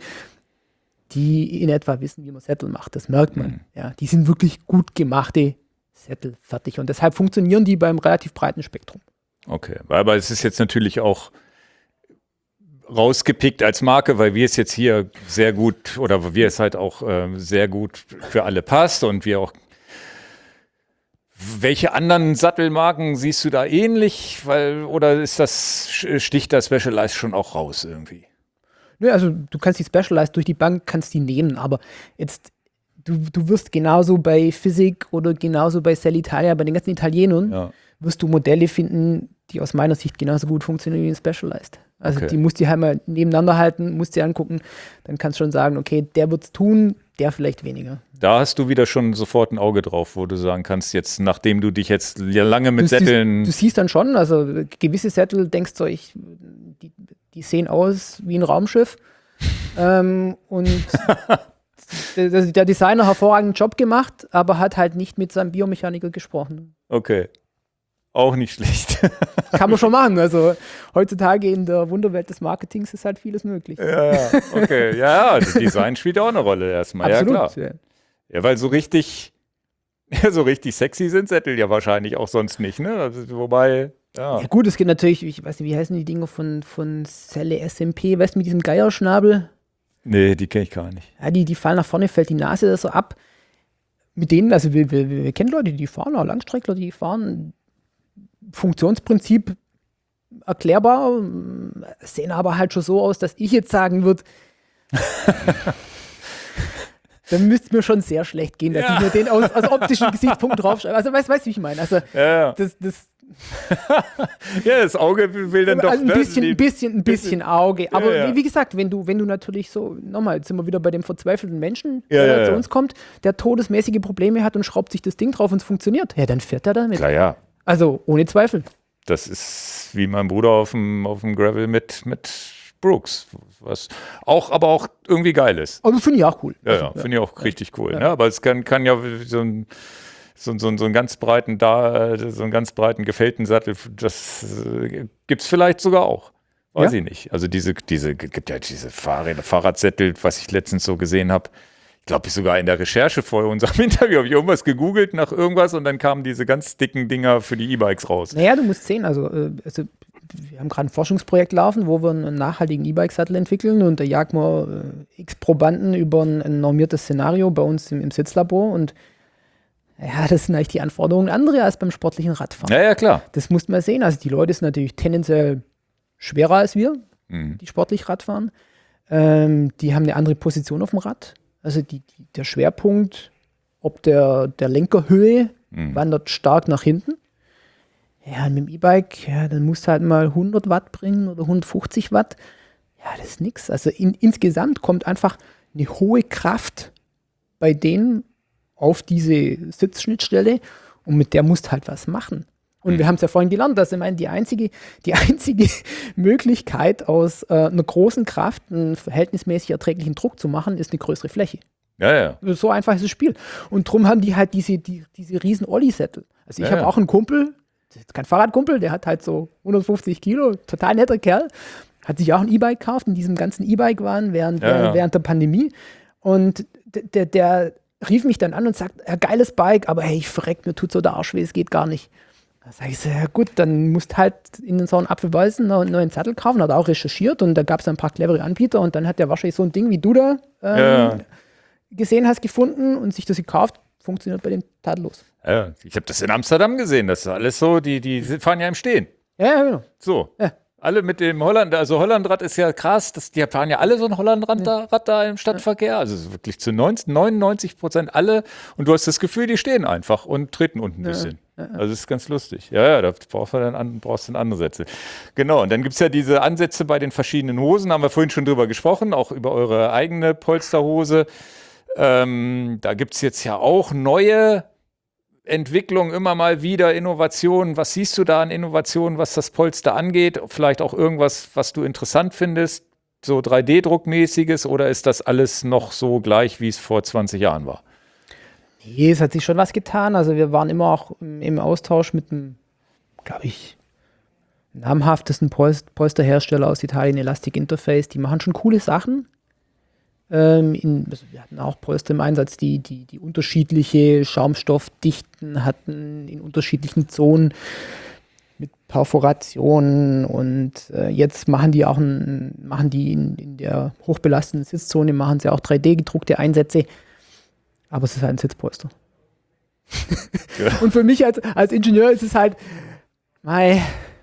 B: die in etwa wissen, wie man Sättel macht. Das merkt man.
A: Mhm.
B: Ja, die sind wirklich gut gemachte Sättel fertig. Und deshalb funktionieren die beim relativ breiten Spektrum.
A: Okay, aber es ist jetzt natürlich auch rausgepickt als Marke, weil wir es jetzt hier sehr gut oder wir es halt auch äh, sehr gut für alle passt und wir auch. Welche anderen Sattelmarken siehst du da ähnlich? Weil, oder ist das, sticht das Specialized schon auch raus irgendwie?
B: Nö, also du kannst die Specialized durch die Bank, kannst die nehmen, aber jetzt, du, du wirst genauso bei Physik oder genauso bei Sellitalia, bei den ganzen Italienern,
A: Ja.
B: wirst du Modelle finden, die aus meiner Sicht genauso gut funktionieren wie ein Specialized. Also
A: Okay.
B: die musst du halt mal nebeneinander halten, musst dir angucken, dann kannst du schon sagen, okay, der wird's tun, der vielleicht weniger.
A: Da hast du wieder schon sofort ein Auge drauf, wo du sagen kannst, jetzt, nachdem du dich jetzt ja lange mit
B: du
A: Sätteln.
B: Siehst, du siehst dann schon, also gewisse Sättel, denkst du, ich, die, die sehen aus wie ein Raumschiff. ähm, und der, der Designer hat hervorragenden Job gemacht, aber hat halt nicht mit seinem Biomechaniker gesprochen.
A: Okay. Auch nicht schlecht.
B: Kann man schon machen. Also heutzutage in der Wunderwelt des Marketings ist halt vieles möglich.
A: Ja, ja, okay. Ja, ja, also Design spielt auch eine Rolle erstmal. Ja, klar.
B: Ja.
A: Ja, weil so richtig, ja, so richtig sexy sind Sättel ja wahrscheinlich auch sonst nicht, ne? Also, wobei, ja.
B: Ja gut, es geht natürlich, ich weiß nicht, wie heißen die Dinger von, von Celle S M P, weißt du, mit diesem Geierschnabel?
A: Nee, die kenne ich gar nicht.
B: Ja, die, die fallen nach vorne, fällt die Nase so ab. Mit denen, also wir, wir, wir kennen Leute, die fahren, auch Langstreckler, die fahren. Funktionsprinzip erklärbar, sehen aber halt schon so aus, dass ich jetzt sagen würde, dann müsste es mir schon sehr schlecht gehen, dass ja. ich mir den aus, aus optischen Gesichtspunkten draufschreibe. Also weißt du, wie ich meine? Also
A: ja, ja.
B: das, das
A: ja, das Auge will dann doch
B: also ein bisschen, ein bisschen, ein bisschen Auge. Aber
A: ja, ja.
B: Wie, wie gesagt, wenn du, wenn du natürlich so, nochmal, jetzt sind wir wieder bei dem verzweifelten Menschen,
A: ja,
B: der
A: ja,
B: zu
A: ja.
B: uns kommt, der todesmäßige Probleme hat und schraubt sich das Ding drauf und es funktioniert. Ja, dann fährt er damit.
A: Klar, ja.
B: Also ohne Zweifel.
A: Das ist wie mein Bruder auf dem, auf dem Gravel mit, mit Brooks, was auch, aber auch irgendwie geil ist.
B: Also finde ich auch cool.
A: Ja,
B: also,
A: ja, finde ich auch ja. richtig cool.
B: Ja.
A: Ne? Aber es kann, kann ja so ein So, so, so einen ganz breiten, da, so einen ganz breiten gefällten Sattel, das äh, gibt es vielleicht sogar auch. Weiß ja? ich nicht. Also diese, diese, gibt ja diese Fahrräder, Fahrradsättel, was ich letztens so gesehen habe. Ich glaube, ich sogar in der Recherche vor unserem Interview habe ich irgendwas gegoogelt nach irgendwas und dann kamen diese ganz dicken Dinger für die E-Bikes raus.
B: Naja, du musst sehen, also, äh, also wir haben gerade ein Forschungsprojekt laufen, wo wir einen nachhaltigen E-Bike-Sattel entwickeln und da jagen wir äh, x Probanden über ein, ein normiertes Szenario bei uns im, im Sitzlabor und ja, das sind eigentlich die Anforderungen andere als beim sportlichen Radfahren.
A: Ja, ja, klar.
B: Das muss man sehen. Also die Leute sind natürlich tendenziell schwerer als wir,
A: mhm.
B: die sportlich Radfahren. Ähm, die haben eine andere Position auf dem Rad. Also die, die, der Schwerpunkt, ob der, der Lenkerhöhe, mhm. wandert stark nach hinten. Ja, und mit dem E-Bike, ja, dann musst du halt mal hundert Watt bringen oder hundertfünfzig Watt. Ja, das ist nix. Also in, insgesamt kommt einfach eine hohe Kraft bei denen auf diese Sitzschnittstelle und mit der musst du halt was machen. Und mhm. wir haben es ja vorhin gelernt, dass ich meine, die einzige, die einzige Möglichkeit aus äh, einer großen Kraft einen verhältnismäßig erträglichen Druck zu machen, ist eine größere Fläche.
A: Ja, ja.
B: So einfach ist das Spiel. Und darum haben die halt diese, die, diese riesen Olli-Sättel. Also ich ja, habe ja. auch einen Kumpel, das ist kein Fahrradkumpel, der hat halt so hundertfünfzig Kilo, total netter Kerl, hat sich auch ein E-Bike gekauft, in diesem ganzen E-Bike-Wahn während,
A: ja, ja.
B: während der Pandemie. Und der, der rief mich dann an und sagt, ja, geiles Bike, aber hey, ich verreck, mir tut so der Arsch weh, es geht gar nicht. Da sage ich so, ja gut, dann musst halt in den sauren Apfel beißen, einen neuen Sattel kaufen, hat auch recherchiert und da gab es ein paar clevere Anbieter und dann hat der wahrscheinlich so ein Ding wie du da ähm,
A: ja.
B: gesehen hast, gefunden und sich das gekauft, funktioniert bei dem tadellos.
A: Ja, ich habe das in Amsterdam gesehen, das ist alles so, die, die fahren ja im Stehen.
B: Ja, ja, genau.
A: So.
B: Ja.
A: Alle mit dem Holland, also Hollandrad ist ja krass, das, die fahren ja alle so ein Hollandrad ja. da, da im Stadtverkehr, also wirklich zu neunundneunzig Prozent alle und du hast das Gefühl, die stehen einfach und treten unten ein bisschen. Ja. Ja. Also das ist ganz lustig. Ja, ja, da brauchst du dann, an, brauchst du dann andere Sätze. Genau, und dann gibt es ja diese Ansätze bei den verschiedenen Hosen, haben wir vorhin schon drüber gesprochen, auch über eure eigene Polsterhose. Ähm, da gibt es jetzt ja auch neue Entwicklung, immer mal wieder Innovationen. Was siehst du da an Innovationen, was das Polster angeht? Vielleicht auch irgendwas, was du interessant findest, so drei D Druckmäßiges, oder ist das alles noch so gleich, wie es vor zwanzig Jahren war?
B: Nee, es hat sich schon was getan. Also wir waren immer auch im, im Austausch mit dem, glaube ich, namhaftesten Polst- Polsterhersteller aus Italien, Elastic Interface. Die machen schon coole Sachen. Ähm, in, also wir hatten auch Polster im Einsatz, die, die, die unterschiedliche Schaumstoffdichten hatten in unterschiedlichen Zonen mit Perforationen und äh, jetzt machen die auch ein, machen die in, in der hochbelasteten Sitzzone, machen sie auch drei D gedruckte Einsätze, aber es ist halt ein Sitzpolster. Ja. Und für mich als, als Ingenieur ist es halt mei,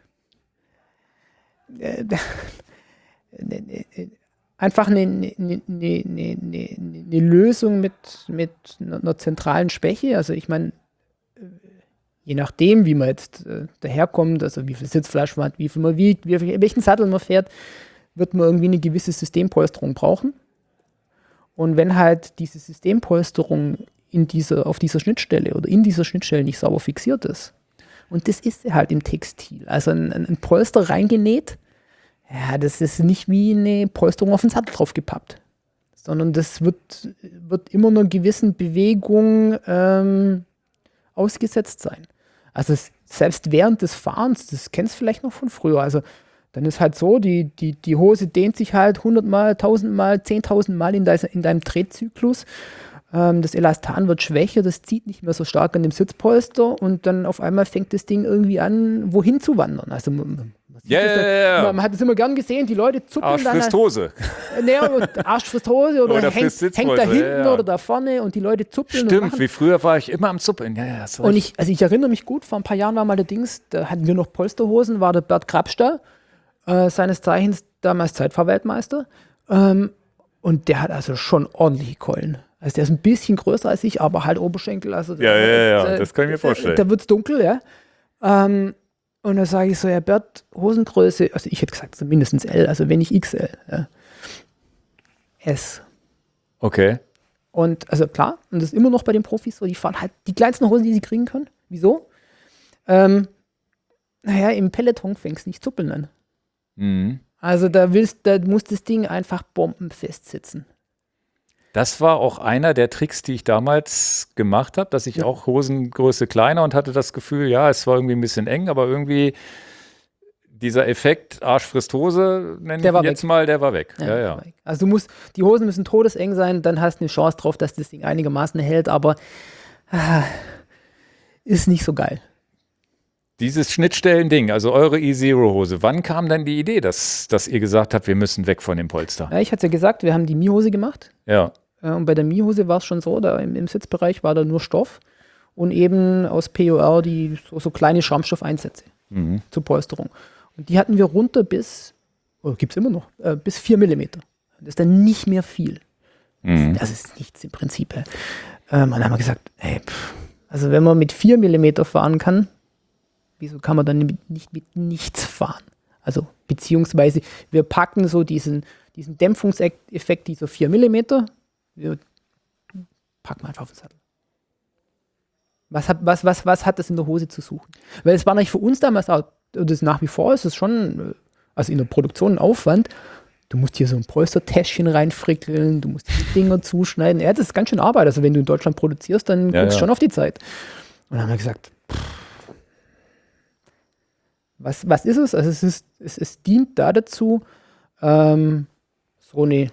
B: äh, äh, einfach eine, eine, eine, eine, eine Lösung mit, mit einer zentralen Schwäche. Also ich meine, je nachdem, wie man jetzt äh, daherkommt, also wie viel Sitzfleisch man hat, wie viel man wiegt, wie viel, welchen Sattel man fährt, wird man irgendwie eine gewisse Systempolsterung brauchen. Und wenn halt diese Systempolsterung in dieser, auf dieser Schnittstelle oder in dieser Schnittstelle nicht sauber fixiert ist, und das ist sie halt im Textil, also ein, ein Polster reingenäht, ja, das ist nicht wie eine Polsterung auf den Sattel drauf gepappt, sondern das wird, wird immer einer gewissen Bewegung ähm, ausgesetzt sein. Also es, selbst während des Fahrens, das kennst du vielleicht noch von früher, also dann ist halt so, die, die, die Hose dehnt sich halt hundertmal, tausendmal, zehntausendmal in, de, in deinem Drehzyklus. Ähm, das Elastan wird schwächer, das zieht nicht mehr so stark an dem Sitzpolster und dann auf einmal fängt das Ding irgendwie an, wohin zu wandern. Also man, man
A: Ja, ja, ja, ja.
B: Man hat es immer gern gesehen, die Leute zuppeln
A: Arsch
B: dann.
A: frisst Hose.
B: Nee, Arsch frisst Hose oder,
A: oder
B: hängt, hängt da hinten
A: ja, ja.
B: oder da vorne und die Leute zuppeln.
A: Stimmt,
B: und machen.
A: wie früher war ich immer am Zuppeln. Ja, ja,
B: und ich, also ich erinnere mich gut, vor ein paar Jahren war mal der Dings, da hatten wir noch Polsterhosen, war der Bert Krabster, äh, seines Zeichens damals Zeitfahrweltmeister. Ähm, und der hat also schon ordentliche Keulen. Also der ist ein bisschen größer als ich, aber halt Oberschenkel. Also
A: ja, ja, ja,
B: da,
A: das kann ich mir vorstellen.
B: Da, da wird es dunkel, ja. Ähm, und da sage ich so, ja, Bert, Hosengröße, also ich hätte gesagt, so mindestens L, also wenn nicht X L. Ja. S.
A: Okay.
B: Und also klar, und das ist immer noch bei den Profis so, die fahren halt die kleinsten Hosen, die sie kriegen können. Wieso? Ähm, naja, im Peloton fängst du nicht zuppeln an.
A: Mhm.
B: Also da willst, da muss das Ding einfach bombenfest sitzen.
A: Das war auch einer der Tricks, die ich damals gemacht habe, dass ich ja. auch Hosengröße kleiner und hatte das Gefühl, ja, es war irgendwie ein bisschen eng, aber irgendwie dieser Effekt Arsch frisst Hose, nenne ich ihn jetzt weg. mal, der war weg. Ja, ja, ja.
B: Weg. Also du musst, die Hosen müssen todeseng sein, dann hast du eine Chance drauf, dass das Ding einigermaßen hält, aber ah, ist nicht so geil.
A: Dieses Schnittstellen-Ding, also eure E-Zero-Hose, wann kam denn die Idee, dass, dass ihr gesagt habt, wir müssen weg von dem Polster?
B: Ja, ich hatte ja gesagt, wir haben die Mi-Hose gemacht.
A: Ja.
B: Und bei der Mi-Hose war es schon so, da im, im Sitzbereich war da nur Stoff und eben aus P O R die so, so kleine Schaumstoffeinsätze mhm. zur Polsterung. Und die hatten wir runter bis, oder gibt es immer noch, äh, bis vier Millimeter. Das ist dann nicht mehr viel. Mhm. Das ist nichts im Prinzip. Ähm, und dann haben wir gesagt, ey, pff, also wenn man mit vier Millimeter fahren kann, wieso kann man dann nicht mit nichts fahren? Also beziehungsweise wir packen so diesen, diesen Dämpfungseffekt, dieser vier Millimeter, wir packen wir einfach auf den Sattel. Was hat, was, was, was hat das in der Hose zu suchen? Weil es war nicht für uns damals, auch, das nach wie vor ist es schon, also in der Produktion ein Aufwand. Du musst hier so ein Polstertäschchen reinfrickeln, du musst die Dinger zuschneiden. Ja, das ist ganz schön Arbeit. Also wenn du in Deutschland produzierst, dann ja, guckst du ja. schon auf die Zeit. Und dann haben wir gesagt, pff, was, was ist es? Also es, ist, es, es dient da dazu, ähm, so eine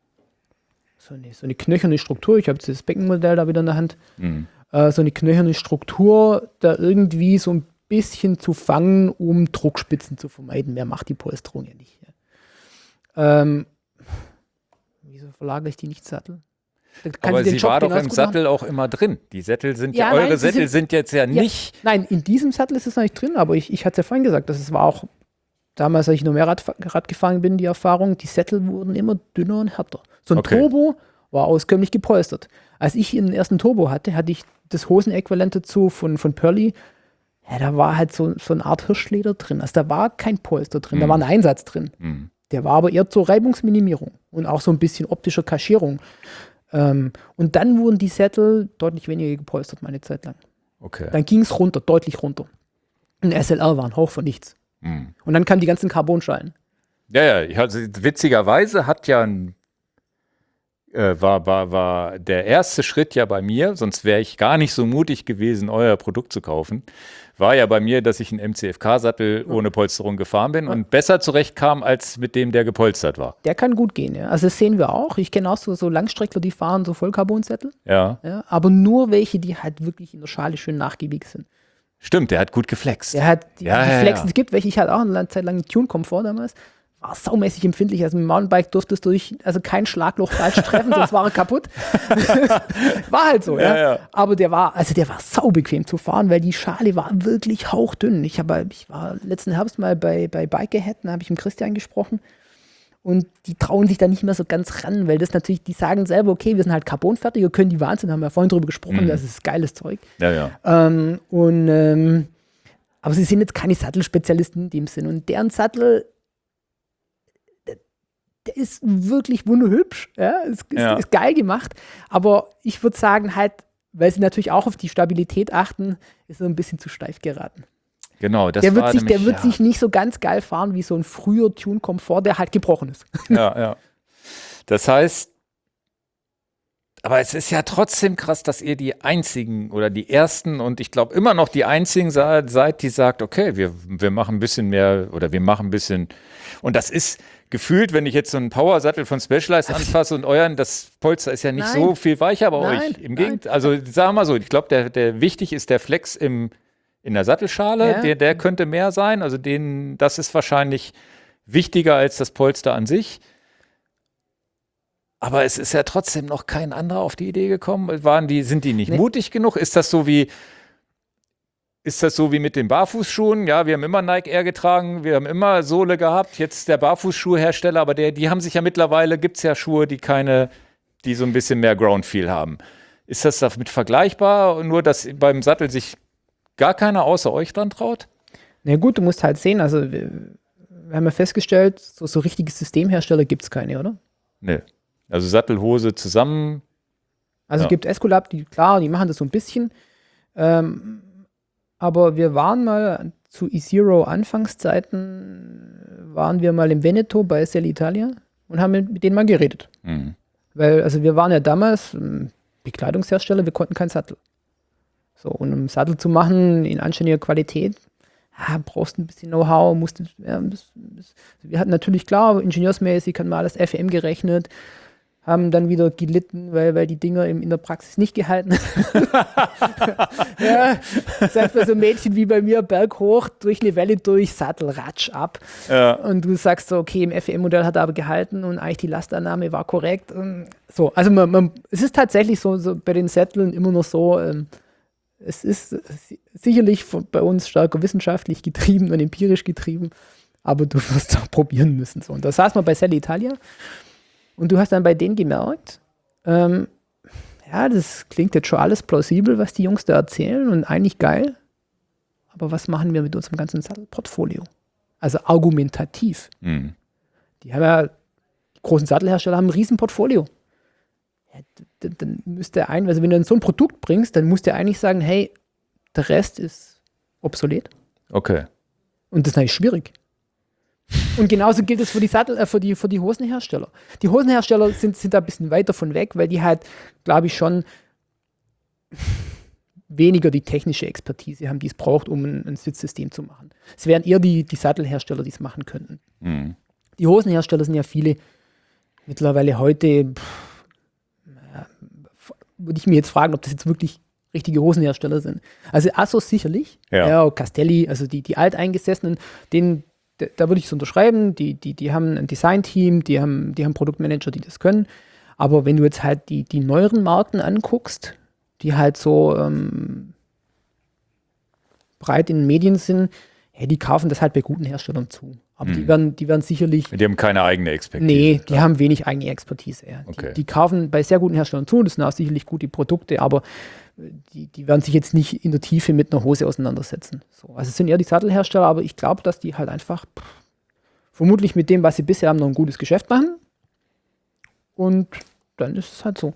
B: So eine, so eine knöcherne Struktur, ich habe das Beckenmodell da wieder in der Hand, mhm. äh, so eine knöcherne Struktur da irgendwie so ein bisschen zu fangen, um Druckspitzen zu vermeiden. Mehr macht die Polsterung ja nicht. Ja. Ähm, wieso verlagere ich die nicht Sattel?
A: Aber sie war doch im Sattel machen. Auch immer drin. Die Sättel sind ja, ja eure nein, Sättel sind, sind jetzt ja, ja nicht.
B: Nein, in diesem Sattel ist es noch nicht drin, aber ich, ich hatte es ja vorhin gesagt, dass es war auch damals, als ich noch mehr Rad, Rad gefahren bin, die Erfahrung, die Sättel wurden immer dünner und härter. So ein okay. Turbo war auskömmlich gepolstert. Als ich den ersten Turbo hatte, hatte ich das Hosenäquivalent dazu von, von Pearly. Ja, da war halt so, so eine Art Hirschleder drin. Also da war kein Polster drin, mm. da war ein Einsatz drin. Mm. Der war aber eher zur Reibungsminimierung und auch so ein bisschen optischer Kaschierung. Ähm, und dann wurden die Sättel deutlich weniger gepolstert, meine Zeit lang.
A: Okay.
B: Dann ging es runter, deutlich runter. Und S L R war ein Hauch von nichts. Mm. Und dann kamen die ganzen Carbonschalen.
A: Ja, ja, also witzigerweise hat ja ein Äh, war, war, war der erste Schritt ja bei mir, sonst wäre ich gar nicht so mutig gewesen, euer Produkt zu kaufen, war ja bei mir, dass ich einen M C F K-Sattel ja. ohne Polsterung gefahren bin ja. und besser zurechtkam, als mit dem, der gepolstert war.
B: Der kann gut gehen, ja. Also das sehen wir auch. Ich kenne auch so, so Langstreckler, die fahren so Vollcarbonsättel.
A: Ja.
B: ja. Aber nur welche, die halt wirklich in der Schale schön nachgiebig sind.
A: Stimmt, der hat gut geflext.
B: Der hat die,
A: ja,
B: die
A: ja,
B: Flexen.
A: Ja.
B: Es gibt welche, ich hatte auch eine Zeit lang einen Tune-Komfort damals. War saumäßig empfindlich. Also mit dem Mountainbike durftest du durch, also kein Schlagloch falsch treffen, sonst war er kaputt. War halt so, ja.
A: ja, ja.
B: Aber der war, also der war saubequem zu fahren, weil die Schale war wirklich hauchdünn. Ich, hab, ich war letzten Herbst mal bei, bei Bike Ahead, da habe ich mit Christian gesprochen. Und die trauen sich da nicht mehr so ganz ran, weil das natürlich, die sagen selber, okay, wir sind halt carbonfertiger, können die Wahnsinn, haben wir ja vorhin drüber gesprochen, mhm. das ist geiles Zeug.
A: Ja, ja.
B: Ähm, und, ähm, aber sie sind jetzt keine Sattelspezialisten in dem Sinn. Und deren Sattel, der ist wirklich wunderhübsch, ja, ist, ist,
A: ja.
B: ist geil gemacht, aber ich würde sagen halt, weil sie natürlich auch auf die Stabilität achten, ist er ein bisschen zu steif geraten.
A: Genau, das
B: der wird
A: war
B: sich,
A: nämlich,
B: Der wird
A: ja.
B: sich nicht so ganz geil fahren wie so ein früher Tune-Komfort, der halt gebrochen ist.
A: Ja, ja. Das heißt, aber es ist ja trotzdem krass, dass ihr die einzigen oder die ersten und ich glaube immer noch die einzigen seid, die sagt, okay, wir, wir machen ein bisschen mehr oder wir machen ein bisschen und das ist gefühlt, wenn ich jetzt so einen Power-Sattel von Specialized anfasse und euren, das Polster ist ja nicht
B: nein.
A: so viel weicher bei
B: nein,
A: euch. Im
B: nein.
A: Gegenteil, also sagen wir mal so, ich glaube, der, der wichtig ist der Flex im, in der Sattelschale,
B: Ja.
A: der, der könnte mehr sein. Also den, das ist wahrscheinlich wichtiger als das Polster an sich. Aber es ist ja trotzdem noch kein anderer auf die Idee gekommen. Waren die, sind die nicht
B: Nee.
A: mutig genug? Ist das so wie, ist das so wie mit den Barfußschuhen? Ja, wir haben immer Nike Air getragen, wir haben immer Sohle gehabt. Jetzt der Barfußschuhhersteller, aber der, die haben sich ja mittlerweile, gibt es ja Schuhe, die keine, die so ein bisschen mehr Ground-Feel haben. Ist das damit vergleichbar? Nur, dass beim Sattel sich gar keiner außer euch dran traut?
B: Na gut, du musst halt sehen, also wir, wir haben ja festgestellt, so, so richtige Systemhersteller gibt es keine, oder?
A: Nee. Also Sattelhose zusammen.
B: Also
A: Ja.
B: es gibt Escolab, die, klar, die machen das so ein bisschen. Ähm, aber wir waren mal zu eZero Anfangszeiten, waren wir mal im Veneto bei Selle Italia und haben mit, mit denen mal geredet.
A: Mhm.
B: Weil, also wir waren ja damals ähm, Bekleidungshersteller, wir konnten keinen Sattel. So, und um Sattel zu machen in anständiger Qualität, ja, brauchst ein bisschen Know-how, musst, ja, das, das, wir hatten natürlich, klar, ingenieursmäßig haben wir alles F M gerechnet, haben dann wieder gelitten, weil, weil die Dinger im, in der Praxis nicht gehalten ja, selbst bei so Mädchen wie bei mir, Berg hoch, durch eine Welle durch, Sattel, ratsch ab.
A: Ja.
B: Und du sagst so, okay, im F M-Modell hat er aber gehalten und eigentlich die Lastannahme war korrekt. Und so, also man, man, es ist tatsächlich so, so bei den Sätteln immer noch so, ähm, es ist si- sicherlich von, bei uns stärker wissenschaftlich getrieben und empirisch getrieben, aber du wirst es auch probieren müssen. So. Und da saß man bei Selle Italia und du hast dann bei denen gemerkt, ähm, ja, das klingt jetzt schon alles plausibel, was die Jungs da erzählen und eigentlich geil, aber was machen wir mit unserem ganzen Sattelportfolio? Also argumentativ.
A: Mhm.
B: Die haben ja, die großen Sattelhersteller haben ein riesen Portfolio. Ja, d- d- dann müsste ein, also wenn du dann so ein Produkt bringst, dann musst du eigentlich sagen, hey, der Rest ist obsolet.
A: Okay.
B: Und das ist natürlich schwierig. Und genauso gilt es für die Sattel, äh, für die, für die Hosenhersteller. Die Hosenhersteller sind, sind da ein bisschen weiter von weg, weil die halt, glaube ich, schon weniger die technische Expertise haben, die es braucht, um ein, ein Sitzsystem zu machen. Es wären eher die, die Sattelhersteller, die es machen könnten.
A: Mhm.
B: Die Hosenhersteller sind ja viele mittlerweile heute, pff, naja, f- würde ich mir jetzt fragen, ob das jetzt wirklich richtige Hosenhersteller sind. Also Asos sicherlich,
A: Ja.
B: ja, Castelli, also die, die Alteingesessenen, denen, d- da würde ich es unterschreiben, die, die, die haben ein Design-Team, die haben, die haben Produktmanager, die das können. Aber wenn du jetzt halt die, die neueren Marken anguckst, die halt so ähm, breit in den Medien sind, ja, die kaufen das halt bei guten Herstellern zu. Aber die,
A: Mhm.
B: werden, die werden sicherlich,
A: Die haben keine eigene Expertise.
B: nee, die haben wenig eigene Expertise. Ja.
A: Okay.
B: Die, die kaufen bei sehr guten Herstellern zu, das sind auch sicherlich gute Produkte, aber äh, die, die werden sich jetzt nicht in der Tiefe mit einer Hose auseinandersetzen. So, also es sind eher die Sattelhersteller, aber ich glaube, dass die halt einfach pff, vermutlich mit dem, was sie bisher haben, noch ein gutes Geschäft machen. Und dann ist es halt so.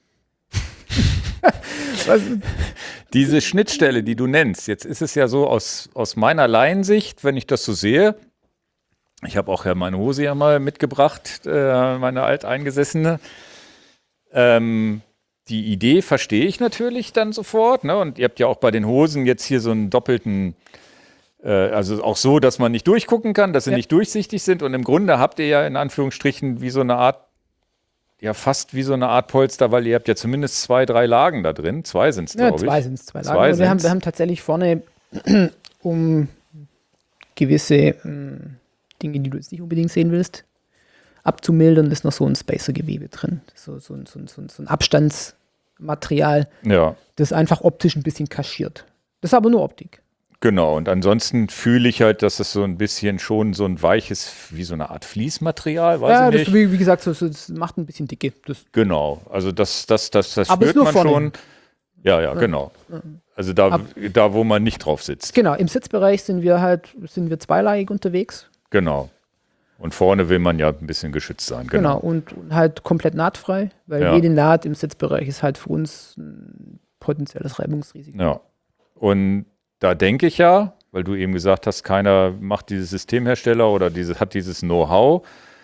B: Was,
A: Diese Schnittstelle, die du nennst, jetzt ist es ja so aus, aus meiner Laiensicht, wenn ich das so sehe, ich habe auch ja meine Hose ja mal mitgebracht, äh, meine alteingesessene. Ähm, die Idee verstehe ich natürlich dann sofort, ne? Und ihr habt ja auch bei den Hosen jetzt hier so einen doppelten, äh, also auch so, dass man nicht durchgucken kann, dass sie
B: Ja.
A: nicht durchsichtig sind. Und im Grunde habt ihr ja in Anführungsstrichen wie so eine Art, ja fast wie so eine Art Polster, weil ihr habt ja zumindest zwei, drei Lagen da drin. Zwei sind es,
B: ja,
A: glaube ich.
B: zwei sind es, zwei Lagen.
A: Zwei
B: Und wir, haben,
A: sind's.
B: wir haben tatsächlich vorne, um gewisse ähm, Dinge, die du jetzt nicht unbedingt sehen willst, abzumildern, ist noch so ein Spacer-Gewebe drin. So, so, ein- so, ein- so, ein- so ein Abstandsmaterial,
A: Ja.
B: das einfach optisch ein bisschen kaschiert. Das ist aber nur Optik.
A: Genau, und ansonsten fühle ich halt, dass es so ein bisschen schon so ein weiches, wie so eine Art Fließmaterial, weiß
B: ja,
A: ich
B: das,
A: nicht.
B: wie, wie gesagt, so, so, das macht ein bisschen Dicke. Das,
A: Genau, also das, das, das, das
B: Aber ist
A: spürt
B: nur
A: man
B: vorne.
A: schon. Ja, ja, genau. Also da,
B: Ab-
A: da, wo man nicht drauf sitzt.
B: genau, im Sitzbereich sind wir halt, sind wir zweilagig unterwegs.
A: Genau. Und vorne will man ja ein bisschen geschützt sein.
B: Genau,
A: Genau.
B: und, und halt komplett nahtfrei, weil
A: Ja.
B: jede Naht im Sitzbereich ist halt für uns ein potenzielles Reibungsrisiko.
A: Ja. Und da denke ich ja, weil du eben gesagt hast, keiner macht dieses Systemhersteller oder diese, hat dieses Know-how.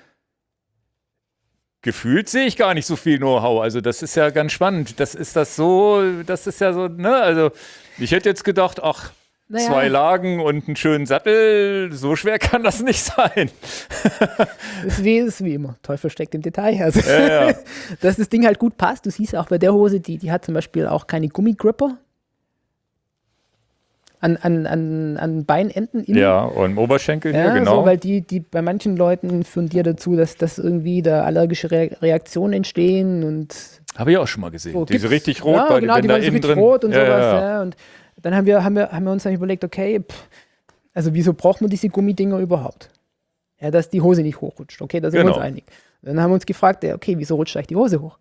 A: Gefühlt sehe ich gar nicht so viel Know-how. Also das ist ja ganz spannend. Das ist das so, das ist ja so, ne? Also ich hätte jetzt gedacht, ach,
B: Naja.
A: zwei Lagen und einen schönen Sattel, so schwer kann das nicht sein.
B: Das ist wie, ist wie immer. Teufel steckt im Detail. Also,
A: Ja, ja.
B: dass das Ding halt gut passt. Du siehst auch bei der Hose, die, die hat zum Beispiel auch keine Gummigripper. an, an, an, an Beinenden. Innen.
A: Ja, und im Oberschenkel
B: ja,
A: hier, genau.
B: So, weil die, die bei manchen Leuten führen die ja dazu, dass, dass irgendwie da allergische Re- Reaktionen entstehen und
A: habe ich auch schon mal gesehen.
B: so,
A: Diese richtig rot,
B: ja,
A: weil
B: genau,
A: wenn
B: die
A: da
B: waren so
A: innen
B: richtig
A: drin
B: rot und
A: ja,
B: sowas.
A: ja, ja.
B: Ja. Und dann haben wir, haben, wir, haben wir uns dann überlegt, okay, pff, also wieso braucht man diese Gummidinger überhaupt? Ja, dass die Hose nicht hochrutscht. Okay, da sind
A: Genau.
B: wir uns einig. Dann haben wir uns gefragt, ja, okay, wieso rutscht eigentlich die Hose hoch?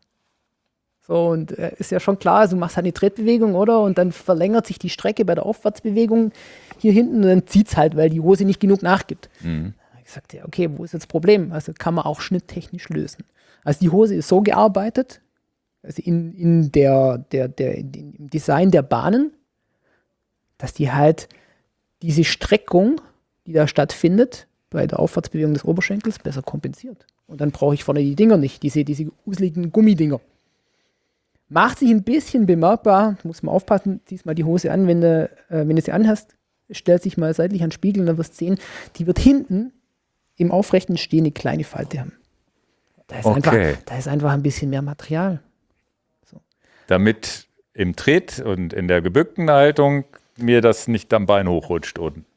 B: So, und äh, ist ja schon klar, also du machst halt eine Tretbewegung, oder? Und dann verlängert sich die Strecke bei der Aufwärtsbewegung hier hinten und dann zieht es halt, weil die Hose nicht genug nachgibt.
A: Mhm.
B: Da habe ich gesagt, ja, okay, wo ist jetzt das Problem? Also kann man auch schnitttechnisch lösen. Also die Hose ist so gearbeitet, also in, in der, der, der, in, im Design der Bahnen, dass die halt diese Streckung, die da stattfindet, bei der Aufwärtsbewegung des Oberschenkels besser kompensiert. Und dann brauche ich vorne die Dinger nicht, diese, diese useligen Gummidinger. Macht sich ein bisschen bemerkbar, muss man aufpassen, ziehst mal die Hose an, wenn du, äh, wenn du sie anhast, stellt sich mal seitlich an den Spiegel und dann wirst du sehen, die wird hinten im aufrechten Stehen eine kleine Falte haben. Da ist,
A: Okay.
B: einfach, da ist einfach ein bisschen mehr Material. So.
A: Damit im Tritt und in der gebückten Haltung mir das nicht am Bein hochrutscht unten.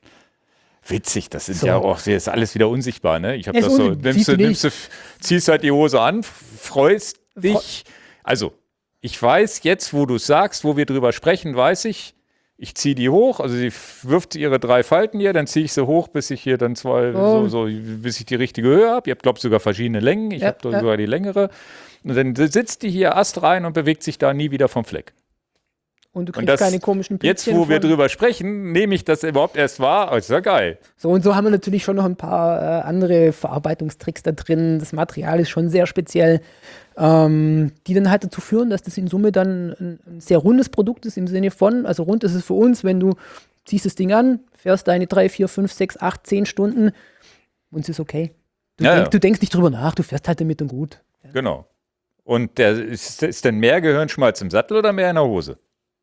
A: Witzig, das sind
B: So.
A: ja auch, das ist alles wieder unsichtbar, ne? Ich habe
B: Es
A: das so,
B: unsicht-
A: nimmst
B: siehst
A: du,
B: du
A: nimmst du, ziehst halt die Hose an, freust dich. Also, ich weiß jetzt, wo du es sagst, wo wir drüber sprechen, weiß ich, ich ziehe die hoch, also sie wirft ihre drei Falten hier, dann ziehe ich sie hoch, bis ich hier dann zwei,
B: Oh.
A: so, so, bis ich die richtige Höhe habe. Ihr habt, glaube ich, sogar verschiedene Längen. Ich
B: Ja,
A: habe da
B: ja.
A: sogar die längere. Und dann sitzt die hier Ast rein und bewegt sich da nie wieder vom Fleck.
B: Und du kriegst
A: Und das,
B: keine komischen
A: jetzt,
B: Pünktchen
A: wo wir
B: von-
A: drüber sprechen, nehme ich das überhaupt erst wahr. Oh, ist ja geil.
B: So und so haben wir natürlich schon noch ein paar äh, andere Verarbeitungstricks da drin. Das Material ist schon sehr speziell, ähm, die dann halt dazu führen, dass das in Summe dann ein, ein sehr rundes Produkt ist im Sinne von, also rund ist es für uns, wenn du ziehst das Ding an, fährst deine drei, vier, fünf, sechs, acht, zehn Stunden und es ist okay. Du,
A: Ja,
B: denk,
A: ja.
B: du denkst nicht drüber nach, du fährst halt damit und gut.
A: Genau. Und der, ist, ist denn mehr Gehirnschmalz im Sattel oder mehr in der Hose?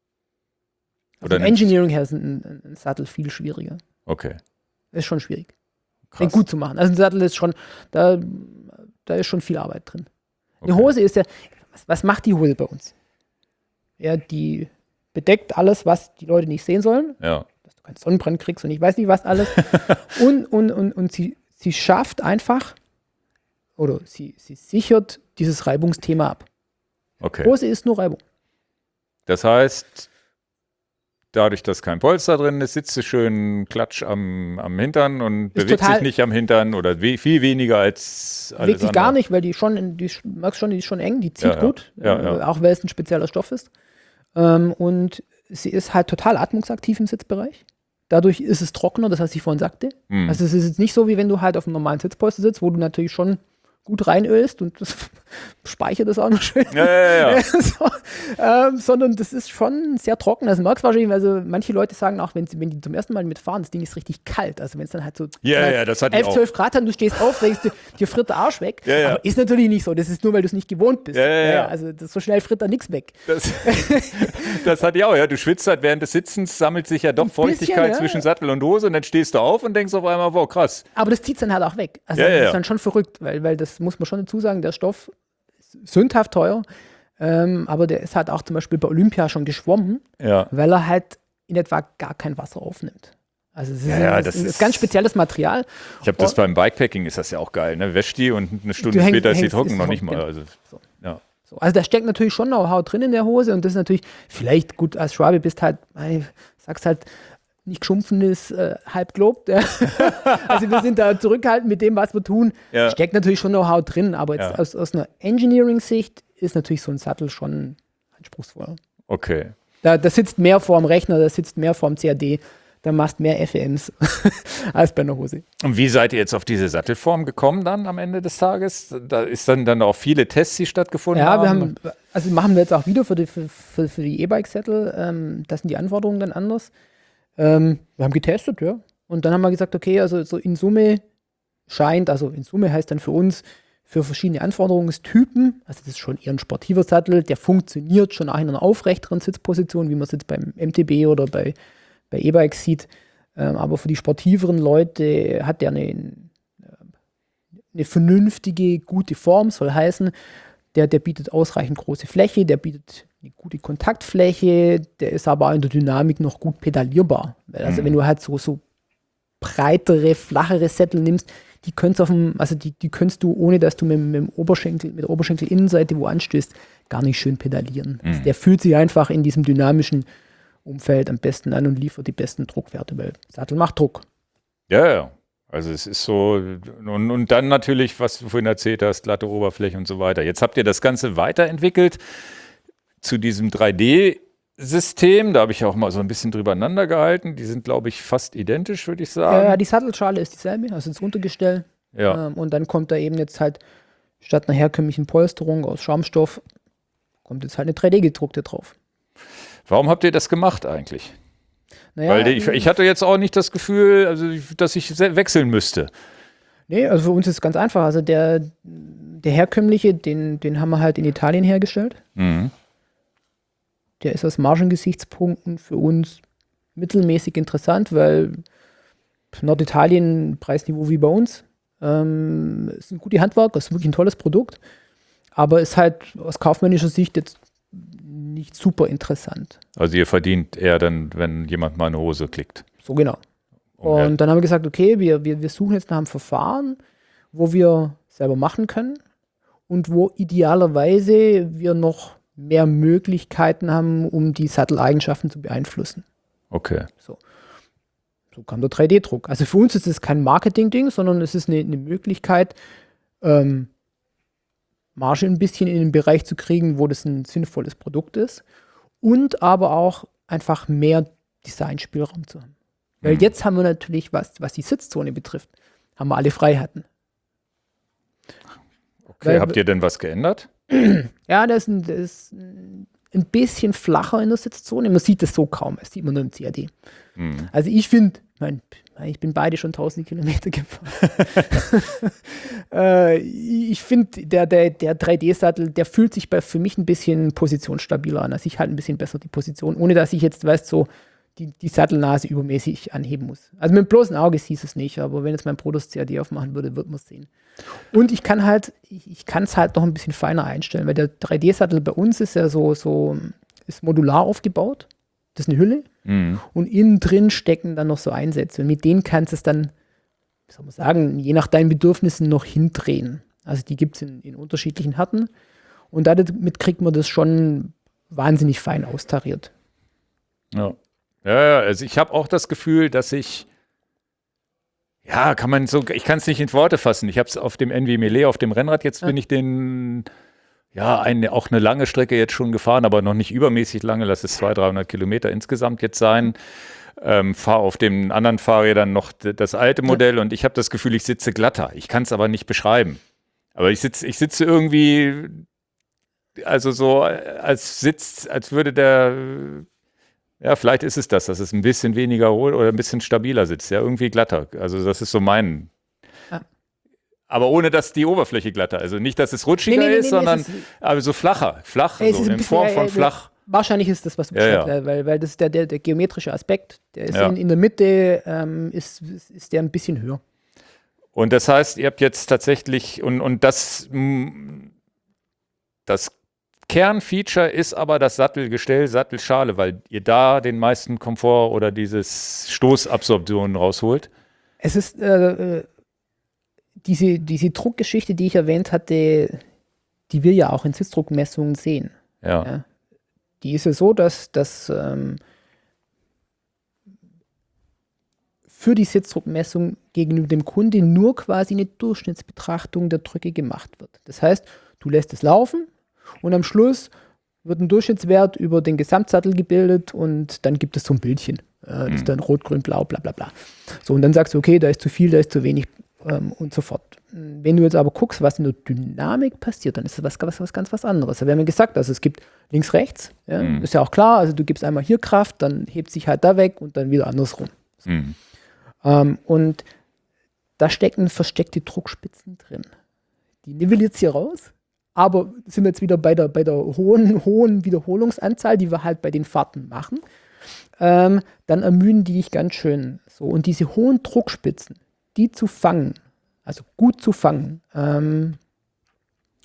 B: Also im
A: nimmst-
B: Engineering her ist ein, ein, ein Sattel viel schwieriger.
A: Okay.
B: Ist schon schwierig, den
A: Krass.
B: gut zu machen. Also ein Sattel ist schon, da, da ist schon viel Arbeit drin. Eine
A: Okay.
B: Hose ist ja, was, was macht die Hose bei uns? Ja, die bedeckt alles, was die Leute nicht sehen sollen,
A: Ja.
B: dass du keinen Sonnenbrand kriegst und ich weiß nicht was alles. und und, und, und sie, sie schafft einfach, oder sie, sie sichert dieses Reibungsthema ab.
A: Okay.
B: Hose ist nur Reibung.
A: Das heißt, dadurch, dass kein Polster drin ist, sitzt du schön klatsch am, am Hintern und
B: Ist
A: bewegt
B: total-
A: sich nicht am Hintern oder we viel weniger als alles
B: Bewegt sich gar
A: andere.
B: nicht, weil die schon, in- die sch- merkst schon, die ist schon eng, die zieht
A: Ja, ja.
B: gut,
A: Ja,
B: äh,
A: ja.
B: auch weil es ein spezieller Stoff ist. Ähm, und sie ist halt total atmungsaktiv im Sitzbereich. Dadurch ist es trockener, das was ich vorhin sagte.
A: Hm.
B: Also es ist jetzt nicht so, wie wenn du halt auf einem normalen Sitzpolster sitzt, wo du natürlich schon gut reinölst und das speichert das auch noch schön.
A: Ja, ja, ja.
B: so, ähm, sondern das ist schon sehr trocken. Das merkst du wahrscheinlich, also manche Leute sagen auch, wenn, sie, wenn die zum ersten Mal mitfahren, das Ding ist richtig kalt. Also wenn es dann halt so
A: Ja,
B: halt
A: ja, das hatte ich
B: elf,
A: auch.
B: zwölf Grad hat und du stehst auf, denkst du, dir friert der Arsch weg.
A: Ja, ja.
B: Aber ist natürlich nicht so. Das ist nur, weil du es nicht gewohnt bist.
A: Ja, ja, ja.
B: Also das, so schnell friert da nichts weg.
A: Das, das hatte ich auch, ja. Du schwitzt halt während des Sitzens, sammelt sich ja doch
B: Ein bisschen,
A: Feuchtigkeit
B: ja.
A: zwischen Sattel und Hose und dann stehst du auf und denkst auf einmal, wow, krass.
B: Aber das zieht es dann halt auch weg. Also
A: Ja,
B: das
A: ja,
B: ist
A: ja.
B: dann schon verrückt, weil, weil das muss man schon dazu sagen, der Stoff ist sündhaft teuer, ähm, aber der ist halt auch zum Beispiel bei Olympia schon geschwommen,
A: Ja.
B: weil er halt in etwa gar kein Wasser aufnimmt. Also es ist,
A: Ja, ja,
B: ein,
A: das
B: das ist
A: ist-
B: ganz spezielles Material.
A: Ich habe das
B: Oh.
A: beim Bikepacking, ist das ja auch geil, ne? Wäscht die und eine Stunde
B: Du häng-
A: später ist sie
B: hängst-
A: trocken,
B: ist
A: noch
B: trocken,
A: nicht mal.
B: genau.
A: Also,
B: So.
A: ja.
B: So, also da steckt natürlich schon Know-how drin in der Hose und das ist natürlich, vielleicht gut, als Schwabe bist halt, ey, sagst halt, nicht geschumpfen ist, äh, halb gelobt. Ja. Also wir sind da zurückhaltend mit dem, was wir tun.
A: Ja.
B: Steckt natürlich schon Know-how drin, aber jetzt
A: Ja.
B: aus, aus einer Engineering-Sicht ist natürlich so ein Sattel schon anspruchsvoll.
A: Okay.
B: Da, da sitzt mehr vorm Rechner, da sitzt mehr vorm C A D, da machst mehr F E Ms als bei einer Hose.
A: Und wie seid ihr jetzt auf diese Sattelform gekommen dann am Ende des Tages? Da ist dann, dann auch viele Tests, die stattgefunden
B: Ja,
A: haben?
B: wir haben, also machen wir jetzt auch wieder für die, für, für, für die E-Bike-Sättel, ähm, das sind die Anforderungen dann anders. Ähm, wir haben getestet, ja. Und dann haben wir gesagt, okay, also so in Summe scheint, also in Summe heißt dann für uns, für verschiedene Anforderungstypen, also das ist schon eher ein sportiver Sattel, der funktioniert schon auch in einer aufrechteren Sitzposition, wie man es jetzt beim M T B oder bei, bei E-Bikes sieht. Ähm, aber für die sportiveren Leute hat der eine, eine vernünftige, gute Form, soll heißen, der, der bietet ausreichend große Fläche, der bietet eine gute Kontaktfläche, der ist aber in der Dynamik noch gut pedalierbar. Also mhm. wenn du halt so, so breitere, flachere Sättel nimmst, die könntest auf dem, also die, die könntest du, ohne dass du mit, mit dem Oberschenkel, mit der Oberschenkelinnenseite wo anstößt, gar nicht schön pedalieren. Mhm. Also der fühlt sich einfach in diesem dynamischen Umfeld am besten an und liefert die besten Druckwerte, weil Sattel macht Druck.
A: Ja, ja. Also es ist so, und, und dann natürlich, was du vorhin erzählt hast, glatte Oberfläche und so weiter. Jetzt habt ihr das Ganze weiterentwickelt zu diesem drei D-System. Da habe ich auch mal so ein bisschen drüber aneinander gehalten. Die sind, glaube ich, fast identisch, würde ich sagen.
B: Ja, die Sattelschale ist dieselbe, also das Untergestell.
A: Ja.
B: Ähm, und dann kommt da eben jetzt halt statt einer herkömmlichen Polsterung aus Schaumstoff, kommt jetzt halt eine drei D-gedruckte drauf.
A: Warum habt ihr das gemacht eigentlich?
B: Naja,
A: Weil ich, ich hatte jetzt auch nicht das Gefühl, also, dass ich wechseln müsste.
B: Nee, also für uns ist es ganz einfach. Also der, der herkömmliche, den, den haben wir halt in Italien hergestellt.
A: Mhm.
B: Der ist aus Margengesichtspunkten für uns mittelmäßig interessant, weil Norditalien, Preisniveau wie bei uns, ähm, ist ein gutes Handwerk, ist wirklich ein tolles Produkt, aber ist halt aus kaufmännischer Sicht jetzt nicht super interessant.
A: Also ihr verdient eher dann, wenn jemand mal eine Hose klickt.
B: So genau. Und dann haben wir gesagt, okay, wir, wir, wir suchen jetzt nach einem Verfahren, wo wir selber machen können und wo idealerweise wir noch mehr Möglichkeiten haben, um die Satteleigenschaften zu beeinflussen.
A: Okay.
B: So, so kam der drei D-Druck. Also für uns ist es kein Marketing-Ding, sondern es ist eine, eine Möglichkeit, ähm, Marge ein bisschen in den Bereich zu kriegen, wo das ein sinnvolles Produkt ist und aber auch einfach mehr Designspielraum zu haben. Weil mhm. jetzt haben wir natürlich, was, was die Sitzzone betrifft, haben wir alle Freiheiten.
A: Okay,
B: Weil,
A: habt ihr denn was geändert?
B: Ja, das ist, ein, das ist ein bisschen flacher in der Sitzzone. Man sieht das so kaum, das sieht man nur im C A D. Mhm. Also ich finde, mein, ich bin beide schon tausende Kilometer gefahren. äh, ich finde, der, der, der drei D-Sattel, der fühlt sich bei, für mich ein bisschen positionsstabiler an. Also ich halte ein bisschen besser die Position, ohne dass ich jetzt, weißt so, die, die Sattelnase übermäßig anheben muss. Also mit dem bloßen Auge siehst es nicht, aber wenn jetzt mein Bruder das C A D aufmachen würde, wird man es sehen. Und ich kann halt, ich, ich kann es halt noch ein bisschen feiner einstellen, weil der drei D-Sattel bei uns ist ja so, so ist modular aufgebaut. Das ist eine Hülle. Mhm. Und innen drin stecken dann noch so Einsätze. Und mit denen kannst du es dann, wie soll man sagen, je nach deinen Bedürfnissen noch hindrehen. Also die gibt es in, in unterschiedlichen Härten. Und damit kriegt man das schon wahnsinnig fein austariert.
A: Ja. Ja, also ich habe auch das Gefühl, dass ich, ja, kann man so, ich kann es nicht in Worte fassen. Ich habe es auf dem N W Melee, auf dem Rennrad, jetzt ja. bin ich den, ja, eine, auch eine lange Strecke jetzt schon gefahren, aber noch nicht übermäßig lange, lass es zweihundert, dreihundert Kilometer insgesamt jetzt sein. Ähm, fahre auf den anderen Fahrrädern noch das alte Modell ja. und ich habe das Gefühl, ich sitze glatter. Ich kann es aber nicht beschreiben. Aber ich sitze, ich sitze irgendwie, also so, als sitzt, als würde der, ja, vielleicht ist es das, dass es ein bisschen weniger oder ein bisschen stabiler sitzt, ja, irgendwie glatter. Also das ist so mein. Ja. Aber ohne, dass die Oberfläche glatter, also nicht, dass es rutschiger nee, nee, nee, ist, nee, sondern ist aber so flacher, flach,
B: nee,
A: so in Form
B: bisschen,
A: von
B: äh,
A: flach.
B: Wahrscheinlich ist das, was du
A: ja,
B: beschreibst,
A: ja.
B: weil, weil das ist der, der, der geometrische Aspekt, der ist
A: ja.
B: in, in der Mitte, ähm, ist, ist der ein bisschen höher.
A: Und das heißt, ihr habt jetzt tatsächlich, und, und das, das Kernfeature ist aber das Sattelgestell, Sattelschale, weil ihr da den meisten Komfort oder dieses Stoßabsorption rausholt.
B: Es ist äh, diese, diese Druckgeschichte, die ich erwähnt hatte, die wir ja auch in Sitzdruckmessungen sehen.
A: Ja.
B: Ja. Die ist ja so, dass, dass ähm, für die Sitzdruckmessung gegenüber dem Kunde nur quasi eine Durchschnittsbetrachtung der Drücke gemacht wird. Das heißt, du lässt es laufen und am Schluss wird ein Durchschnittswert über den Gesamtsattel gebildet und dann gibt es so ein Bildchen. Äh, das mhm. ist dann rot, grün, blau, bla bla bla. So, und dann sagst du, okay, da ist zu viel, da ist zu wenig ähm, und so fort. Wenn du jetzt aber guckst, was in der Dynamik passiert, dann ist das was, was, was ganz was anderes. Da haben wir gesagt, also es gibt links, rechts, ja, mhm. ist ja auch klar, also du gibst einmal hier Kraft, dann hebt sich halt da weg und dann wieder andersrum. So. Mhm. Ähm, und da stecken versteckte Druckspitzen drin. Die nivelliert hier raus. Aber sind wir jetzt wieder bei der, bei der hohen, hohen Wiederholungsanzahl, die wir halt bei den Fahrten machen, ähm, dann ermüden die dich ganz schön. So. Und diese hohen Druckspitzen, die zu fangen, also gut zu fangen, ähm,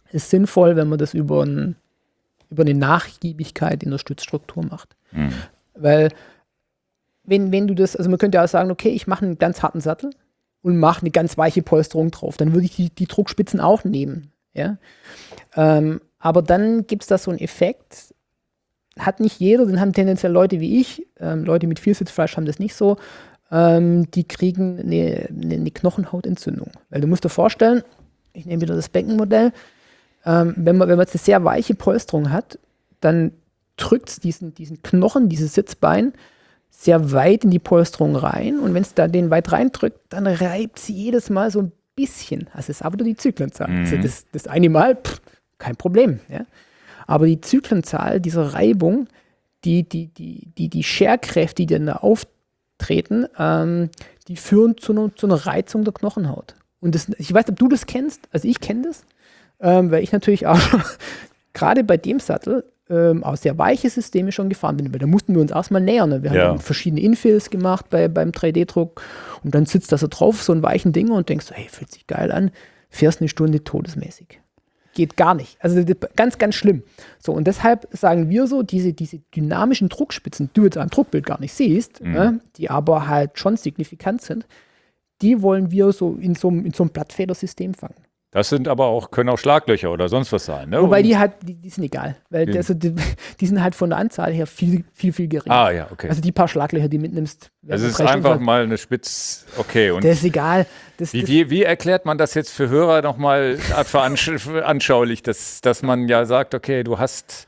B: ist sinnvoll, wenn man das über, ein, über eine Nachgiebigkeit in der Stützstruktur macht. Mhm. Weil wenn, wenn du das, also man könnte ja auch sagen, okay, ich mache einen ganz harten Sattel und mache eine ganz weiche Polsterung drauf. Dann würde ich die, die Druckspitzen auch nehmen. Ja? Ähm, aber dann gibt es da so einen Effekt, hat nicht jeder, den haben tendenziell Leute wie ich, ähm, Leute mit viel Sitzfleisch haben das nicht so, ähm, die kriegen eine, eine, eine Knochenhautentzündung. Weil du musst dir vorstellen, ich nehme wieder das Beckenmodell, ähm, wenn, man, wenn man jetzt eine sehr weiche Polsterung hat, dann drückt es diesen, diesen Knochen, dieses Sitzbein, sehr weit in die Polsterung rein und wenn es da den weit reindrückt, dann reibt sie jedes Mal so ein bisschen. Also das ist aber nur die Zyklenzahl. Mhm. Also das, das eine Mal, pff, kein Problem. Ja? Aber die Zyklenzahl dieser Reibung, die, die, die, die, die Scherkräfte, die dann da auftreten, ähm, die führen zu einer, zu einer Reizung der Knochenhaut. Und das, ich weiß nicht, ob du das kennst, also ich kenne das, ähm, weil ich natürlich auch gerade bei dem Sattel ähm, auch sehr weiche Systeme schon gefahren bin, weil da mussten wir uns erstmal nähern. Ne? Wir ja. haben verschiedene Infills gemacht bei, beim drei D Druck und dann sitzt da so drauf, so ein weichen Ding und denkst, hey, fühlt sich geil an, fährst eine Stunde todesmäßig. Geht gar nicht. Also ganz, ganz schlimm. So, und deshalb sagen wir so, diese, diese dynamischen Druckspitzen, die du jetzt am Druckbild gar nicht siehst, mhm. ne, die aber halt schon signifikant sind, die wollen wir so in so, in so einem Blattfedersystem fangen.
A: Das sind aber auch, können auch Schlaglöcher oder sonst was sein, ne?
B: Wobei die halt, die, die sind egal. Weil die, also die, die sind halt von der Anzahl her viel, viel, viel geringer.
A: Ah, ja, okay.
B: Also die paar Schlaglöcher, die mitnimmst.
A: Das ist einfach Stunden mal eine Spitz, okay. Und
B: das ist egal. Das,
A: wie,
B: das,
A: wie, wie erklärt man das jetzt für Hörer nochmal anschaulich, dass, dass man ja sagt, okay, du hast,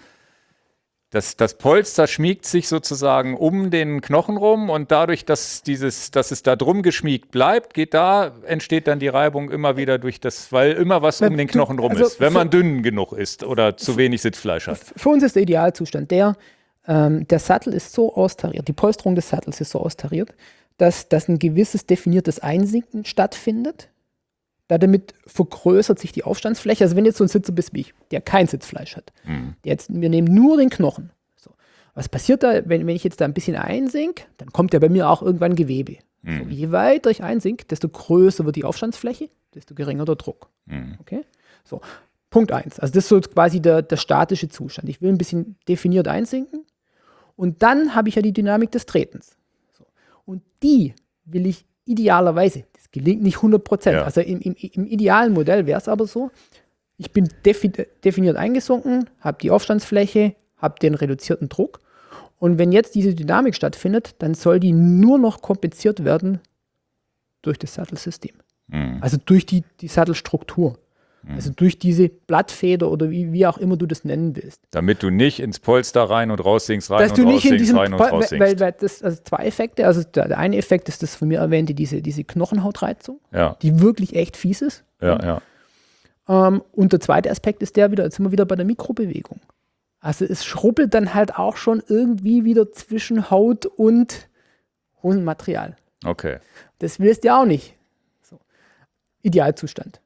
A: das, das Polster schmiegt sich sozusagen um den Knochen rum und dadurch, dass, dieses, dass es da drum geschmiegt bleibt, geht da, entsteht dann die Reibung immer wieder durch das, weil immer was um den Knochen rum also ist, wenn man dünn genug ist oder zu wenig Sitzfleisch hat.
B: Für uns ist der Idealzustand der, ähm, der Sattel ist so austariert, die Polsterung des Sattels ist so austariert, dass, dass ein gewisses definiertes Einsinken stattfindet. Damit vergrößert sich die Aufstandsfläche. Also wenn jetzt so ein Sitzer bist wie ich, der kein Sitzfleisch hat, mhm. der jetzt, wir nehmen nur den Knochen. So. Was passiert da, wenn, wenn ich jetzt da ein bisschen einsink, dann kommt ja bei mir auch irgendwann Gewebe. Mhm. So, je weiter ich einsink, desto größer wird die Aufstandsfläche, desto geringer der Druck. Mhm. Okay? So. Punkt eins. Also das ist so quasi der, der statische Zustand. Ich will ein bisschen definiert einsinken und dann habe ich ja die Dynamik des Tretens. So. Und die will ich idealerweise, das gelingt nicht hundert Prozent, ja. also im, im, im idealen Modell wäre es aber so, ich bin defi definiert eingesunken, habe die Aufstandsfläche, habe den reduzierten Druck und wenn jetzt diese Dynamik stattfindet, dann soll die nur noch kompensiert werden durch das Sattelsystem. Mhm. Also durch die, die Sattelstruktur. Also durch diese Blattfeder oder wie, wie auch immer du das nennen willst.
A: Damit du nicht ins Polster rein und raus sinkst, rein und raus sinkst, rein und raus sinkst.
B: Weil, weil das, also zwei Effekte, also der, der eine Effekt ist das von mir erwähnte, diese, diese Knochenhautreizung,
A: ja.
B: die wirklich echt fies ist.
A: Ja, ja.
B: Ähm, und der zweite Aspekt ist der wieder, jetzt sind wir wieder bei der Mikrobewegung. Also es schrubbelt dann halt auch schon irgendwie wieder zwischen Haut und Hosenmaterial.
A: Okay.
B: Das willst du ja auch nicht. So. Idealzustand.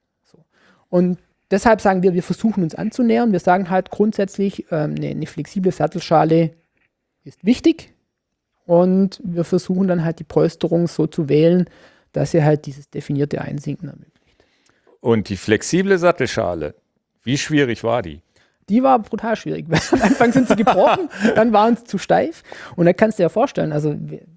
B: Und deshalb sagen wir, wir versuchen uns anzunähern. Wir sagen halt grundsätzlich, ähm, eine, eine flexible Sattelschale ist wichtig. Und wir versuchen dann halt die Polsterung so zu wählen, dass sie halt dieses definierte Einsinken ermöglicht.
A: Und die flexible Sattelschale, wie schwierig war die?
B: Die war brutal schwierig. Am Anfang sind sie gebrochen, dann waren sie zu steif. Und da kannst du dir ja vorstellen, also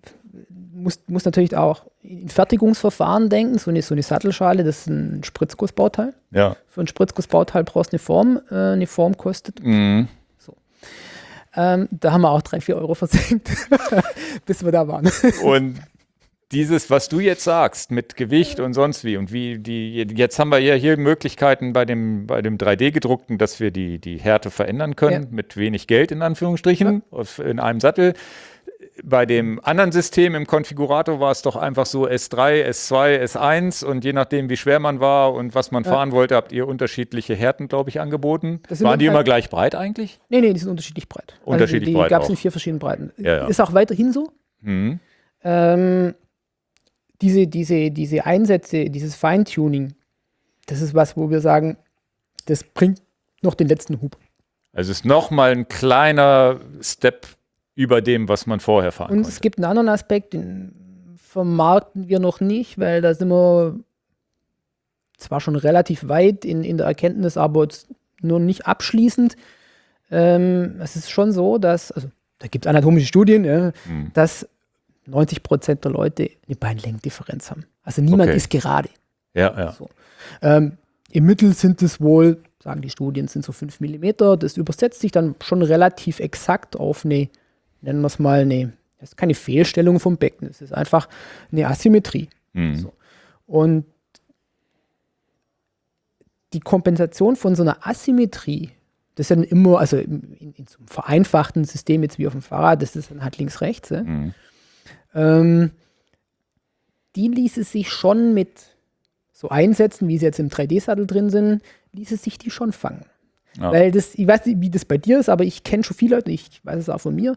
B: musst, musst natürlich auch in Fertigungsverfahren denken, so eine, so eine Sattelschale, das ist ein Spritzgussbauteil.
A: Ja.
B: Für ein Spritzgussbauteil brauchst du eine Form, äh, eine Form kostet.
A: Mhm.
B: So. Ähm, da haben wir auch drei, vier Euro versenkt, bis wir da waren.
A: Und dieses, was du jetzt sagst, mit Gewicht und sonst wie, und wie die, jetzt haben wir ja hier Möglichkeiten bei dem, bei dem drei D gedruckten, dass wir die, die Härte verändern können, ja. mit wenig Geld in Anführungsstrichen, ja. in einem Sattel. Bei dem anderen System im Konfigurator war es doch einfach so S drei, S zwei, S eins und je nachdem, wie schwer man war und was man ja. fahren wollte, habt ihr unterschiedliche Härten, glaube ich, angeboten. Waren die halt immer gleich breit eigentlich?
B: Nee, nee, die sind unterschiedlich breit.
A: Unterschiedlich
B: also die,
A: breit
B: Die gab es in vier verschiedenen Breiten.
A: Ja, ja.
B: Ist auch weiterhin so.
A: Mhm.
B: Ähm, diese, diese, diese Einsätze, dieses Feintuning, das ist was, wo wir sagen, das bringt noch den letzten Hub.
A: Also es ist nochmal ein kleiner Step über dem, was man vorher fahren
B: Und
A: konnte.
B: es gibt einen anderen Aspekt, den vermarkten wir noch nicht, weil da sind wir zwar schon relativ weit in, in der Erkenntnis, aber jetzt nur nicht abschließend. Ähm, es ist schon so, dass, also da gibt es anatomische Studien, ja, mhm. dass neunzig Prozent der Leute eine Beinlängendifferenz haben. Also niemand okay. ist gerade.
A: Ja, ja.
B: So. Ähm, im Mittel sind es wohl, sagen die Studien, sind so fünf Millimeter. Das übersetzt sich dann schon relativ exakt auf eine, nennen wir es mal, eine, das ist keine Fehlstellung vom Becken, es ist einfach eine Asymmetrie. Mhm. So. Und die Kompensation von so einer Asymmetrie, das ist dann immer, also in, in, in so einem vereinfachten System, jetzt wie auf dem Fahrrad, das ist dann halt links-rechts, ja? mhm. ähm, die ließe sich schon mit so Einsätzen, wie sie jetzt im drei D-Sattel drin sind, ließe sich die schon fangen. Ja. Weil das, ich weiß nicht, wie das bei dir ist, aber ich kenne schon viele Leute, ich weiß es auch von mir,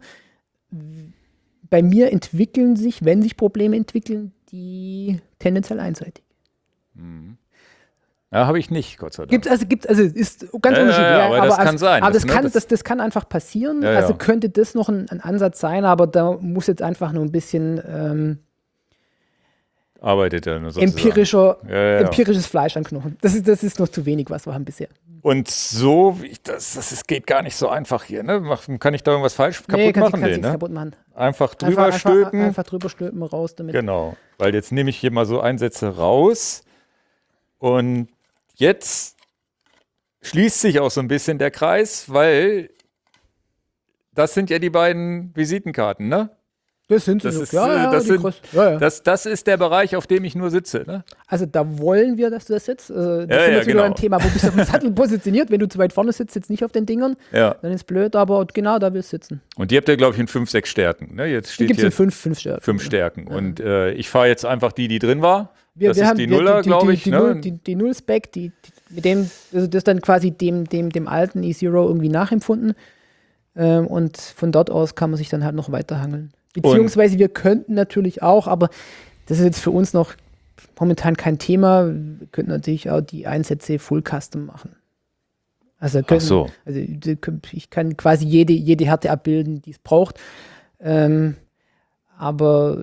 B: bei mir entwickeln sich, wenn sich Probleme entwickeln, die tendenziell einseitig.
A: Mhm. Ja, habe ich nicht, Gott sei Dank.
B: Gibt also, gibt also ist ganz
A: ja,
B: unterschiedlich.
A: Ja, ja, aber, aber das
B: also,
A: kann sein.
B: Aber das,
A: das,
B: kann,
A: ne,
B: das, das kann einfach passieren.
A: Ja,
B: also
A: ja.
B: könnte das noch ein, ein Ansatz sein, aber da muss jetzt einfach nur ein bisschen ähm,
A: arbeitet er nur sozusagen.
B: Empirischer,
A: ja, ja, ja.
B: empirisches Fleisch an Knochen. Das ist, das ist noch zu wenig, was wir haben bisher.
A: Und so, wie ich das, das, das geht gar nicht so einfach hier. Ne? Kann ich da irgendwas falsch kaputt
B: nee, kann
A: machen?
B: Nee,
A: nee, ne?
B: kaputt machen.
A: Einfach drüber
B: einfach,
A: stülpen.
B: Einfach, einfach drüber stülpen, raus damit.
A: Genau, weil jetzt nehme ich hier mal so Einsätze raus und jetzt schließt sich auch so ein bisschen der Kreis, weil das sind ja die beiden Visitenkarten, ne?
B: Das sind sie
A: das
B: so.
A: Ist,
B: ja, ja,
A: das, sind,
B: ja, ja.
A: Das, das ist der Bereich, auf dem ich nur sitze. Ne?
B: Also da wollen wir, dass du da sitzt. Also, das
A: ja,
B: ist
A: ja,
B: jetzt
A: genau.
B: wieder ein Thema, wo bist du auf dem Sattel positioniert. Wenn du zu weit vorne sitzt, sitzt nicht auf den Dingern.
A: Ja.
B: Dann ist blöd, aber genau da willst du sitzen.
A: Und die habt ihr, glaube ich, in fünf, sechs Stärken. Ne? Jetzt steht
B: die gibt es
A: hier
B: in fünf, fünf Stärken.
A: Fünf Stärken.
B: Ja.
A: Und äh, ich fahre jetzt einfach die, die drin war.
B: Wir,
A: das
B: wir
A: ist
B: haben,
A: die
B: wir,
A: Nuller, glaube ich.
B: Die,
A: ne?
B: Null, die, die Null-Spec, die, die, mit dem, also das dann quasi dem, dem, dem alten E Zero irgendwie nachempfunden. Ähm, und von dort aus kann man sich dann halt noch weiterhangeln. Beziehungsweise wir könnten natürlich auch, aber das ist jetzt für uns noch momentan kein Thema, wir könnten natürlich auch die Einsätze Full Custom machen. Also, können,
A: Ach so.
B: also ich kann quasi jede, jede Härte abbilden, die es braucht. Ähm, aber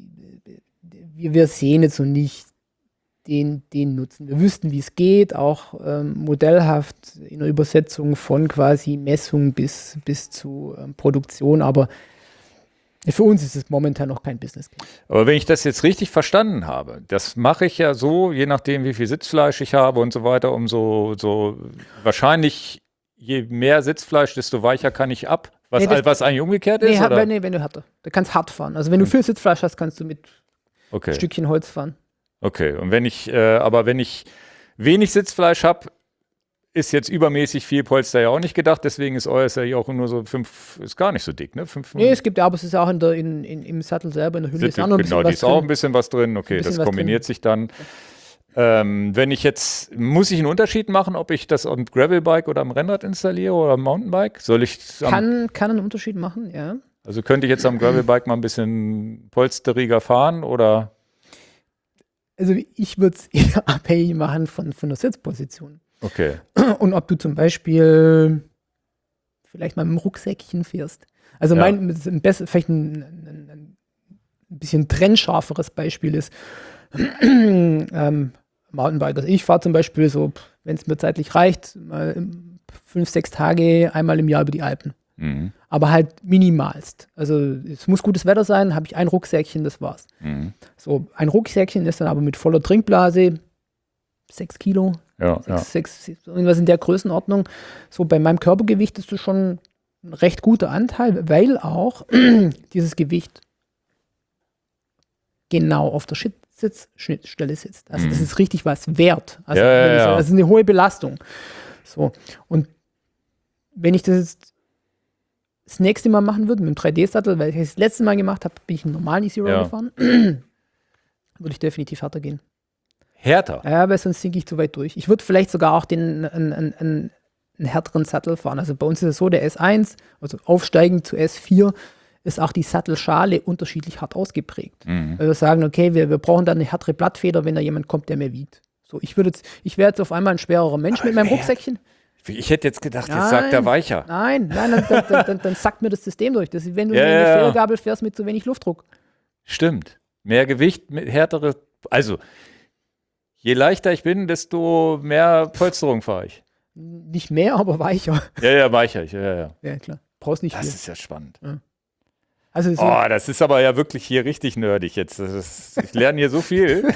B: wir, wir sehen jetzt so nicht den, den Nutzen. Wir wüssten, wie es geht, auch ähm, modellhaft in der Übersetzung von quasi Messung bis, bis zu ähm, Produktion, aber für uns ist es momentan noch kein Business Case.
A: Aber wenn ich das jetzt richtig verstanden habe, das mache ich ja so, je nachdem, wie viel Sitzfleisch ich habe und so weiter, umso so wahrscheinlich, je mehr Sitzfleisch, desto weicher kann ich ab. Was, nee, das, was eigentlich umgekehrt
B: nee,
A: ist?
B: Hart,
A: oder?
B: Nee, wenn du härter. Du kannst hart fahren. Also wenn du viel Sitzfleisch hast, kannst du mit
A: okay.
B: Stückchen Holz fahren.
A: Okay, und wenn ich, äh, aber wenn ich wenig Sitzfleisch habe, ist jetzt übermäßig viel Polster ja auch nicht gedacht, deswegen ist euer ja auch nur so fünf, ist gar nicht so dick, ne? Fünf,
B: nee, es gibt ja, aber es ist auch in der, in, in, im Sattel selber, in der Hülle ist auch noch ein bisschen
A: genau,
B: was
A: die ist auch ein bisschen was drin, okay, das kombiniert sich dann. Ähm, wenn ich jetzt, muss ich einen Unterschied machen, ob ich das am Gravelbike oder am Rennrad installiere oder am Mountainbike? Soll ich
B: kann, kann einen Unterschied machen, ja.
A: Also könnte ich jetzt am Gravelbike mal ein bisschen polsteriger fahren oder?
B: Also ich würde es eher abhängig machen von, von der Sitzposition.
A: Okay.
B: Und ob du zum Beispiel vielleicht mal mit dem Rucksäckchen fährst. Also ja. mein, ein besser, vielleicht ein, ein, ein bisschen trennscharferes Beispiel ist ähm, Mountainbike. Also ich fahre zum Beispiel so, wenn es mir zeitlich reicht, mal fünf, sechs Tage einmal im Jahr über die Alpen.
A: Mhm.
B: Aber halt minimalst. Also es muss gutes Wetter sein, habe ich ein Rucksäckchen, das war's.
A: Mhm.
B: So, ein Rucksäckchen ist dann aber mit voller Trinkblase, sechs Kilo,
A: ja,
B: sechs,
A: ja.
B: sechs, irgendwas in der Größenordnung. So, bei meinem Körpergewicht ist das schon ein recht guter Anteil, weil auch dieses Gewicht genau auf der Sitzschnittstelle sitzt. Also mhm. das ist richtig was wert. Also
A: ja, ja, ja.
B: das ist eine hohe Belastung. So, und wenn ich das jetzt das nächste Mal machen würde mit dem drei D-Sattel, weil ich das letzte Mal gemacht habe, bin ich einen normalen E Zero
A: ja.
B: gefahren, würde ich definitiv härter gehen.
A: Härter?
B: Ja, weil sonst sinke ich zu weit durch. Ich würde vielleicht sogar auch den einen, einen, einen, einen härteren Sattel fahren. Also bei uns ist es so, der S eins, also aufsteigend zu S vier, ist auch die Sattelschale unterschiedlich hart ausgeprägt. Mhm. Weil wir sagen, okay, wir, wir brauchen dann eine härtere Blattfeder, wenn da jemand kommt, der mehr wiegt. So, ich würde jetzt, ich wäre jetzt auf einmal ein schwererer Mensch
A: Aber
B: mit meinem
A: wer?
B: Rucksäckchen.
A: Ich hätte jetzt gedacht,
B: Nein,
A: jetzt sagt er weicher.
B: Nein, nein, dann, dann, dann, dann, dann sackt mir das System durch. Das ist, wenn du
A: ja,
B: eine
A: ja, ja.
B: Federgabel fährst mit zu wenig Luftdruck.
A: Stimmt. Mehr Gewicht, mit härtere, also je leichter ich bin, desto mehr Polsterung fahre ich.
B: Nicht mehr, aber weicher.
A: Ja, ja, weicher. Ja, ja.
B: Ja, klar. Brauchst nicht
A: das
B: viel.
A: Das ist ja spannend.
B: Ja. Also so
A: oh, das ist aber ja wirklich hier richtig nerdig jetzt. Das ist, ich lerne hier so viel.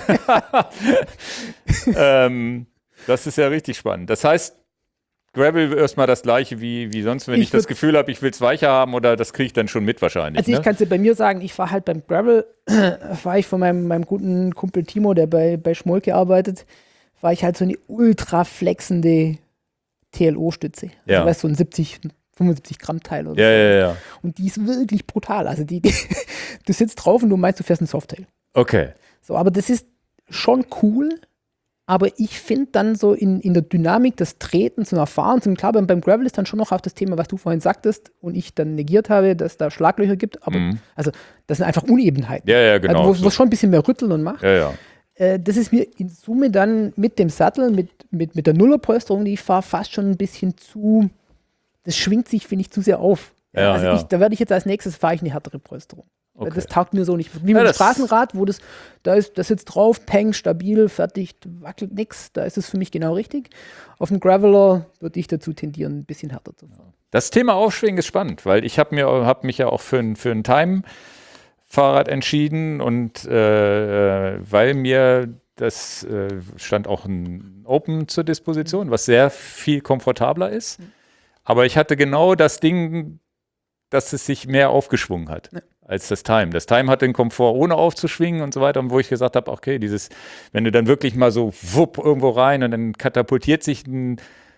A: ähm, das ist ja richtig spannend. Das heißt, Gravel erstmal das gleiche wie, wie sonst, wenn ich, ich das Gefühl habe, ich will es weicher haben oder das kriege ich dann schon mit wahrscheinlich.
B: Also ich
A: ne?
B: kann es dir bei mir sagen, ich war halt beim Gravel, war ich von meinem, meinem guten Kumpel Timo, der bei, bei Schmolke arbeitet, war ich halt so eine ultra flexende T L O-Stütze. Also
A: ja.
B: weißt, so ein siebzig, fünfundsiebzig Gramm Teil oder
A: ja,
B: so.
A: Ja, ja.
B: Und die ist wirklich brutal. Also die, die du sitzt drauf und du meinst, du fährst ein Softtail.
A: Okay.
B: So, aber das ist schon cool. Aber ich finde dann so in, in der Dynamik des Tretens und Erfahrens, und klar, beim, beim Gravel ist dann schon noch auf das Thema, was du vorhin sagtest und ich dann negiert habe, dass da Schlaglöcher gibt. Aber
A: mhm.
B: also das sind einfach Unebenheiten.
A: Ja, ja, genau.
B: Also, wo es schon ein bisschen mehr rütteln und macht.
A: Ja, ja.
B: Äh, das ist mir in Summe dann mit dem Sattel, mit, mit, mit der Nullerpolsterung, die ich fahre, fast schon ein bisschen zu, das schwingt sich, finde ich, zu sehr auf.
A: Ja,
B: also
A: ja.
B: Ich, da werde ich jetzt als nächstes, fahre ich eine härtere Polsterung.
A: Okay.
B: Das taugt mir so nicht. Wie mit
A: ja,
B: dem Straßenrad, wo das, da ist, das sitzt drauf, peng, stabil, fertig, wackelt nichts. Da ist es für mich genau richtig. Auf dem Graveler würde ich dazu tendieren, ein bisschen härter zu fahren.
A: Das Thema Aufschwingen ist spannend, weil ich habe mir hab mich ja auch für ein, für ein Time-Fahrrad entschieden und äh, weil mir das äh, stand auch ein Open zur Disposition, was sehr viel komfortabler ist. Mhm. Aber ich hatte genau das Ding, dass es sich mehr aufgeschwungen hat. Ja. Als das Time. Das Time hat den Komfort, ohne aufzuschwingen und so weiter. Und wo ich gesagt habe, okay, dieses, wenn du dann wirklich mal so wupp irgendwo rein und dann katapultiert sich ein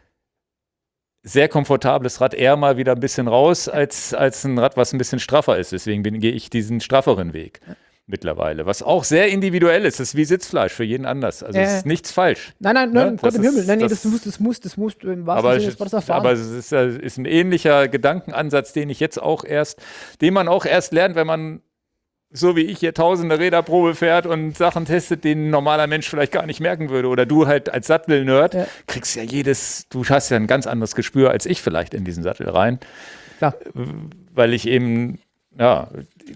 A: sehr komfortables Rad eher mal wieder ein bisschen raus, als, als ein Rad, was ein bisschen straffer ist. Deswegen bin, gehe ich diesen strafferen Weg ja. mittlerweile. Was auch sehr individuell ist. Das ist wie Sitzfleisch für jeden anders. Also es äh. ist nichts falsch.
B: Nein, nein, nein, ne? Gott im Himmel. Nein, nee, das, das muss, das muss, das muss im wahrsten Sinne des Wortes erfahren.
A: Aber es ist, ist ein ähnlicher Gedankenansatz, den ich jetzt auch erst, den man auch erst lernt, wenn man so wie ich hier tausende Räderprobe fährt und Sachen testet, die ein normaler Mensch vielleicht gar nicht merken würde. Oder du halt als Sattel-Nerd ja. kriegst ja jedes, du hast ja ein ganz anderes Gespür als ich vielleicht in diesen Sattel rein.
B: Klar.
A: Weil ich eben, ja,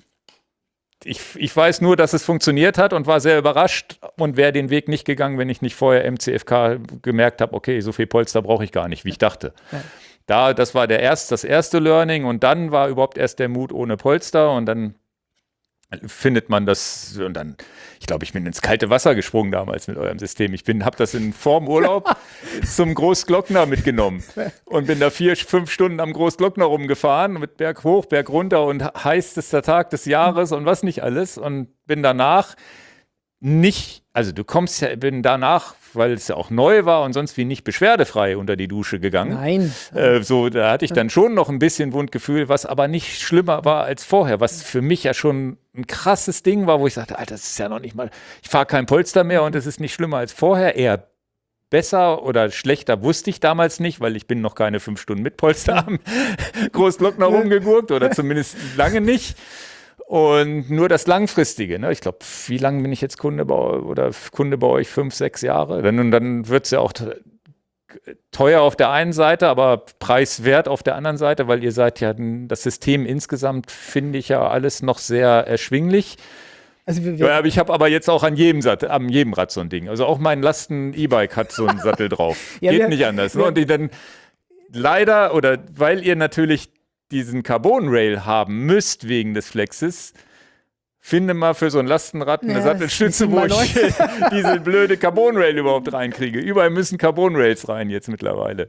A: ich, ich weiß nur, dass es funktioniert hat und war sehr überrascht und wäre den Weg nicht gegangen, wenn ich nicht vorher M C F K gemerkt habe, okay, so viel Polster brauche ich gar nicht, wie ich dachte. Ja. Da, das war der erst, das erste Learning und dann war überhaupt erst der Mut ohne Polster und dann findet man das und dann, ich glaube, ich bin ins kalte Wasser gesprungen damals mit eurem System. Ich bin, habe das in vorm Urlaub zum Großglockner mitgenommen und bin da vier, fünf Stunden am Großglockner rumgefahren mit Berg hoch, Berg runter und heißester Tag des Jahres und was nicht alles und bin danach nicht, also du kommst ja, bin danach, weil es ja auch neu war und sonst wie nicht beschwerdefrei unter die Dusche gegangen.
B: Nein.
A: Äh, so, da hatte ich dann schon noch ein bisschen Wundgefühl, was aber nicht schlimmer war als vorher, was für mich ja schon ein krasses Ding war, wo ich sagte, Alter, das ist ja noch nicht mal, ich fahre kein Polster mehr und es ist nicht schlimmer als vorher, eher besser oder schlechter wusste ich damals nicht, weil ich bin noch keine fünf Stunden mit Polster am Großglockner rumgegurkt oder zumindest lange nicht. Und nur das Langfristige, ne? Ich glaube, wie lange bin ich jetzt Kunde bei oder Kunde bei euch? Fünf, sechs Jahre? Dann, dann wird es ja auch teuer auf der einen Seite, aber preiswert auf der anderen Seite, weil ihr seid ja, das System insgesamt finde ich ja alles noch sehr erschwinglich. Also wir, wir ja, ich habe aber jetzt auch an jedem, Sattel, an jedem Rad so ein Ding. Also auch mein Lasten-E-Bike hat so einen Sattel drauf. ja, Geht wir, nicht anders. Ne? Und die dann leider, oder weil ihr natürlich diesen Carbon-Rail haben müsst wegen des Flexes, finde mal für so ein Lastenrad eine ja, Sattelstütze, wo ich diese blöde Carbon-Rail überhaupt reinkriege. Überall müssen Carbon-Rails rein jetzt mittlerweile.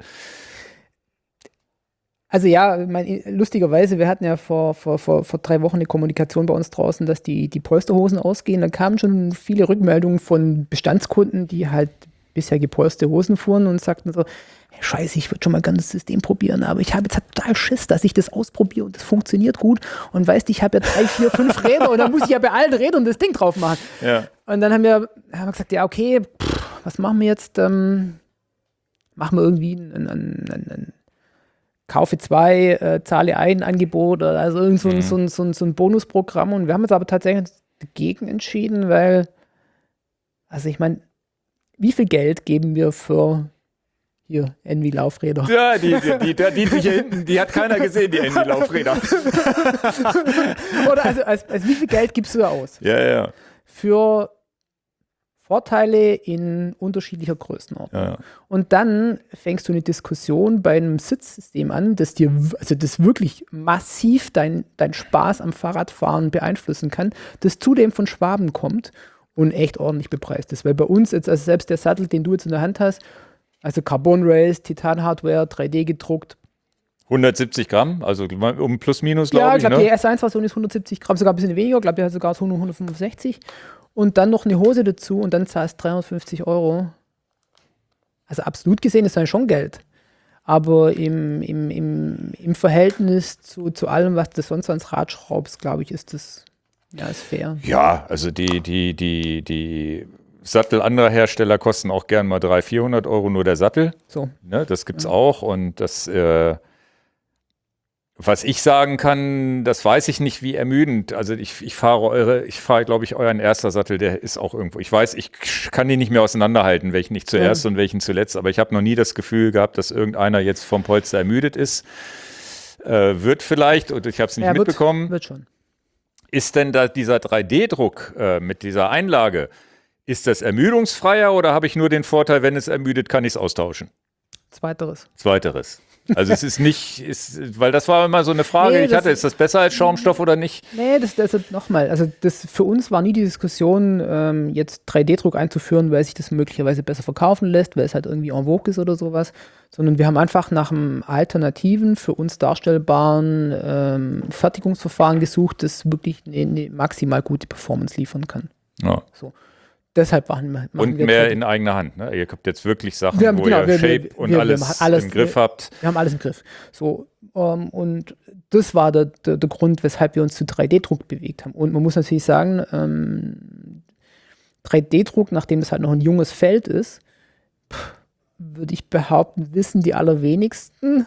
B: Also ja, mein, lustigerweise, wir hatten ja vor, vor, vor, vor drei Wochen eine Kommunikation bei uns draußen, dass die, die Polsterhosen ausgehen. Da kamen schon viele Rückmeldungen von Bestandskunden, die halt bisher gepolsterte Hosen fuhren und sagten so, hey, scheiße, ich würde schon mal gerne das System probieren, aber ich habe jetzt halt total Schiss, dass ich das ausprobiere und das funktioniert gut und weißt, ich habe ja drei, vier, fünf Räder und dann muss ich ja bei allen Rädern das Ding drauf machen. Ja. Und dann haben wir, haben wir gesagt, ja okay, pff, was machen wir jetzt? Ähm, machen wir irgendwie ein, ein, ein, ein Kaufe zwei, äh, zahle ein Angebot oder also irgend so, mhm. so, so, so, so ein Bonusprogramm und wir haben uns aber tatsächlich dagegen entschieden, weil, also ich meine, wie viel Geld geben wir für hier Envy-Laufräder?
A: Ja, die, die, die, die, die hier hinten, die hat keiner gesehen, die Envy-Laufräder.
B: Oder also, als, als wie viel Geld gibst du da aus?
A: Ja, ja.
B: Für Vorteile in unterschiedlicher Größenordnung.
A: Ja.
B: Und dann fängst du eine Diskussion bei einem Sitzsystem an, das dir, also das wirklich massiv dein, dein Spaß am Fahrradfahren beeinflussen kann, das zudem von Schwaben kommt und echt ordentlich bepreist ist. Weil bei uns jetzt, also selbst der Sattel, den du jetzt in der Hand hast, also Carbon Race, Titan-Hardware, drei D gedruckt.
A: hundertsiebzig Gramm, also um plus minus, glaube
B: ja,
A: ich.
B: Ja, ich glaube,
A: ne?
B: die S eins Version ist hundertsiebzig Gramm, sogar ein bisschen weniger. Ich glaube, die hat sogar hundertfünfundsechzig. Und dann noch eine Hose dazu und dann zahlst du dreihundertfünfzig Euro. Also absolut gesehen ist dann schon Geld. Aber im, im, im, im Verhältnis zu, zu allem, was du sonst ans Rad schraubst, glaube ich, ist das ja, ist fair.
A: Ja, also die, die, die, die Sattel anderer Hersteller kosten auch gern mal dreihundert, vierhundert Euro nur der Sattel.
B: So.
A: Ne, das gibt's
B: Ja.
A: auch. Und das, äh, was ich sagen kann, das weiß ich nicht, wie ermüdend. Also ich, ich fahre eure, ich fahre, glaube ich, euren erster Sattel, der ist auch irgendwo. Ich weiß, ich kann die nicht mehr auseinanderhalten, welchen ich zuerst
B: Ja.
A: und welchen zuletzt, aber ich habe noch nie das Gefühl gehabt, dass irgendeiner jetzt vom Polster ermüdet ist. Äh, wird vielleicht, und ich habe es nicht
B: Ja, wird,
A: mitbekommen.
B: wird schon.
A: Ist denn da dieser drei D-Druck äh, mit dieser Einlage, ist das ermüdungsfreier oder habe ich nur den Vorteil, wenn es ermüdet, kann ich es austauschen?
B: Zweiteres.
A: Zweiteres. Also es ist nicht, ist, weil das war immer so eine Frage,
B: Nee,
A: ich
B: das-
A: hatte, ist das besser als Schaumstoff oder nicht?
B: Nee, das, das nochmal. Also das für uns war nie die Diskussion, ähm, jetzt drei D-Druck einzuführen, weil sich das möglicherweise besser verkaufen lässt, weil es halt irgendwie en vogue ist oder sowas. Sondern wir haben einfach nach einem alternativen, für uns darstellbaren ähm, Fertigungsverfahren gesucht, das wirklich eine, eine maximal gute Performance liefern kann.
A: Ja.
B: Deshalb machen, machen
A: Und
B: wir
A: mehr
B: drei D.
A: in eigener Hand. Ne? Ihr habt jetzt wirklich Sachen,
B: Wir haben-
A: wo
B: genau,
A: ihr
B: wir-
A: Shape
B: wir-
A: und
B: wir- wir
A: alles,
B: machen alles-
A: im Griff habt.
B: Wir haben alles im Griff. So, ähm, und das war der, der, der Grund, weshalb wir uns zu drei D-Druck bewegt haben. Und man muss natürlich sagen, ähm, drei D-Druck, nachdem es halt noch ein junges Feld ist, pff, würde ich behaupten, wissen die allerwenigsten,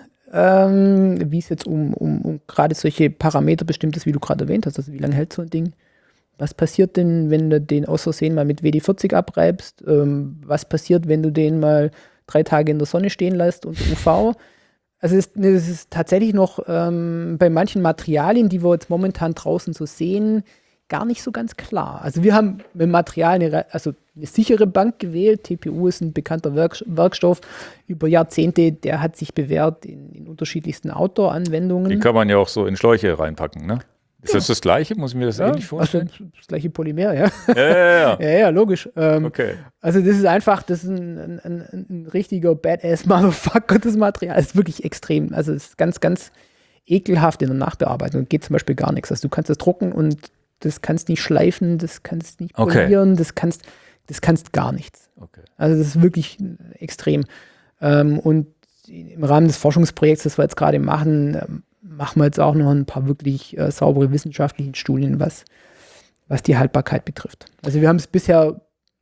B: ähm, wie es jetzt um, um, um gerade solche Parameter bestimmt ist, wie du gerade erwähnt hast. Also wie lange hält so ein Ding? Was passiert denn, wenn du den aus Versehen mal mit W D vierzig abreibst? Ähm, was passiert, wenn du den mal drei Tage in der Sonne stehen lässt unter U V? Also es ist, es ist tatsächlich noch ähm, bei manchen Materialien, die wir jetzt momentan draußen so sehen, gar nicht so ganz klar. Also wir haben mit Material eine, re- also eine sichere Bank gewählt. T P U ist ein bekannter Werk Werkstoff über Jahrzehnte, der hat sich bewährt in, in unterschiedlichsten Outdoor-Anwendungen.
A: Die kann man ja auch so in Schläuche reinpacken, ne? Ist das das Gleiche? Muss ich mir das
B: ja,
A: ähnlich vorstellen?
B: also das gleiche Polymer, ja.
A: Ja, ja, ja.
B: Ja, ja, logisch. Ähm,
A: Okay.
B: Also das ist einfach, das ist ein, ein, ein, ein richtiger Badass-Motherfucker, das Material. Es ist wirklich extrem. Also es ist ganz, ganz ekelhaft in der Nachbearbeitung. Und geht zum Beispiel gar nichts. Also du kannst das drucken und das kannst nicht schleifen, das kannst nicht
A: Okay.
B: polieren, das kannst, das kannst gar nichts.
A: Okay.
B: Also das ist wirklich extrem. Ähm, und im Rahmen des Forschungsprojekts, das wir jetzt gerade machen, ähm, machen wir jetzt auch noch ein paar wirklich äh, saubere wissenschaftliche Studien, was, was die Haltbarkeit betrifft. Also wir haben es bisher,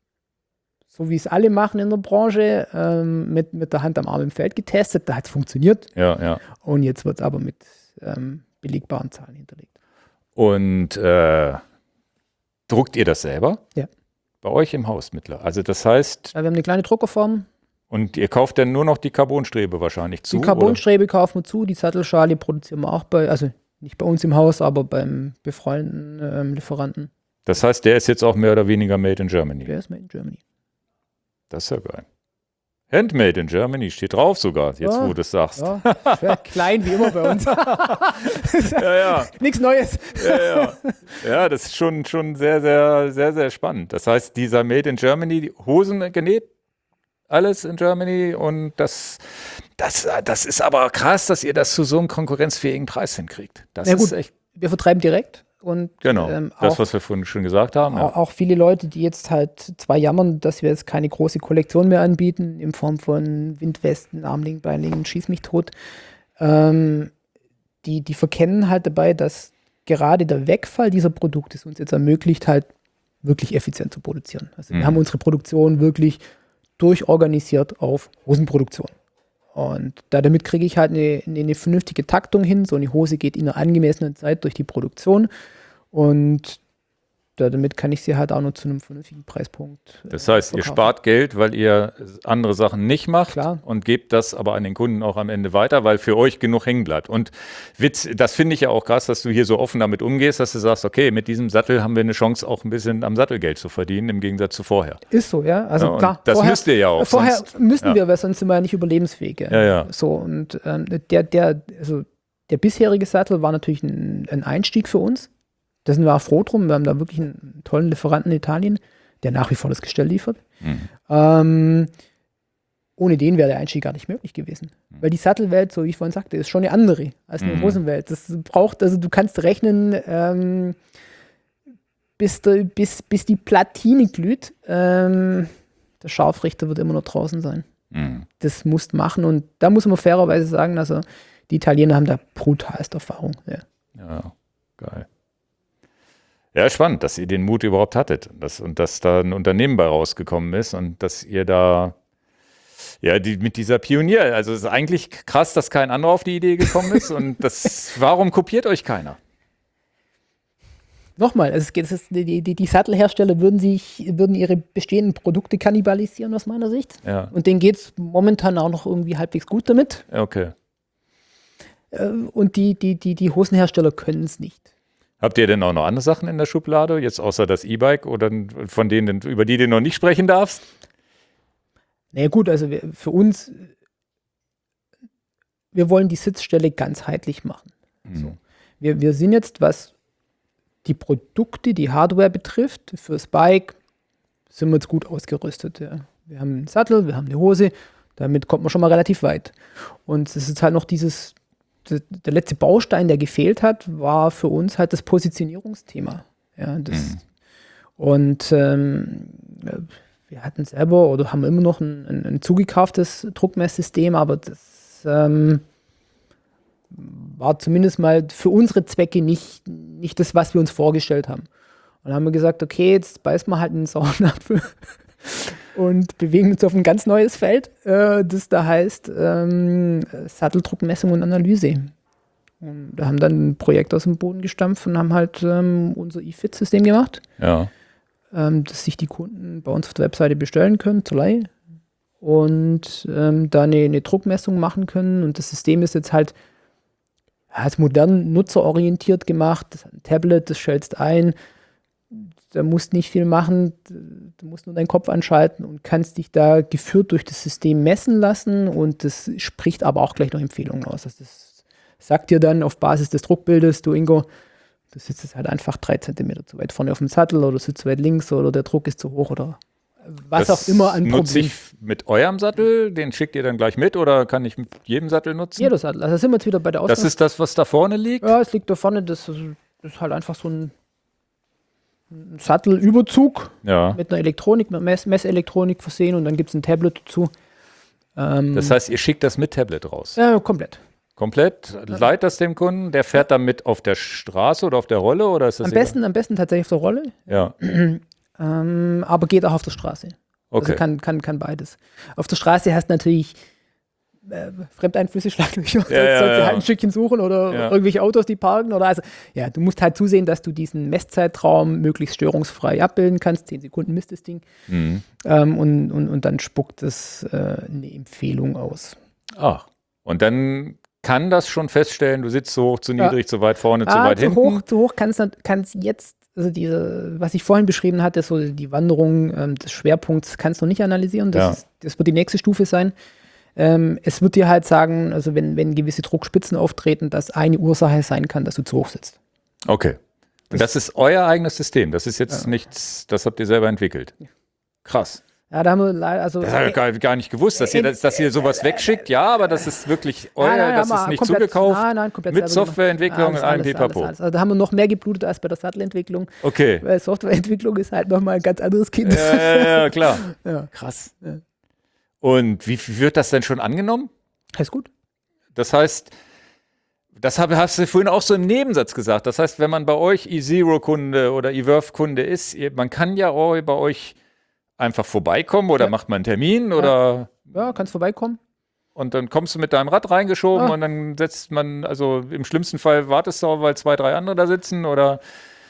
B: so wie es alle machen in der Branche, ähm, mit, mit der Hand am Arm im Feld getestet. Da hat es funktioniert.
A: Ja, ja.
B: Und jetzt wird es aber mit ähm, belegbaren Zahlen hinterlegt.
A: Und äh, druckt ihr das selber?
B: Ja.
A: Bei euch im Haus mittlerweile. Also das heißt,
B: Ja, wir haben eine kleine Druckerform.
A: und ihr kauft dann nur noch die Carbonstrebe wahrscheinlich zu?
B: Die Carbonstrebe kaufen wir zu, die Sattelschale produzieren wir auch bei, also nicht bei uns im Haus, aber beim befreundeten ähm, Lieferanten.
A: Oder? Das heißt, der ist jetzt auch mehr oder weniger made in Germany.
B: Der ist made in Germany.
A: Das ist ja geil. Handmade in Germany steht drauf sogar, jetzt
B: Ja.
A: wo du das sagst.
B: Ja, schwer klein wie immer bei uns.
A: Ja, ja.
B: Nichts Neues.
A: Ja, ja. Ja, das ist schon, schon sehr, sehr, sehr, sehr spannend. Das heißt, dieser Made in Germany, die Hosen genäht, alles in Germany und das, das, das ist aber krass, dass ihr das zu so einem konkurrenzfähigen Preis hinkriegt. Das
B: Ja,
A: ist
B: gut.
A: echt,
B: Wir vertreiben direkt und
A: genau,
B: ähm,
A: das,
B: auch,
A: was wir vorhin schon gesagt haben.
B: auch,
A: Ja.
B: auch viele Leute, die jetzt halt zwar jammern, dass wir jetzt keine große Kollektion mehr anbieten, in Form von Windwesten, Armlingen, Beinlingen, Schieß mich tot, ähm, die, die verkennen halt dabei, dass gerade der Wegfall dieser Produkte es uns jetzt ermöglicht, halt wirklich effizient zu produzieren. Also wir
A: Mhm.
B: haben unsere Produktion wirklich durchorganisiert auf Hosenproduktion. Und da, damit kriege ich halt eine, eine, eine vernünftige Taktung hin. So eine Hose geht in einer angemessenen Zeit durch die Produktion. Und damit kann ich sie halt auch noch zu einem vernünftigen Preispunkt.
A: Das heißt, verkaufen. Ihr spart Geld, weil ihr andere Sachen nicht macht.
B: Klar.
A: Und gebt das aber an den Kunden auch am Ende weiter, weil für euch genug hängen bleibt. Und Witz, das finde ich ja auch krass, dass du hier so offen damit umgehst, dass du sagst, okay, mit diesem Sattel haben wir eine Chance, auch ein bisschen am Sattelgeld zu verdienen, im Gegensatz zu vorher.
B: Ist so, ja. Also
A: ja,
B: klar.
A: Das vorher, müsst ihr ja auch.
B: Vorher
A: sonst,
B: müssen
A: ja.
B: wir, weil sonst sind wir ja nicht überlebensfähig.
A: Ja, ja.
B: So, und ähm, der, der, also der bisherige Sattel war natürlich ein, ein Einstieg für uns. Da sind wir auch froh drum. Wir haben da wirklich einen tollen Lieferanten in Italien, der nach wie vor das Gestell liefert. Mhm. Ähm, ohne den wäre der Einstieg gar nicht möglich gewesen. Mhm. Weil die Sattelwelt, so wie ich vorhin sagte, ist schon eine andere als eine mhm. Hosenwelt. Das braucht, also du kannst rechnen, ähm, bis, de, bis, bis die Platine glüht. Ähm, der Scharfrichter wird immer noch draußen sein. Mhm. Das musst machen. Und da muss man fairerweise sagen, also die Italiener haben da brutalste Erfahrung. Ja,
A: ja, geil. Ja, spannend, dass ihr den Mut überhaupt hattet dass, und dass da ein Unternehmen bei rausgekommen ist und dass ihr da ja die, mit dieser Pionier, also es ist eigentlich krass, dass kein anderer auf die Idee gekommen ist und das, warum kopiert euch keiner?
B: Nochmal, es geht, es ist, die, die, die Sattelhersteller würden sich, würden ihre bestehenden Produkte kannibalisieren aus meiner Sicht.
A: Ja.
B: Und denen geht es momentan auch noch irgendwie halbwegs gut damit.
A: Okay.
B: Und die, die, die, die Hosenhersteller können es nicht.
A: Habt ihr denn auch noch andere Sachen in der Schublade, jetzt außer das E-Bike oder von denen, über die du noch nicht sprechen darfst?
B: Na ja, gut, also wir, für uns, wir wollen die Sitzstelle ganzheitlich machen. Mhm. So. Wir, wir sind jetzt, was die Produkte, die Hardware betrifft, fürs Bike, sind wir jetzt gut ausgerüstet. Ja. Wir haben einen Sattel, wir haben eine Hose, damit kommt man schon mal relativ weit. Und es ist halt noch dieses der letzte Baustein, der gefehlt hat, war für uns halt das Positionierungsthema. Ja, das mhm. Und ähm, wir hatten selber oder haben immer noch ein, ein, ein zugekauftes Druckmesssystem, aber das ähm, war zumindest mal für unsere Zwecke nicht, nicht das, was wir uns vorgestellt haben. Und dann haben wir gesagt, okay, jetzt beißen wir halt einen sauren Apfel und bewegen uns auf ein ganz neues Feld, äh, das da heißt ähm, Satteldruckmessung und Analyse. Und da haben dann ein Projekt aus dem Boden gestampft und haben halt ähm, unser E-Fit-System gemacht,
A: ja.
B: ähm, das sich die Kunden bei uns auf der Webseite bestellen können, zur Leihe, und ähm, da eine, eine Druckmessung machen können. Und das System ist jetzt halt ja, ist modern nutzerorientiert gemacht. Das ist ein Tablet, das stellst ein. Da musst nicht viel machen, du musst nur deinen Kopf anschalten und kannst dich da geführt durch das System messen lassen, und das spricht aber auch gleich noch Empfehlungen aus. Also das sagt dir dann auf Basis des Druckbildes, du Ingo, du sitzt jetzt halt einfach drei Zentimeter zu weit vorne auf dem Sattel oder sitzt zu weit links oder der Druck ist zu hoch oder was
A: das
B: auch immer an
A: Problem. Nutze ich mit eurem Sattel, den schickt ihr dann gleich mit oder kann ich mit jedem Sattel nutzen?
B: Jeder Sattel, also sind wir jetzt wieder bei der Ausgabe.
A: Das ist das, was da vorne liegt?
B: Ja, es liegt da vorne, das, das ist halt einfach so ein Ein Sattelüberzug
A: ja.
B: mit einer Elektronik, mit Mess Messelektronik versehen, und dann gibt es ein Tablet dazu. Ähm,
A: das heißt, ihr schickt das mit Tablet raus?
B: Ja, komplett.
A: Komplett? Leiht das dem Kunden? Der fährt damit auf der Straße oder auf der Rolle? Oder ist das
B: am, besten, am besten tatsächlich auf der Rolle.
A: Ja.
B: ähm, aber geht auch auf der Straße.
A: Okay.
B: Also kann, kann, kann beides. Auf der Straße hast du natürlich Äh, Fremdeinflüsse, Schlaglöcher,
A: ja,
B: sollst
A: ja,
B: du
A: ja.
B: halt ein Stückchen suchen oder
A: ja.
B: irgendwelche Autos, die parken oder also, ja, du musst halt zusehen, dass du diesen Messzeitraum möglichst störungsfrei abbilden kannst. Zehn Sekunden misst das Ding.
A: Mhm.
B: Ähm, und, und, und dann spuckt es äh, eine Empfehlung aus.
A: Ach, und dann kann das schon feststellen, du sitzt zu hoch, zu niedrig, ja. zu weit vorne,
B: ah,
A: zu weit
B: zu
A: hinten?
B: Hoch, zu hoch kannst du jetzt, also diese, was ich vorhin beschrieben hatte, so die Wanderung ähm, des Schwerpunkts, kannst du nicht analysieren. Das,
A: ja.
B: ist, das wird die nächste Stufe sein. Ähm, es wird dir halt sagen, also wenn, wenn gewisse Druckspitzen auftreten, dass eine Ursache sein kann, dass du zu hoch sitzt.
A: Okay. Und das, das ist euer eigenes System. Das ist jetzt ja. nichts, das habt ihr selber entwickelt. Krass.
B: Ja, da haben wir leider, also.
A: Das habe ich gar, gar nicht gewusst, dass ihr, dass, dass ihr sowas wegschickt. Ja, aber das ist wirklich euer,
B: nein, nein,
A: das ist nicht
B: komplett,
A: zugekauft.
B: Nein, nein, komplett
A: mit Softwareentwicklung und allem Pipapo.
B: Also da haben wir noch mehr geblutet als bei der Sattelentwicklung.
A: Okay.
B: Weil Softwareentwicklung ist halt nochmal ein ganz anderes Kind.
A: Ja, ja, ja klar.
B: Ja.
A: Krass.
B: Ja.
A: Und wie wird das denn schon angenommen?
B: Das ist gut.
A: Das heißt, das hast du vorhin auch so im Nebensatz gesagt. Das heißt, wenn man bei euch eZero-Kunde oder eVerve-Kunde ist, man kann ja auch bei euch einfach vorbeikommen oder ja. macht man einen Termin oder.
B: Ja, ja, kannst vorbeikommen.
A: Und dann kommst du mit deinem Rad reingeschoben
B: ah.
A: und dann setzt man, also im schlimmsten Fall wartest du auch, weil zwei, drei andere da sitzen oder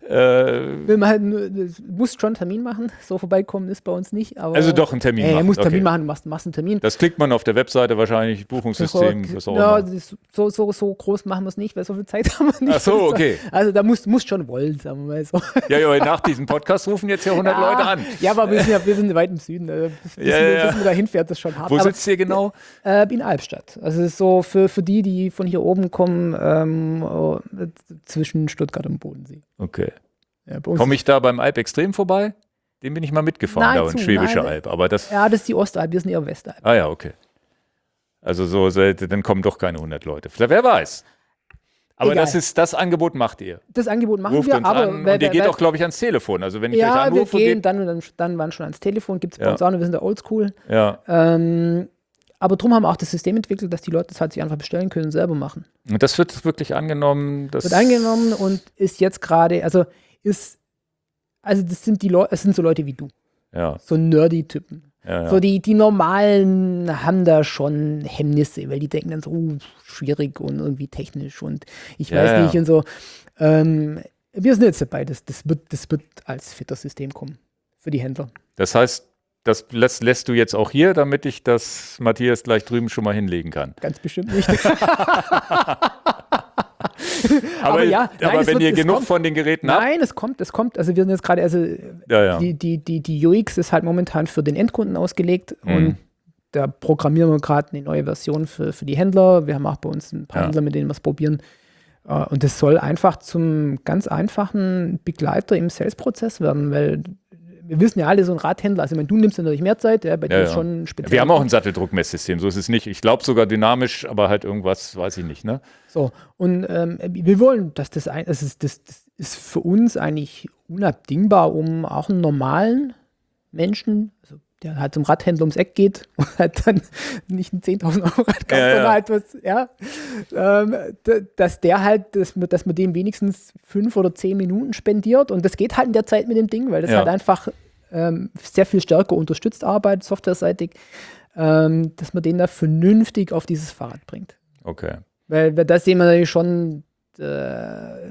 A: Äh,
B: Will man halt nur, muss schon einen Termin machen. So vorbeikommen ist bei uns nicht. Aber,
A: also doch einen Termin
B: äh,
A: machen.
B: Er muss Termin
A: okay.
B: machen, machst, machst einen Termin.
A: Das klickt man auf der Webseite wahrscheinlich, Buchungssystem, was auch
B: ja,
A: immer.
B: das, so, so, so groß machen wir es nicht, weil so viel Zeit haben wir nicht.
A: Ach so, okay.
B: Also da musst du schon wollen, sagen wir mal so.
A: Ja, ja, nach diesem Podcast rufen jetzt ja hundert
B: ja,
A: Leute an.
B: Ja, aber wir sind ja wir sind weit im Süden. Also bis,
A: Ja,
B: wir,
A: ja.
B: bis wir da hinfährt, das ist schon hart.
A: Wo
B: aber,
A: sitzt ihr genau?
B: Äh, in Albstadt. Also es ist so für, für die, die von hier oben kommen, ähm, oh, zwischen Stuttgart und Bodensee.
A: Okay.
B: Ja,
A: Komme ich da beim Alp Extrem vorbei? Den bin ich mal mitgefahren,
B: Nein,
A: da in
B: zu,
A: Schwäbische
B: nein.
A: Alb. Aber das,
B: Ja, das ist die Ostalb, wir sind eher Westalb.
A: ah ja, okay. Also so, so, dann kommen doch keine hundert Leute. Vielleicht, wer weiß. Aber
B: Egal.
A: das ist das Angebot macht ihr.
B: Das Angebot machen
A: Ruft
B: wir,
A: uns
B: aber
A: an
B: weil,
A: und ihr
B: weil,
A: geht
B: weil,
A: auch, glaube ich, ans Telefon. Also wenn ich euch
B: ja, wir
A: anrufe,
B: gehen
A: geht,
B: dann, dann, dann wann schon ans Telefon, gibt es bei
A: Ja.
B: uns auch noch, wir sind da oldschool.
A: ja.
B: Ähm, aber drum haben wir auch das System entwickelt, dass die Leute das halt sich einfach bestellen können und selber machen.
A: Und das wird wirklich angenommen. Das
B: Wird angenommen und ist jetzt gerade, also ist, also das sind die Leute, es sind so Leute wie du,
A: Ja,
B: so nerdy-Typen.
A: ja, ja.
B: So die, die Normalen haben da schon Hemmnisse, weil die denken dann so, uh, schwierig und irgendwie technisch und ich
A: Ja,
B: weiß
A: ja.
B: nicht und so. Ähm, wir sind jetzt dabei, das, das, wird, das wird als fitter System kommen für die Händler.
A: Das heißt, das lässt, lässt du jetzt auch hier, damit ich das Matthias gleich drüben schon mal hinlegen kann.
B: Ganz bestimmt nicht.
A: Aber,
B: Aber ja,
A: aber
B: nein, es
A: wenn
B: wird-
A: ihr
B: es
A: genug
B: kommt.
A: von den Geräten habt,
B: Nein, es kommt, es kommt. Also wir sind jetzt gerade, also
A: ja, ja.
B: die, die, die, die U X ist halt momentan für den Endkunden ausgelegt
A: Mhm.
B: und da programmieren wir gerade eine neue Version für, für die Händler. Wir haben auch bei uns ein paar
A: Ja.
B: Händler, mit denen wir es probieren. Äh, Und das soll einfach zum ganz einfachen Begleiter im Sales-Prozess werden, weil wir wissen ja alle, so ein Radhändler, also ich meine, du nimmst natürlich mehr Zeit, ja, bei dir
A: Ja,
B: ist
A: ja.
B: schon speziell.
A: Wir haben auch ein Satteldruckmesssystem, so ist es nicht. Ich glaube sogar dynamisch, aber halt irgendwas, weiß ich nicht, ne?
B: So, und ähm, wir wollen, dass das, ein, das, ist, das, das ist für uns eigentlich unabdingbar, um auch einen normalen Menschen, also der halt zum Radhändler ums Eck geht und halt dann nicht ein zehntausend Euro Rad kauft,
A: Ja, ja.
B: sondern halt was, ja, ähm, d- dass der halt, dass man, dass man dem wenigstens fünf oder zehn Minuten spendiert und das geht halt in der Zeit mit dem Ding, weil das
A: Ja.
B: halt einfach ähm, sehr viel stärker unterstützt arbeitet, softwareseitig, ähm, dass man den da vernünftig auf dieses Fahrrad bringt.
A: Okay.
B: Weil, weil das sehen wir natürlich schon äh,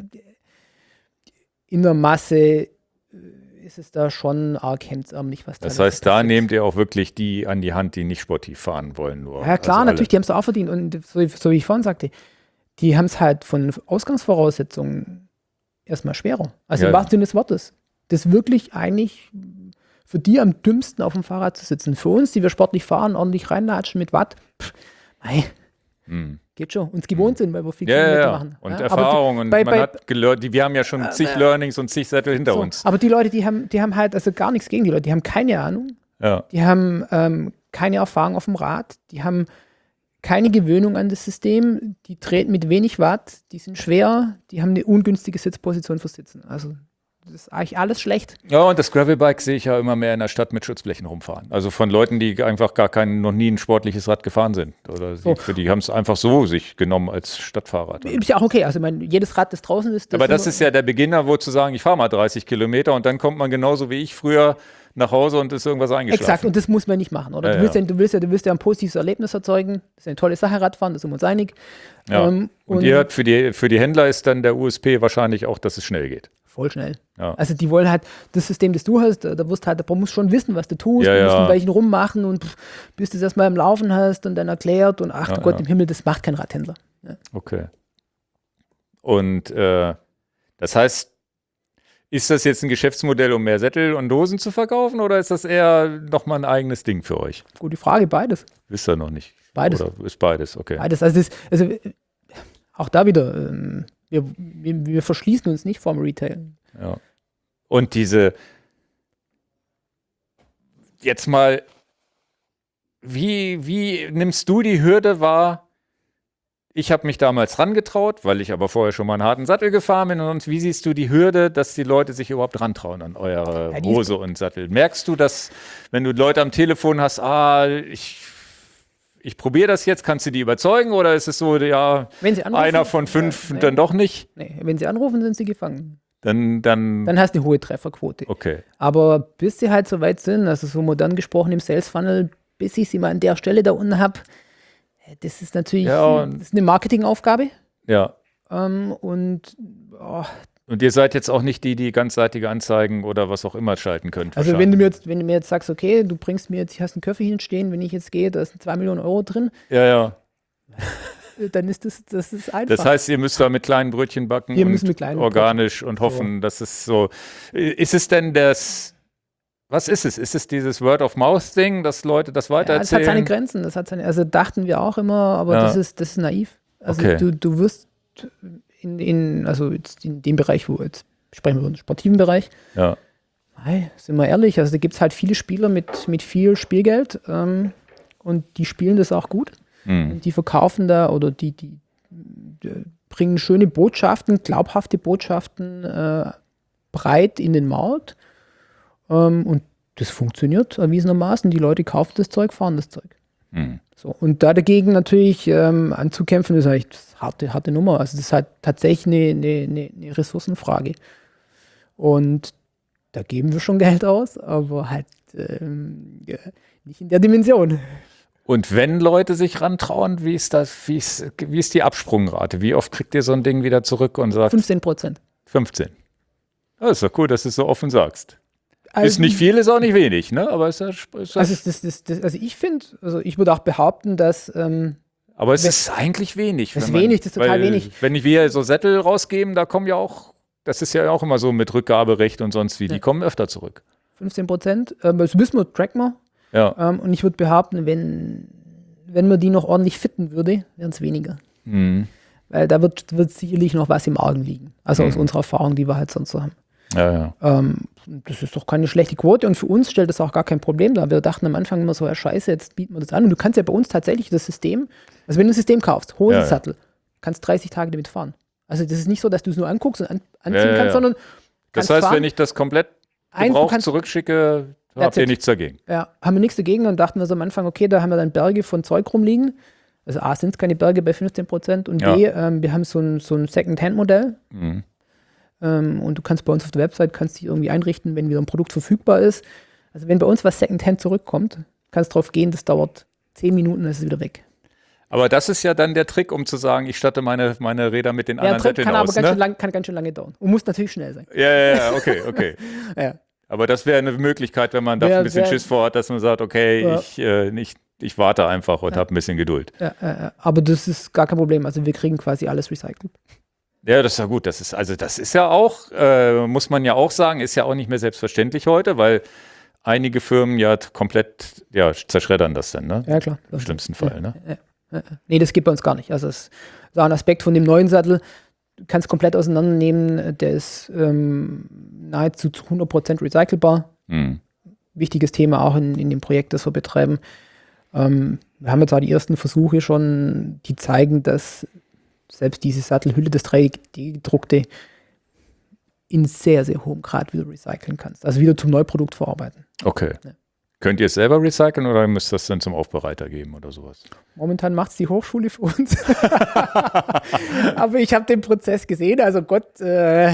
B: in der Masse äh, ist es da schon arg hemdsärmlich, was
A: Das
B: teilweise
A: heißt, da
B: passiert.
A: nehmt ihr auch wirklich die an die Hand, die nicht sportiv fahren wollen. Nur.
B: Ja klar,
A: Also alle.
B: natürlich, die haben es auch verdient. Und so, so wie ich vorhin sagte, die haben es halt von Ausgangsvoraussetzungen erstmal schwerer. Also
A: Ja.
B: im wahrsten Sinne des Wortes. Das ist wirklich eigentlich für die am dümmsten auf dem Fahrrad zu sitzen. Für uns, die wir sportlich fahren, ordentlich reinlatschen mit Watt, pff, mei,
A: Hm.
B: geht schon. Uns gewohnt sind, weil wir viel
A: Ja, ja,
B: Kilometer
A: ja.
B: machen.
A: Und
B: ja, aber
A: Erfahrung und
B: bei-
A: man
B: bei-
A: hat gelernt, die, wir haben ja schon zig
B: äh,
A: Learnings und zig Sättel hinter
B: So,
A: uns.
B: aber die Leute, die haben, die haben halt, also gar nichts gegen die Leute, die haben keine Ahnung,
A: Ja.
B: die haben ähm, keine Erfahrung auf dem Rad, die haben keine Gewöhnung an das System, die treten mit wenig Watt, die sind schwer, die haben eine ungünstige Sitzposition für Sitzen. Also das ist eigentlich alles schlecht.
A: Ja, und das Gravelbike sehe ich ja immer mehr in der Stadt mit Schutzblechen rumfahren. Also von Leuten, die einfach gar kein, noch nie ein sportliches Rad gefahren sind. Oder
B: So.
A: die, für die haben es einfach so sich genommen als Stadtfahrrad.
B: Ist ja auch okay, also ich meine, jedes Rad, das draußen ist,
A: Aber das
B: sind
A: ist ja der Beginner, wo zu sagen, ich fahre mal dreißig Kilometer und dann kommt man genauso wie ich früher nach Hause und ist irgendwas eingeschlafen.
B: exakt, und das muss man nicht machen, oder?
A: Ja,
B: du, willst
A: ja.
B: ja, du, willst ja, du willst ja ein positives Erlebnis erzeugen, das ist eine tolle Sache, Radfahren, da sind wir uns einig.
A: Ja.
B: Ähm,
A: und ihr habt für die, für die Händler ist dann der U S P wahrscheinlich auch, dass es schnell geht.
B: voll schnell.
A: Ja.
B: Also die wollen halt, das System, das du hast, da da wirst halt, da musst schon wissen, was du tust,
A: Ja,
B: du musst
A: ja.
B: mit welchen rummachen und pff, bis du das erstmal im Laufen hast und dann erklärt und ach
A: Ja,
B: du Gott
A: ja.
B: im Himmel, das macht kein Radhändler. Ja.
A: Okay. Und äh, das heißt, ist das jetzt ein Geschäftsmodell, um mehr Sättel und Dosen zu verkaufen oder ist das eher nochmal ein eigenes Ding für euch?
B: Gute Frage, beides.
A: Wisst ihr noch nicht?
B: Beides.
A: Oder ist beides, okay.
B: Beides. Also, das, also äh, auch da wieder, ähm, wir, wir, wir verschließen uns nicht vorm Retail.
A: Ja. Und diese, jetzt mal, wie, wie nimmst du die Hürde wahr? Ich habe mich damals rangetraut, weil ich aber vorher schon mal einen harten Sattel gefahren bin. Und wie siehst du die Hürde, dass die Leute sich überhaupt rantrauen an eure
B: Ja, die ist-
A: Hose und Sattel? Merkst du, dass, wenn du Leute am Telefon hast, ah, ich, ich probiere das jetzt, kannst du die überzeugen? Oder ist es so, ja,
B: Wenn sie anrufen,
A: einer von fünf
B: ja, nee,
A: dann doch nicht?
B: Nee, wenn sie anrufen, sind sie gefangen.
A: Dann, dann,
B: Dann hast du eine hohe Trefferquote.
A: okay.
B: Aber bis sie halt so weit sind, also so modern gesprochen im Sales Funnel, bis ich sie mal an der Stelle da unten habe, das ist natürlich
A: Ja, und-
B: das ist eine Marketingaufgabe.
A: Ja,
B: Ähm, und oh,
A: Und ihr seid jetzt auch nicht die, die ganzseitige Anzeigen oder was auch immer schalten könnt.
B: Also wenn du mir jetzt, wenn du mir jetzt sagst, okay, du bringst mir jetzt, hier hast einen Köfferchen stehen, wenn ich jetzt gehe, da sind zwei Millionen Euro drin.
A: Ja, ja.
B: Dann ist das, das ist einfach.
A: Das heißt, ihr müsst da mit kleinen Brötchen backen
B: Wir
A: und
B: müssen mit kleinen
A: organisch
B: Brötchen.
A: und hoffen,
B: So.
A: dass es so. Ist es denn das, was ist es? Ist es dieses Word-of-Mouth-Ding, dass Leute das weitererzählen?
B: Ja, das hat seine Grenzen, das hat seine, also dachten wir auch immer, aber
A: Ja.
B: das ist, das ist naiv. Also
A: Okay.
B: du, du wirst in, in, also jetzt in dem Bereich, wo jetzt sprechen wir über den sportiven Bereich,
A: Ja.
B: hey, sind wir ehrlich, also da gibt es halt viele Spieler mit, mit viel Spielgeld ähm, und die spielen das auch gut.
A: Hm.
B: Und die verkaufen da oder die, die, die bringen schöne Botschaften, glaubhafte Botschaften äh, breit in den Markt. Ähm, und das funktioniert erwiesenermaßen. Die Leute kaufen das Zeug, fahren das Zeug.
A: Hm.
B: So, und da dagegen natürlich ähm, anzukämpfen, ist eigentlich eine harte, harte Nummer. Also das ist halt tatsächlich eine, eine, eine Ressourcenfrage. Und da geben wir schon Geld aus, aber halt ähm, ja, nicht in der Dimension.
A: Und wenn Leute sich rantrauen, wie ist das, wie ist, wie ist die Absprungrate? Wie oft kriegt ihr so ein Ding wieder zurück und sagt
B: fünfzehn Prozent.
A: fünfzehn? Das ist doch cool, dass du es so offen sagst.
B: Also,
A: Ist nicht viel, ist auch nicht wenig, ne? Aber ist ja, ist ja,
B: Also, das, das, das, also ich finde, also ich würde auch behaupten, dass ähm,
A: aber es
B: wenn-
A: ist eigentlich wenig.
B: Das ist
A: wenn man-
B: wenig, das ist total
A: weil,
B: wenig.
A: Wenn wir so Sättel rausgeben, da kommen ja auch, das ist ja auch immer so mit Rückgaberecht und sonst wie, die
B: Ja.
A: kommen öfter zurück.
B: fünfzehn Prozent, ähm, das wissen wir, tracken wir.
A: Ja.
B: Ähm, und ich würde behaupten, wenn, wenn man die noch ordentlich fitten würde, wären es weniger.
A: Mhm.
B: Weil da wird, wird sicherlich noch was im Argen liegen. Also aus
A: Mhm.
B: unserer Erfahrung, die wir halt sonst so haben.
A: Ja, ja.
B: Ähm, das ist doch keine schlechte Quote und für uns stellt das auch gar kein Problem dar. Wir dachten am Anfang immer so, ja scheiße, jetzt bieten wir das an. Und du kannst ja bei uns tatsächlich das System, also wenn du ein System kaufst, Hosensattel,
A: Ja,
B: kannst dreißig Tage damit fahren. Also das ist nicht so, dass du es nur anguckst und an, anziehen
A: Ja, ja,
B: kannst,
A: ja.
B: sondern
A: Das
B: kannst
A: heißt,
B: fahren.
A: wenn ich das komplett
B: Eins, du
A: gebraucht
B: kannst-
A: zurückschicke,
B: That's
A: habt ihr
B: it.
A: nichts dagegen.
B: Ja, haben wir nichts dagegen und dachten wir so am Anfang, okay, da haben wir dann Berge von Zeug rumliegen. Also A, sind es keine Berge bei fünfzehn Prozent und
A: Ja.
B: B, ähm, wir haben so ein, so ein Second-Hand-Modell
A: Mhm.
B: ähm, und du kannst bei uns auf der Website, kannst dich irgendwie einrichten, wenn wieder ein Produkt verfügbar ist. Also wenn bei uns was Second-Hand zurückkommt, kannst drauf gehen, das dauert zehn Minuten, dann ist es wieder weg.
A: Aber das ist ja dann der Trick, um zu sagen, ich statte meine, meine Räder mit den
B: Ja,
A: anderen
B: Trick
A: Sätteln
B: kann aber
A: aus.
B: ganz, schön
A: Ne?
B: lang, kann ganz schön lange dauern und muss natürlich schnell sein.
A: Ja, ja, ja, okay, okay.
B: Ja.
A: Aber das wäre eine Möglichkeit, wenn man da
B: Wär-
A: ein bisschen
B: wär-
A: Schiss vor hat, dass man sagt, okay,
B: Ja.
A: ich, äh, nicht, ich warte einfach und
B: Ja.
A: habe ein bisschen Geduld.
B: Ja, äh, aber das ist gar kein Problem. Also wir kriegen quasi alles recycelt.
A: Ja, das ist ja gut. Das ist, also das ist ja auch, äh, muss man ja auch sagen, ist ja auch nicht mehr selbstverständlich heute, weil einige Firmen ja t- komplett ja, zerschreddern das dann, ne?
B: Ja, klar.
A: Im schlimmsten Fall, ne?
B: Ja, ja. Nee, das geht bei uns gar nicht. Also es ist auch ein Aspekt von dem neuen Sattel. Du kannst komplett auseinandernehmen. Der ist ähm, nahezu zu hundert Prozent recycelbar.
A: Hm.
B: Wichtiges Thema auch in, in dem Projekt, das wir betreiben. Ähm, wir haben jetzt auch die ersten Versuche schon, die zeigen, dass selbst diese Sattelhülle, das drei D-gedruckte, in sehr, sehr hohem Grad wieder recyceln kannst. Also wieder zum Neuprodukт verarbeiten.
A: Okay.
B: Ja.
A: Könnt ihr es selber recyceln oder müsst ihr das dann zum Aufbereiter geben oder sowas?
B: Momentan macht es die Hochschule für uns. Aber ich habe den Prozess gesehen. Also Gott, äh,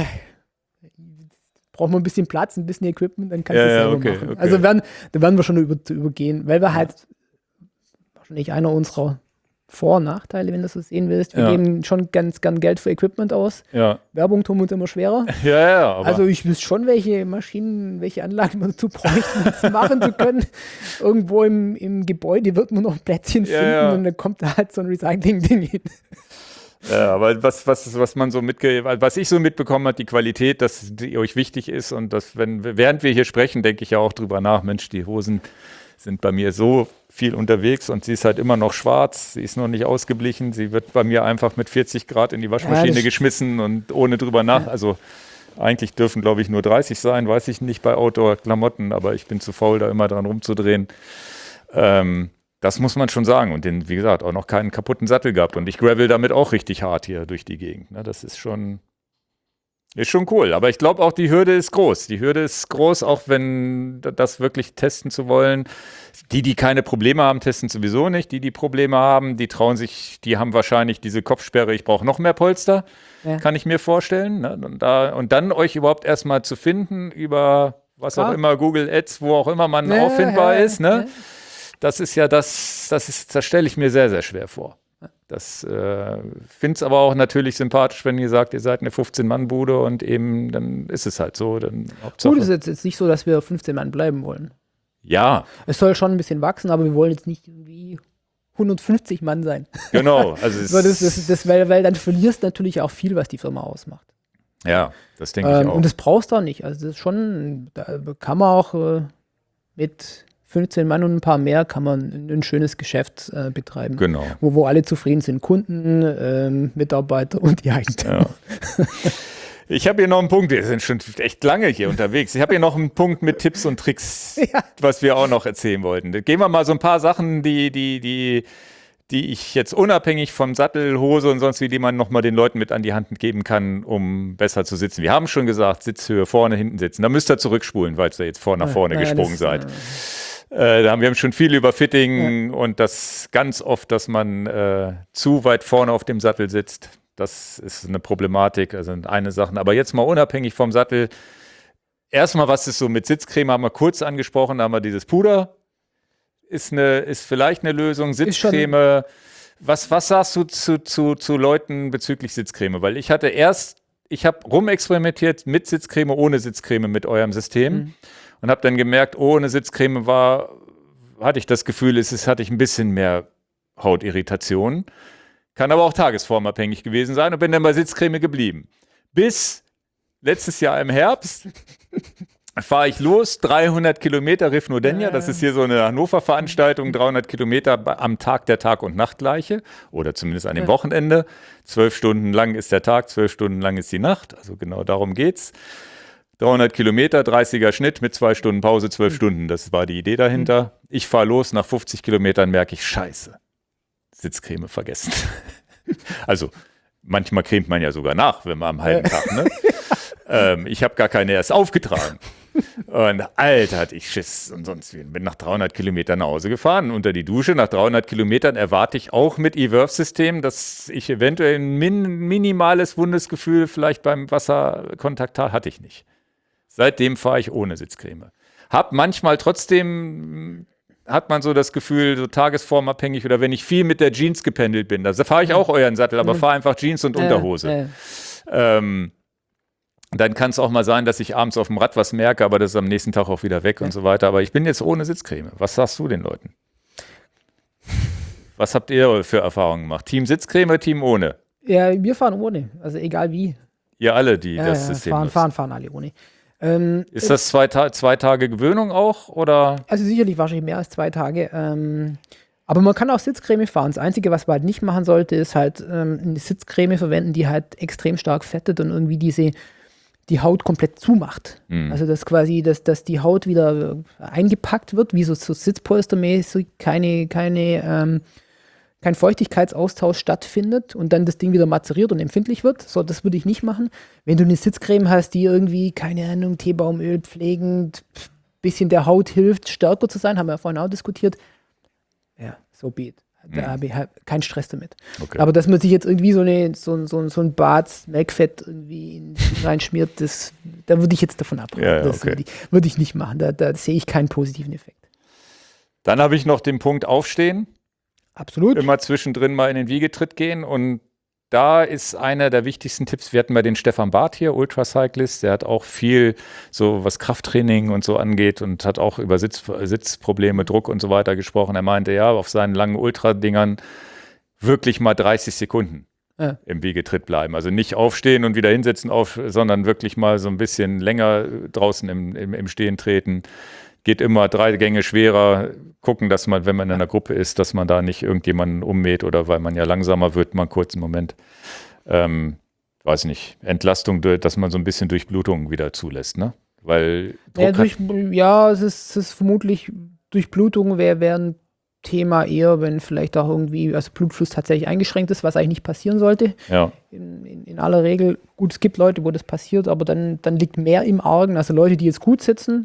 B: braucht man ein bisschen Platz, ein bisschen Equipment, dann kannst
A: Ja,
B: du es
A: ja,
B: selber
A: okay,
B: machen.
A: okay.
B: Also werden, da werden wir schon über, übergehen, weil wir halt wahrscheinlich einer unserer Vor- und Nachteile, wenn du das so sehen willst. Wir
A: Ja.
B: geben schon ganz gern Geld für Equipment aus.
A: Ja,
B: Werbung tun wir uns immer schwerer.
A: ja, ja. Aber
B: Also ich wüsste schon, welche Maschinen, welche Anlagen wir dazu bräuchten, um das machen zu können. Irgendwo im, im Gebäude wird man noch ein Plätzchen
A: Ja,
B: finden
A: ja.
B: und dann kommt da halt so ein Recycling-Ding hin.
A: Ja, aber was, was, was man so mitge was ich so mitbekommen habe, die Qualität, dass die euch wichtig ist und dass, wenn, während wir hier sprechen, denke ich ja auch drüber nach, Mensch, die Hosen sind bei mir so viel unterwegs und sie ist halt immer noch schwarz, sie ist noch nicht ausgeblichen, sie wird bei mir einfach mit vierzig Grad in die Waschmaschine
B: Ja, das-
A: geschmissen und ohne drüber nach, also eigentlich dürfen, glaube ich, nur dreißig sein, weiß ich nicht bei Outdoor-Klamotten, aber ich bin zu faul, da immer dran rumzudrehen. Ähm, Das muss man schon sagen. Und den, wie gesagt, auch noch keinen kaputten Sattel gehabt. Und ich gravel damit auch richtig hart hier durch die Gegend. Ne? Das ist schon, ist schon cool. Aber ich glaube auch, die Hürde ist groß. Die Hürde ist groß, auch wenn das wirklich testen zu wollen. Die, die keine Probleme haben, testen sowieso nicht. Die, die Probleme haben, die trauen sich, die haben wahrscheinlich diese Kopfsperre, ich brauche noch mehr Polster,
B: Ja.
A: kann ich mir vorstellen. Ne? Und, da, und dann euch überhaupt erstmal zu finden über was
B: Klar.
A: auch immer, Google Ads, wo auch immer man
B: Ja,
A: auffindbar
B: ja,
A: ist. Ne?
B: ja.
A: Das ist ja das, das ist, das stelle ich mir sehr, sehr schwer vor. Das äh, finde es aber auch natürlich sympathisch, wenn ihr sagt, ihr seid eine fünfzehn-Mann-Bude und eben, dann ist es halt so. Dann
B: Gut, es ist jetzt, jetzt nicht so, dass wir fünfzehn Mann bleiben wollen.
A: Ja.
B: Es soll schon ein bisschen wachsen, aber wir wollen jetzt nicht irgendwie hundertfünfzig Mann sein.
A: Genau. Also es
B: das, das, das, weil, weil dann verlierst du natürlich auch viel, was die Firma ausmacht.
A: Ja, das denke
B: ähm,
A: ich auch.
B: Und das brauchst du auch nicht. Also das ist schon, da kann man auch äh, mit fünfzehn Mann und ein paar mehr kann man ein, ein schönes Geschäft äh, betreiben.
A: Genau.
B: Wo, wo alle zufrieden sind. Kunden, ähm, Mitarbeiter und die Eigentümer.
A: Ja. Ich habe hier noch einen Punkt, wir sind schon echt lange hier unterwegs. Ich habe hier noch einen Punkt mit Tipps und Tricks, ja. was wir auch noch erzählen wollten. Gehen wir mal so ein paar Sachen, die, die, die, die ich jetzt unabhängig vom Sattel, Hose und sonst wie, die man nochmal den Leuten mit an die Hand geben kann, um besser zu sitzen. Wir haben schon gesagt, Sitzhöhe, vorne, hinten sitzen. Da müsst ihr zurückspulen, weil ihr jetzt vorne nach vorne ja, gesprungen das, seid. Äh, da haben wir schon viel über Fitting ja. und das ganz oft, dass man äh, zu weit vorne auf dem Sattel sitzt. Das ist eine Problematik, also eine Sache. Aber jetzt mal unabhängig vom Sattel. Erstmal, was ist so mit Sitzcreme, haben wir kurz angesprochen, da haben wir dieses Puder. Ist, eine, ist vielleicht eine Lösung. Sitzcreme. Was, was sagst du zu, zu, zu Leuten bezüglich Sitzcreme? Weil ich hatte erst, ich habe rumexperimentiert mit Sitzcreme, ohne Sitzcreme mit eurem System mhm. und habe dann gemerkt, ohne Sitzcreme war, hatte ich das Gefühl, es ist, hatte ich ein bisschen mehr Hautirritation. Kann aber auch tagesformabhängig gewesen sein und bin dann bei Sitzcreme geblieben. Bis letztes Jahr im Herbst fahre ich los, dreihundert Kilometer Rif Nodenja, das ist hier so eine Hannover-Veranstaltung, dreihundert Kilometer am Tag der Tag- und Nachtgleiche oder zumindest an dem Wochenende. Zwölf Stunden lang ist der Tag, zwölf Stunden lang ist die Nacht, also genau darum geht's. dreihundert Kilometer, dreißiger Schnitt mit zwei Stunden Pause, zwölf Stunden, das war die Idee dahinter. Ich fahre los, nach fünfzig Kilometern merke ich, scheiße, Sitzcreme vergessen. Also manchmal cremt man ja sogar nach, wenn man am halben Tag, ne? ähm, ich habe gar keine erst aufgetragen. Und Alter, hatte ich Schiss und sonst wie. Bin nach dreihundert Kilometern nach Hause gefahren, unter die Dusche. Nach dreihundert Kilometern erwarte ich auch mit eVerve-System, dass ich eventuell ein min minimales Wundesgefühl vielleicht beim Wasserkontakt habe. Hatte ich nicht. Seitdem fahre ich ohne Sitzcreme. Hab manchmal trotzdem, hat man so das Gefühl, so tagesformabhängig oder wenn ich viel mit der Jeans gependelt bin, da fahre ich auch euren Sattel, aber fahre einfach Jeans und Unterhose. Äh, äh. Ähm, Dann kann es auch mal sein, dass ich abends auf dem Rad was merke, aber das ist am nächsten Tag auch wieder weg ja. und so weiter. Aber ich bin jetzt ohne Sitzcreme. Was sagst du den Leuten? Was habt ihr für Erfahrungen gemacht? Team Sitzcreme oder Team ohne?
B: Ja, wir fahren ohne. Also egal wie.
A: Ihr alle, die
B: ja,
A: das
B: ja,
A: System
B: fahren,
A: nutzen.
B: fahren, fahren alle ohne. Ähm,
A: ist das zwei, Ta zwei Tage Gewöhnung auch? Oder?
B: Also sicherlich wahrscheinlich mehr als zwei Tage. Ähm, aber man kann auch Sitzcreme fahren. Das Einzige, was man halt nicht machen sollte, ist halt ähm, eine Sitzcreme verwenden, die halt extrem stark fettet und irgendwie diese die Haut komplett zumacht. Mhm. Also dass quasi, dass, dass die Haut wieder eingepackt wird, wie so, so sitzpolstermäßig, keine, keine, ähm, kein Feuchtigkeitsaustausch stattfindet und dann das Ding wieder mazeriert und empfindlich wird. So, das würde ich nicht machen. Wenn du eine Sitzcreme hast, die irgendwie, keine Ahnung, Teebaumöl pflegend, bisschen der Haut hilft, stärker zu sein, haben wir ja vorhin auch diskutiert. Ja, so be it. Da habe ich halt keinen Stress damit. Okay. Aber dass man sich jetzt irgendwie so, eine, so, so, so ein Bad Melkfett irgendwie reinschmiert, das, da würde ich jetzt davon abraten.
A: Ja, ja,
B: das
A: okay.
B: würde ich, würd ich nicht machen. Da, da sehe ich keinen positiven Effekt.
A: Dann habe ich noch den Punkt Aufstehen.
B: Absolut.
A: Immer zwischendrin mal in den Wiegetritt gehen und da ist einer der wichtigsten Tipps, wir hatten mal den Stefan Barth hier, Ultracyclist, der hat auch viel so was Krafttraining und so angeht und hat auch über Sitz, Sitzprobleme, Druck und so weiter gesprochen. Er meinte, ja, auf seinen langen Ultradingern wirklich mal dreißig Sekunden ja. im Wiegetritt bleiben. Also nicht aufstehen und wieder hinsetzen, auf, sondern wirklich mal so ein bisschen länger draußen im, im, im Stehen treten. Geht immer drei Gänge schwerer, gucken, dass man, wenn man in einer Gruppe ist, dass man da nicht irgendjemanden ummäht oder weil man ja langsamer wird, mal einen kurzen Moment, ähm, weiß nicht, Entlastung, dass man so ein bisschen Durchblutung wieder zulässt, ne? Weil Druck
B: ja, durch, ja, es ist, es ist vermutlich, Durchblutung wäre wär ein Thema eher, wenn vielleicht auch irgendwie, also Blutfluss tatsächlich eingeschränkt ist, was eigentlich nicht passieren sollte.
A: Ja.
B: In, in, in aller Regel, gut, es gibt Leute, wo das passiert, aber dann, dann liegt mehr im Argen, also Leute, die jetzt gut sitzen.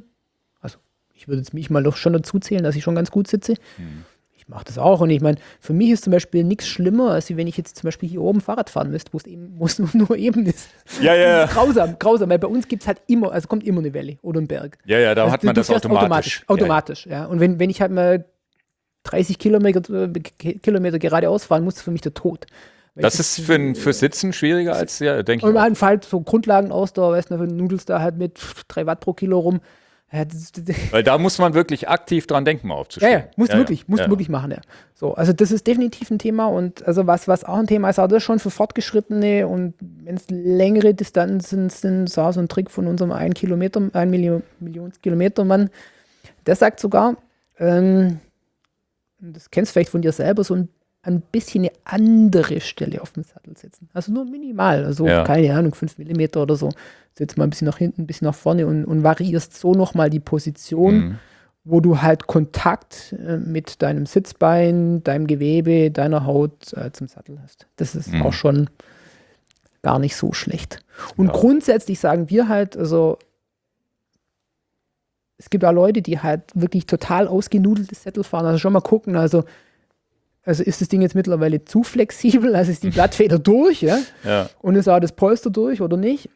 B: Ich würde jetzt mich mal doch schon dazu zählen, dass ich schon ganz gut sitze. Hm. Ich mache das auch. Und ich meine, für mich ist zum Beispiel nichts schlimmer, als wenn ich jetzt zum Beispiel hier oben Fahrrad fahren müsste, wo es eben wo's nur eben ist.
A: Ja, ja.
B: Das ist grausam, grausam, weil bei uns gibt es halt immer, also kommt immer eine Welle oder ein Berg.
A: Ja, ja, da
B: also
A: hat man das automatisch.
B: Automatisch, automatisch ja. ja. Und wenn, wenn ich halt mal dreißig Kilometer, Kilometer geradeaus fahren muss, ist für mich der Tod. Weil
A: das ist für, für Sitzen schwieriger als, ja, denke ich.
B: Und im Fall so Grundlagenausdauer, weißt du, nudelst da halt mit drei Watt pro Kilo rum. Ja, das, das,
A: Weil da muss man wirklich aktiv dran denken, mal aufzustehen.
B: Ja, ja, musst
A: ja,
B: wirklich,
A: ja.
B: musst
A: ja.
B: wirklich machen, ja. So, also das ist definitiv ein Thema und also was, was auch ein Thema ist, auch das schon für Fortgeschrittene und wenn es längere Distanzen sind, so ein Trick von unserem ein Kilometer, ein Million, Millionskilometer-Mann, der sagt sogar, ähm, das kennst du vielleicht von dir selber, so ein, ein bisschen eine andere Stelle auf dem Sattel setzen. Also nur minimal, also
A: ja.
B: keine Ahnung, fünf Millimeter oder so. Setzt mal ein bisschen nach hinten, ein bisschen nach vorne und, und variierst so nochmal die Position, mhm. wo du halt Kontakt äh, mit deinem Sitzbein, deinem Gewebe, deiner Haut äh, zum Sattel hast. Das ist mhm. auch schon gar nicht so schlecht. Und ja. grundsätzlich sagen wir halt, also es gibt auch Leute, die halt wirklich total ausgenudelte Sättel fahren. Also schon mal gucken, also Also ist das Ding jetzt mittlerweile zu flexibel, also ist die Blattfeder durch, ja?
A: ja?
B: Und ist auch das Polster durch oder nicht?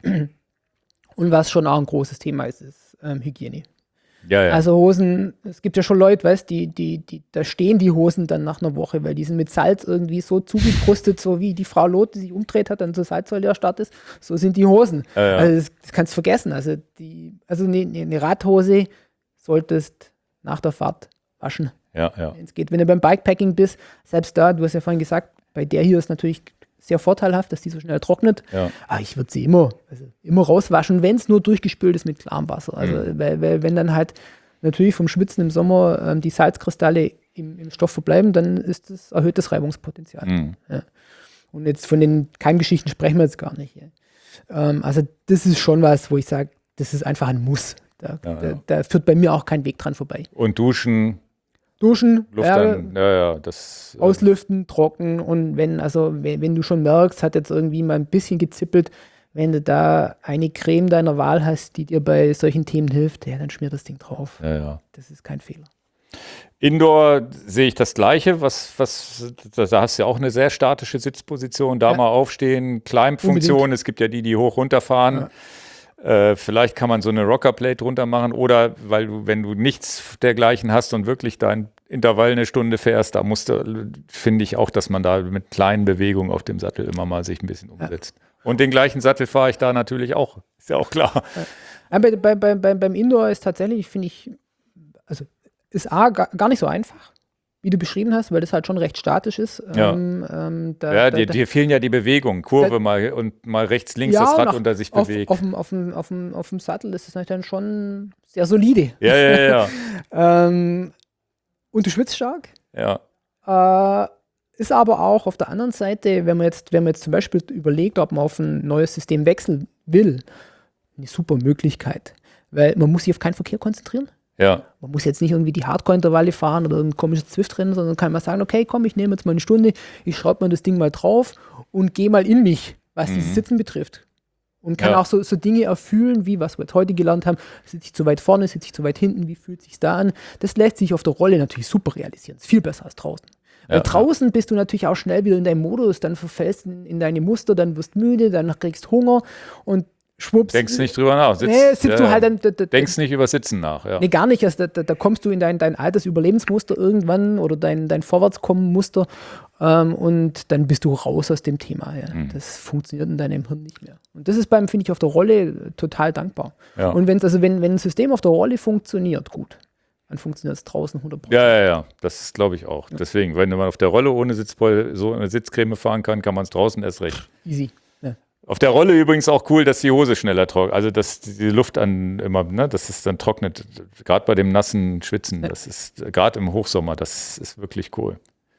B: Und was schon auch ein großes Thema ist, ist ähm, Hygiene.
A: Ja, ja.
B: Also Hosen, es gibt ja schon Leute, weißt die, die, die, da stehen die Hosen dann nach einer Woche, weil die sind mit Salz irgendwie so zugekrustet, so wie die Frau Lot, die sich umdreht hat, dann zur Salzsäule erstarrt ist, so sind die Hosen.
A: Ja, ja.
B: Also das, das kannst du vergessen. Also die, also eine, eine Radhose solltest nach der Fahrt waschen.
A: Ja, ja.
B: Wenn es geht. Wenn du beim Bikepacking bist, selbst da, du hast ja vorhin gesagt, bei der hier ist natürlich sehr vorteilhaft, dass die so schnell trocknet.
A: Ja.
B: Aber ich würde sie immer, also immer rauswaschen, wenn es nur durchgespült ist mit klarem Wasser. Also, mhm. weil, weil wenn dann halt natürlich vom Schwitzen im Sommer ähm, die Salzkristalle im, im Stoff verbleiben, dann ist das erhöhtes Reibungspotenzial. Mhm. Ja. Und jetzt von den Keimgeschichten sprechen wir jetzt gar nicht. Ja. Ähm, also das ist schon was, wo ich sage, das ist einfach ein Muss. Da, ja, da, ja. da führt bei mir auch kein Weg dran vorbei.
A: Und Duschen?
B: Duschen,
A: Luft dann, ja, ja, das,
B: äh, auslüften, trocken und wenn, also wenn, wenn du schon merkst, hat jetzt irgendwie mal ein bisschen gezippelt, wenn du da eine Creme deiner Wahl hast, die dir bei solchen Themen hilft, ja, dann schmier das Ding drauf.
A: Ja, ja.
B: Das ist kein Fehler.
A: Indoor sehe ich das Gleiche, was, was, da hast du ja auch eine sehr statische Sitzposition, da ja. mal aufstehen, Climb-Funktion, es gibt ja die, die hoch runterfahren. Ja. Äh, vielleicht kann man so eine Rockerplate drunter machen oder weil du, wenn du nichts dergleichen hast und wirklich dein Intervall eine Stunde fährst, da musst du, finde ich auch, dass man da mit kleinen Bewegungen auf dem Sattel immer mal sich ein bisschen umsetzt. Ja. Und den gleichen Sattel fahre ich da natürlich auch, ist ja auch klar.
B: Ja. Bei, bei, bei, beim Indoor ist tatsächlich, finde ich, also ist A, gar, gar nicht so einfach, wie du beschrieben hast, weil das halt schon recht statisch ist.
A: Ja,
B: ähm, ähm, da,
A: ja
B: da,
A: dir, dir fehlen ja die Bewegungen, Kurve
B: da,
A: mal und mal rechts, links
B: ja,
A: das Rad
B: nach,
A: unter sich
B: auf,
A: bewegt.
B: Auf dem, auf, dem, auf, dem, auf dem Sattel ist es natürlich dann schon sehr solide.
A: Ja, ja, ja.
B: ja. ähm, und du schwitzt stark.
A: Ja.
B: Äh, ist aber auch auf der anderen Seite, wenn man jetzt, wenn man jetzt zum Beispiel überlegt, ob man auf ein neues System wechseln will, eine super Möglichkeit. Weil man muss sich auf keinen Verkehr konzentrieren.
A: Ja.
B: Man muss jetzt nicht irgendwie die Hardcore-Intervalle fahren oder ein komisches Zwift-Rennen, sondern kann man sagen, okay, komm, ich nehme jetzt mal eine Stunde, ich schraube mir das Ding mal drauf und gehe mal in mich, was mhm. dieses Sitzen betrifft. Und kann
A: ja.
B: auch so, so Dinge erfühlen, wie was wir jetzt heute gelernt haben, sitze ich zu weit vorne, sitze ich zu weit hinten, wie fühlt sich da an? Das lässt sich auf der Rolle natürlich super realisieren. Das ist viel besser als draußen. Ja, Weil draußen ja. bist du natürlich auch schnell wieder in deinem Modus, dann verfällst in, in deine Muster, dann wirst müde, dann kriegst Hunger und schwupps.
A: Denkst nicht drüber nach. Sitzt,
B: nee, sitzt ja, du halt dann, da, da,
A: Denkst nicht über Sitzen nach. Ja.
B: Nee, gar nicht. Also, da, da kommst du in dein, dein altes Überlebensmuster irgendwann oder dein, dein Vorwärtskommen-Muster ähm, und dann bist du raus aus dem Thema. Ja. Mhm. Das funktioniert in deinem Hirn nicht mehr. Und das ist beim, finde ich, auf der Rolle total dankbar. Ja. Und wenn's, also wenn, wenn ein System auf der Rolle funktioniert, gut, dann funktioniert es draußen hundert Prozent.
A: Ja, ja, ja, das glaube ich auch. Ja. Deswegen, wenn man auf der Rolle ohne Sitzbeutel so eine Sitzcreme fahren kann, kann man es draußen erst recht.
B: Easy. Ja.
A: Auf der Rolle übrigens auch cool, dass die Hose schneller trocknet. Also, dass die Luft an immer, ne, dass es dann trocknet. Gerade bei dem nassen Schwitzen. Ja. Das ist gerade im Hochsommer, das ist wirklich cool.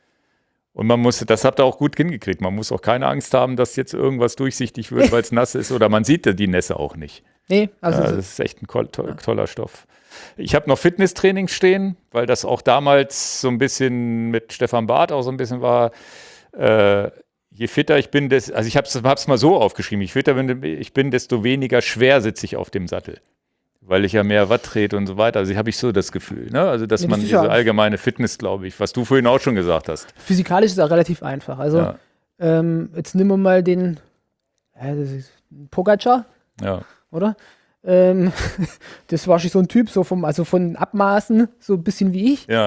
A: Und man muss, das habt ihr auch gut hingekriegt. Man muss auch keine Angst haben, dass jetzt irgendwas durchsichtig wird, weil es nass ist. Oder man sieht die Nässe auch nicht.
B: Nee, also.
A: Ja, das ist echt ein toller, toller Stoff. Ich habe noch Fitnesstraining stehen, weil das auch damals so ein bisschen mit Stefan Barth auch so ein bisschen war. Äh, je fitter ich bin, des, also ich habe es mal so aufgeschrieben, je fitter ich bin, desto weniger schwer sitze ich auf dem Sattel. Weil ich ja mehr Watt trete und so weiter. Also habe ich so das Gefühl, ne? Also dass ja, das man diese allgemeine Fitness, glaube ich, was du vorhin auch schon gesagt hast.
B: Physikalisch ist es auch relativ einfach. Also ja. ähm, jetzt nehmen wir mal den ja, das ist Pogacar,
A: ja.
B: oder? Ähm, das war schon so ein Typ, so vom, also von Abmaßen, so ein bisschen wie ich.
A: Ja.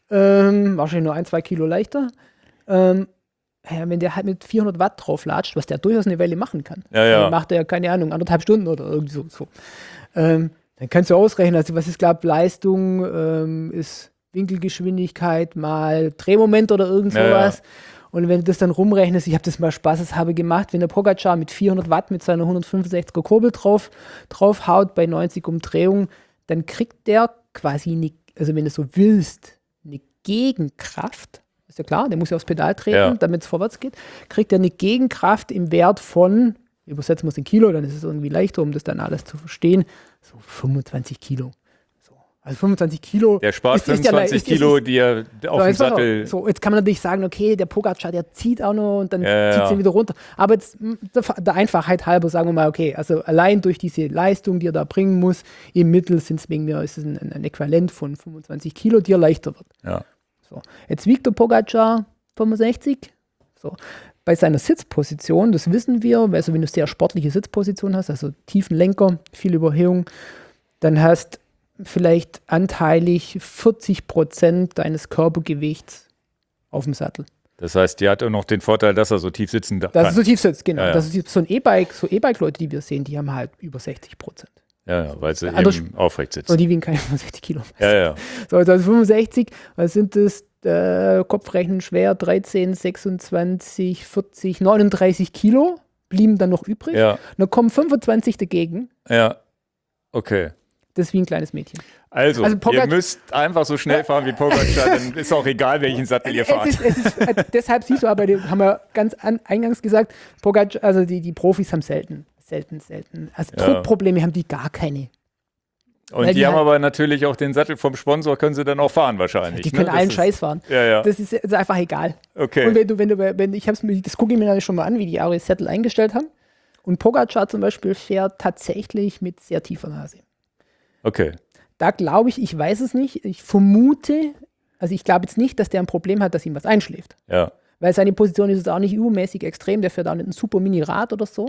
B: ähm, wahrscheinlich nur ein, zwei Kilo leichter. Ähm, ja, wenn der halt mit vierhundert Watt drauf latscht, was der durchaus eine Weile machen kann.
A: Ja, ja.
B: Dann macht er, keine Ahnung, anderthalb Stunden oder irgendwie so. so. Ähm, dann kannst du ausrechnen, also was ist, glaube Leistung ähm, ist Winkelgeschwindigkeit mal Drehmoment oder irgend sowas. Ja, ja. Und wenn du das dann rumrechnest, ich habe das mal spaßeshalber gemacht, wenn der Pogacar mit vierhundert Watt mit seiner hundertfünfundsechziger Kurbel drauf, drauf haut bei neunzig Umdrehungen, dann kriegt der quasi, eine, also wenn du so willst, eine Gegenkraft. Ist ja klar, der muss ja aufs Pedal treten, ja. damit es vorwärts geht. Kriegt er eine Gegenkraft im Wert von, übersetzen wir es in Kilo, dann ist es irgendwie leichter, um das dann alles zu verstehen, so fünfundzwanzig Kilo. So. Also fünfundzwanzig Kilo.
A: Der spart ist, fünfundzwanzig ist, ist, Kilo, ist, die er auf dem Sattel...
B: Auch, so, jetzt kann man natürlich sagen, okay, der Pogacar, der zieht auch noch und dann ja, zieht ja. sie wieder runter. Aber jetzt, der, der Einfachheit halber sagen wir mal, okay, also allein durch diese Leistung, die er da bringen muss, im Mittel sind es wegen mir, ist es ein, ein Äquivalent von fünfundzwanzig Kilo, die er leichter wird.
A: Ja.
B: So. Jetzt wiegt der Pogacar fünfundsechzig. So. Bei seiner Sitzposition, das wissen wir, also wenn du eine sehr sportliche Sitzposition hast, also tiefen Lenker, viel Überhöhung, dann hast vielleicht anteilig vierzig Prozent deines Körpergewichts auf dem Sattel.
A: Das heißt, die hat auch noch den Vorteil, dass er so tief sitzen kann.
B: Dass er so tief sitzt, genau.
A: Ja, ja.
B: Das ist so ein E-Bike, so E-Bike-Leute, die wir sehen, die haben halt über sechzig Prozent.
A: Ja, ja, weil sie
B: also,
A: eben aufrecht sitzen.
B: Und die wiegen keine fünfundsechzig Kilo.
A: Ja, ja.
B: So, also fünfundsechzig, was sind das? Äh, Kopfrechnen schwer, dreizehn, sechsundzwanzig, vierzig, neununddreißig Kilo blieben dann noch übrig.
A: Ja.
B: Und dann kommen fünfundzwanzig dagegen.
A: Ja, okay.
B: Das ist wie ein kleines Mädchen.
A: Also, also ihr müsst einfach so schnell fahren wie Pogacar, dann ist auch egal, welchen Sattel ihr fahrt.
B: Es ist, es ist, äh, deshalb siehst du aber, haben wir ganz an, eingangs gesagt, Pogacar, also die, die Profis haben selten, selten, selten. Also ja. Druckprobleme haben die gar keine.
A: Und die, die haben halt, aber natürlich auch den Sattel vom Sponsor, können sie dann auch fahren wahrscheinlich.
B: Die können
A: ne?
B: allen
A: ist,
B: Scheiß fahren.
A: Ja, ja.
B: Das ist, ist einfach egal.
A: Okay.
B: Und wenn du, wenn du, wenn ich hab's mir, das gucke ich mir dann schon mal an, wie die Audi Sattel eingestellt haben. Und Pogacar zum Beispiel fährt tatsächlich mit sehr tiefer Nase.
A: Okay.
B: Da glaube ich, ich weiß es nicht, ich vermute, also ich glaube jetzt nicht, dass der ein Problem hat, dass ihm was einschläft.
A: Ja.
B: Weil seine Position ist jetzt auch nicht übermäßig extrem, der fährt auch nicht ein super Mini-Rad oder so.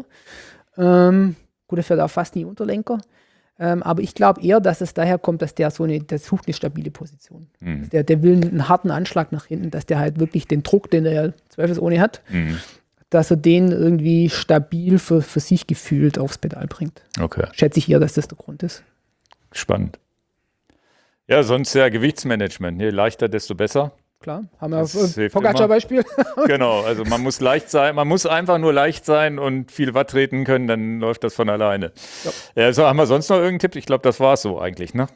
B: Ähm, gut, der fährt auch fast nie Unterlenker. Ähm, aber ich glaube eher, dass es daher kommt, dass der so eine, der sucht eine stabile Position.
A: Mhm.
B: Der, der will einen harten Anschlag nach hinten, dass der halt wirklich den Druck, den er ja zweifelsohne hat,
A: mhm.
B: dass er den irgendwie stabil für, für sich gefühlt aufs Pedal bringt.
A: Okay.
B: Schätze ich eher, dass das der Grund ist.
A: Spannend. Ja, sonst ja Gewichtsmanagement. Je leichter, desto besser.
B: Klar, haben wir ein Pogacar-Beispiel.
A: Genau, also man muss leicht sein, man muss einfach nur leicht sein und viel Watt treten können, dann läuft das von alleine. Ja. Ja, so, haben wir sonst noch irgendeinen Tipp? Ich glaube, das war es so eigentlich, ne?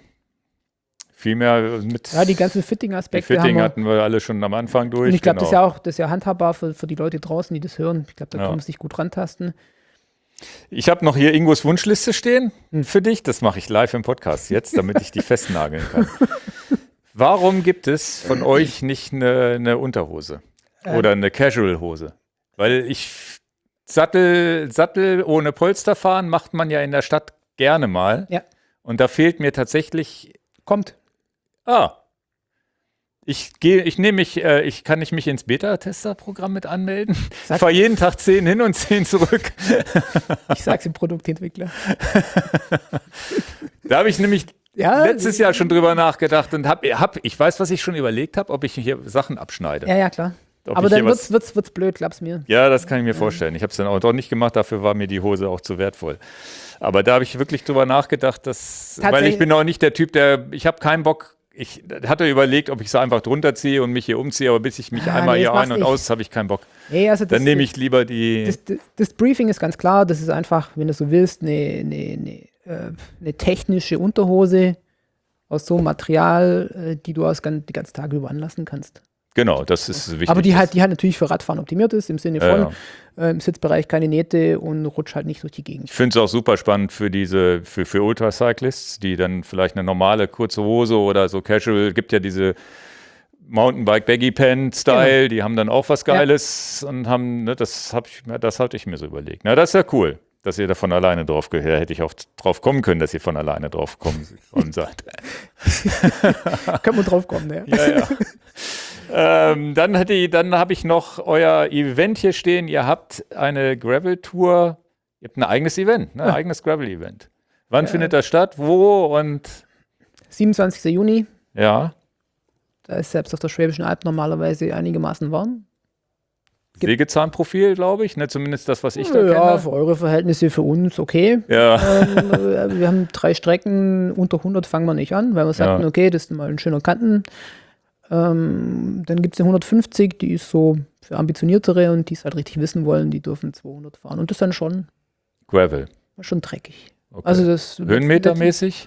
A: Viel mehr mit.
B: Ja, die ganzen Fitting-Aspekte.
A: Die Fitting wir, hatten wir alle schon am Anfang durch.
B: Und ich glaube,
A: genau.
B: das ist ja auch, das ist ja handhabbar für, für die Leute draußen, die das hören. Ich glaube, da ja. kann man sich gut rantasten.
A: Ich habe noch hier Ingos Wunschliste stehen hm. für dich. Das mache ich live im Podcast jetzt, damit ich die festnageln kann. Warum gibt es von euch nicht eine, eine Unterhose ähm. oder eine Casual-Hose? Weil ich Sattel, Sattel ohne Polster fahren macht man ja in der Stadt gerne mal.
B: Ja. Und
A: da fehlt mir tatsächlich.
B: Kommt.
A: Ah. Ich gehe, ich nehme mich, äh, ich kann ich mich ins Beta-Tester-Programm mit anmelden. Sag, ich fahre jeden Tag zehn hin und zehn zurück.
B: Ich sag's dem Produktentwickler.
A: Da habe ich nämlich ja, letztes Jahr schon drüber nachgedacht und hab, hab, ich weiß, was ich schon überlegt habe, ob ich hier Sachen abschneide.
B: Ja, ja, klar. Ob Aber dann wird's, wird's, wird's blöd, glaub's mir.
A: Ja, das kann ich mir ja. vorstellen. Ich habe es dann auch doch nicht gemacht, dafür war mir die Hose auch zu wertvoll. Aber da habe ich wirklich drüber nachgedacht, dass, weil ich bin auch nicht der Typ, der, ich habe keinen Bock. Ich hatte überlegt, ob ich so einfach drunter ziehe und mich hier umziehe, aber bis ich mich ah, einmal nee, hier ein und aus, habe ich keinen Bock.
B: Nee, also
A: Dann nehme ich lieber die...
B: Das, das, das Briefing ist ganz klar, das ist einfach, wenn du so willst, eine, eine, eine, eine technische Unterhose aus so einem Material, die du aus die ganzen Tage über anlassen kannst.
A: Genau, das ist wichtig.
B: Aber die halt, die halt natürlich für Radfahren optimiert ist, im Sinne von
A: ja, ja.
B: Äh, im Sitzbereich keine Nähte und rutscht halt nicht durch die Gegend.
A: Ich finde es auch super spannend für diese, für, für Ultracyclists, die dann vielleicht eine normale kurze Hose oder so Casual, gibt ja diese Mountainbike Baggy Pant Style, genau. Die haben dann auch was Geiles ja. und haben, ne, das habe ich, das hatte ich mir so überlegt. Na, das ist ja cool, dass ihr da von alleine drauf gehört. Hätte ich auch drauf kommen können, dass ihr von alleine drauf kommen seid.
B: Können wir drauf kommen, ja.
A: Ja, ja. Ähm, dann hatte ich, dann habe ich noch euer Event hier stehen. Ihr habt eine Gravel-Tour, ihr habt ein eigenes Event, ne? ein ja. eigenes Gravel-Event. Wann ja. findet das statt? Wo? Und
B: siebenundzwanzigster Juni.
A: Ja.
B: Da ist selbst auf der Schwäbischen Alb normalerweise einigermaßen warm.
A: Sägezahnprofil, glaube ich, ne? Zumindest das, was ich da
B: ja,
A: kenne.
B: Ja, für eure Verhältnisse, für uns okay.
A: Ja.
B: Ähm, wir haben drei Strecken, unter hundert fangen wir nicht an, weil wir sagten,
A: Ja.
B: okay, das ist mal ein schöner Kanten. Ähm, dann gibt es eine hundertfünfzig, die ist so für Ambitioniertere und die es halt richtig wissen wollen, die dürfen zweihundert fahren. Und das ist dann schon,
A: Gravel.
B: schon dreckig.
A: Okay.
B: Also das
A: Höhenmetermäßig?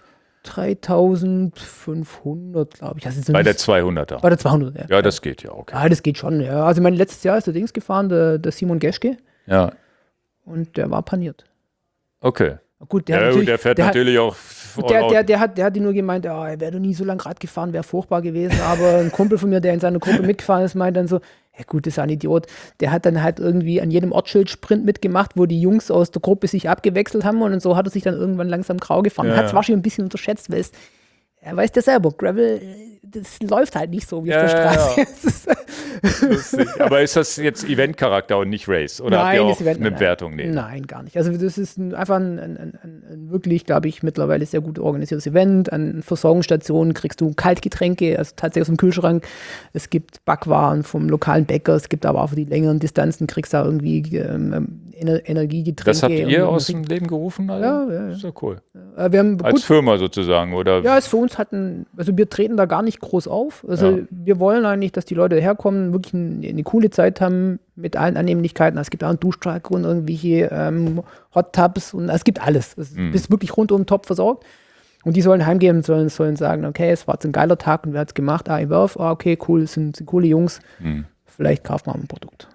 B: dreitausendfünfhundert, glaube ich. Also
A: Bei der zweihunderter.
B: Bei der zweihundert, ja.
A: Ja, das geht ja, okay.
B: Ja, das geht schon, ja. Also mein letztes Jahr ist der Dings gefahren, der, der Simon Geschke,
A: Ja,
B: und der war paniert.
A: okay.
B: Gut, der,
A: Ja,
B: hat
A: gut,
B: natürlich,
A: der fährt
B: der
A: natürlich auch
B: hat, der,
A: all
B: der,
A: out.
B: der, hat, der hat die nur gemeint, ja, er wäre doch nie so lange Rad gefahren, wäre furchtbar gewesen. Aber ein Kumpel von mir, der in seiner Gruppe mitgefahren ist, meint dann so, ja gut, das ist ein Idiot. Der hat dann halt irgendwie an jedem Ortsschild-Sprint mitgemacht, wo die Jungs aus der Gruppe sich abgewechselt haben, und so hat er sich dann irgendwann langsam grau gefahren.
A: Ja,
B: Hat es
A: ja.
B: wahrscheinlich ein bisschen unterschätzt, weil es, er weiß ja selber, Gravel, das läuft halt nicht so wie
A: Ja,
B: auf der
A: ja,
B: Straße.
A: ja.
B: Es ist-
A: Lustig. Aber ist das jetzt Event-Charakter und nicht Race? Oder habt ihr
B: Nein,
A: auch
B: das Event-
A: eine
B: nein,
A: Wertung? Nee.
B: Nein, gar nicht. Also das ist ein, einfach ein, ein, ein, ein, ein wirklich, glaube ich, mittlerweile sehr gut organisiertes Event. An Versorgungsstationen kriegst du Kaltgetränke, also tatsächlich aus dem Kühlschrank. Es gibt Backwaren vom lokalen Bäcker. Es gibt aber auch für die längeren Distanzen kriegst du da irgendwie ähm, Ener Energiegetränke.
A: Das habt ihr
B: und-
A: aus dem Leben gerufen? Also?
B: Ja, ja, ja.
A: Das ist ja cool.
B: Äh, wir haben
A: Als
B: gut,
A: Firma sozusagen, oder?
B: ja, es für uns hatten, also wir treten da gar nicht groß auf. Also
A: Ja.
B: wir wollen eigentlich, dass die Leute herkommen, wirklich eine, eine coole Zeit haben mit allen Annehmlichkeiten. Es gibt auch einen Duschtrag und irgendwelche ähm, Hot Tubs und es gibt alles. Es
A: Mhm.
B: bist wirklich rundum top versorgt. Und die sollen heimgehen und sollen, sollen sagen, okay, es war jetzt ein geiler Tag und wer hat es gemacht? Ah, Werf, ah, okay, cool, das sind, sind coole Jungs.
A: Hm.
B: Vielleicht kaufen wir mal ein Produkt.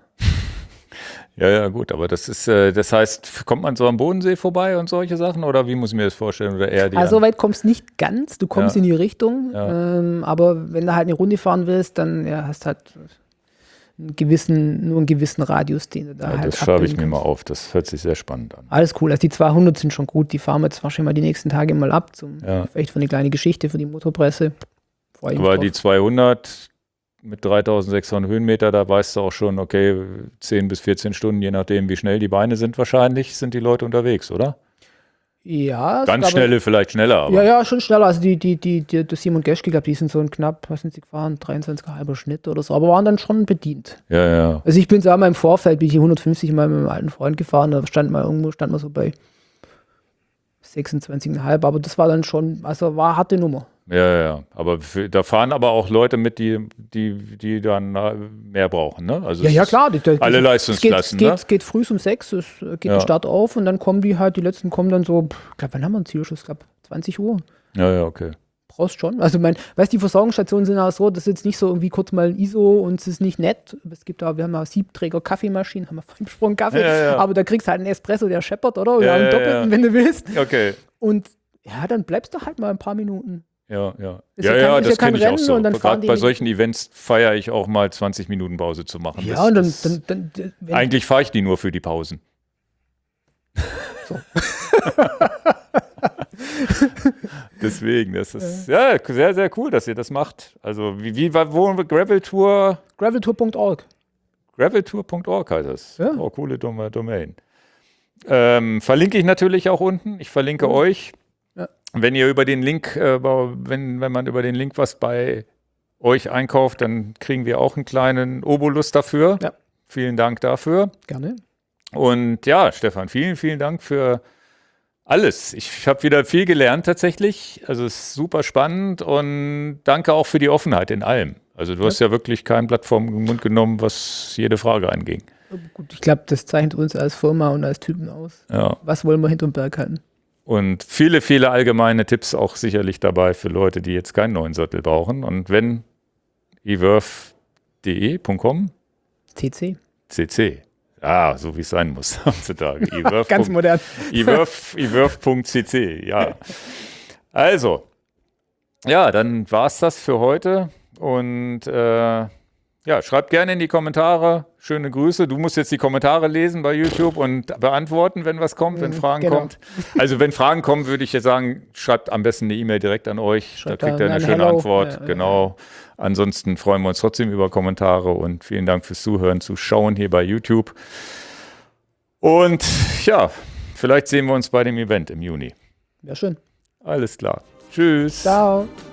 A: Ja, ja, gut, aber das ist, äh, das heißt, kommt man so am Bodensee vorbei und solche Sachen, oder wie muss ich mir das vorstellen? Oder eher die
B: Also so
A: an-
B: weit kommst du nicht ganz, du kommst
A: Ja.
B: in die Richtung,
A: Ja.
B: ähm, aber wenn du halt eine Runde fahren willst, dann ja, hast halt einen gewissen, nur einen gewissen Radius, den du da
A: ja,
B: halt
A: das schreibe ich
B: abbilden
A: mir mal
B: kannst.
A: auf, das hört sich sehr spannend an.
B: Alles cool, also die zweihundert sind schon gut, die fahren wir jetzt wahrscheinlich mal die nächsten Tage mal ab, zum,
A: Ja.
B: vielleicht für eine kleine Geschichte für die Motorpresse. Freu ich mich
A: Aber
B: drauf.
A: die zweihundert mit dreitausendsechshundert Höhenmeter, da weißt du auch schon, okay, zehn bis vierzehn Stunden, je nachdem, wie schnell die Beine sind wahrscheinlich, sind die Leute unterwegs, oder?
B: ja, es
A: Ganz
B: gab-
A: schnelle, vielleicht schneller, aber
B: Ja, ja, schon schneller. Also die, die, die, die, der Simon Geschke, glaube die sind so ein knapp, was sind sie gefahren, dreiundzwanzig Komma fünf Schnitt oder so, aber waren dann schon bedient.
A: ja, ja.
B: Also ich bin so einmal im Vorfeld, bin ich die hundertfünfzig mal mit meinem alten Freund gefahren, da stand mal irgendwo, stand mal so bei sechsundzwanzig Komma fünf, aber das war dann schon, also war harte Nummer.
A: Ja, ja, aber für, da fahren aber auch Leute mit, die, die, die dann äh, mehr brauchen, ne? Also
B: Ja,
A: es
B: ja,
A: ist
B: klar. Die, die,
A: alle
B: die-
A: Leistungsklassen,
B: es geht,
A: ne?
B: es geht, es geht früh um sechs, es geht
A: Ja.
B: der Start auf und dann kommen die halt, die letzten kommen dann so, ich glaube, wann haben wir einen Zielschuss? Ich glaube, zwanzig Uhr.
A: Ja, ja, okay.
B: Brauchst schon. Also, mein, weißt du, die Versorgungsstationen sind auch so, das ist jetzt nicht so irgendwie kurz mal ein I S O und es ist nicht nett. Es gibt da, wir haben ja Siebträger Kaffeemaschinen, haben wir vorhin besprochen, Kaffee,
A: Ja, ja.
B: aber da kriegst du halt einen Espresso, der scheppert, oder? Oder
A: Ja,
B: einen
A: ja,
B: doppelten,
A: ja.
B: wenn du willst.
A: Okay.
B: Und ja, dann bleibst du halt mal ein paar Minuten.
A: Ja, ja.
B: Ist
A: ja,
B: ja kein-
A: ja,
B: ist
A: das
B: ja kein
A: kenne ich auch
B: Rennen
A: so.
B: und dann fahren
A: Gerade
B: die
A: bei
B: mit-
A: solchen Events feiere ich auch mal zwanzig Minuten Pause zu machen.
B: Ja,
A: Das-
B: und dann,
A: das,
B: dann, dann, dann wenn,
A: eigentlich fahre ich die nur für die Pausen.
B: So.
A: Deswegen, das ist ja sehr, sehr cool, dass ihr das macht. Also, wie, wie war, wo Gravel Tour?
B: graveltour punkt org.
A: graveltour punkt org heißt das.
B: Ja.
A: Oh, coole Dom- Domain. Ähm, verlinke ich natürlich auch unten. Ich verlinke
B: Mhm.
A: euch.
B: Ja.
A: Wenn ihr über den Link, äh, wenn, wenn man über den Link was bei euch einkauft, dann kriegen wir auch einen kleinen Obolus dafür.
B: Ja.
A: Vielen Dank dafür.
B: Gerne.
A: Und ja, Stefan, vielen, vielen Dank für alles. Ich habe wieder viel gelernt tatsächlich. Also es ist super spannend und danke auch für die Offenheit in allem. Also du hast ja wirklich kein Blatt vom Mund genommen, was jede Frage anging.
B: Gut, ich glaube, das zeichnet uns als Firma und als Typen aus.
A: Ja.
B: Was wollen wir hinterm Berg halten?
A: Und viele, viele allgemeine Tipps auch sicherlich dabei für Leute, die jetzt keinen neuen Sattel brauchen. Und wenn ewerf punkt de punkt com
B: C C.
A: C C. Ah, so wie es sein muss heutzutage. ewerf.
B: Ganz modern.
A: ewerf, ewerf punkt c c, ja. Also, ja, dann war es das für heute. Und äh, ja, schreibt gerne in die Kommentare. Schöne Grüße. Du musst jetzt die Kommentare lesen bei YouTube und beantworten, wenn was kommt, wenn
B: Mhm,
A: Fragen
B: genau.
A: kommt. Also wenn Fragen kommen, würde ich jetzt sagen, schreibt am besten eine E-Mail direkt an euch.
B: Schreibt
A: da kriegt
B: da
A: ihr eine
B: ein
A: schöne
B: Hello.
A: Antwort.
B: Ja, ja,
A: genau. Ansonsten freuen wir uns trotzdem über Kommentare und vielen Dank fürs Zuhören, Zuschauen hier bei YouTube. Und ja, vielleicht sehen wir uns bei dem Event im Juni.
B: Ja, schön.
A: Alles klar. Tschüss.
B: Ciao.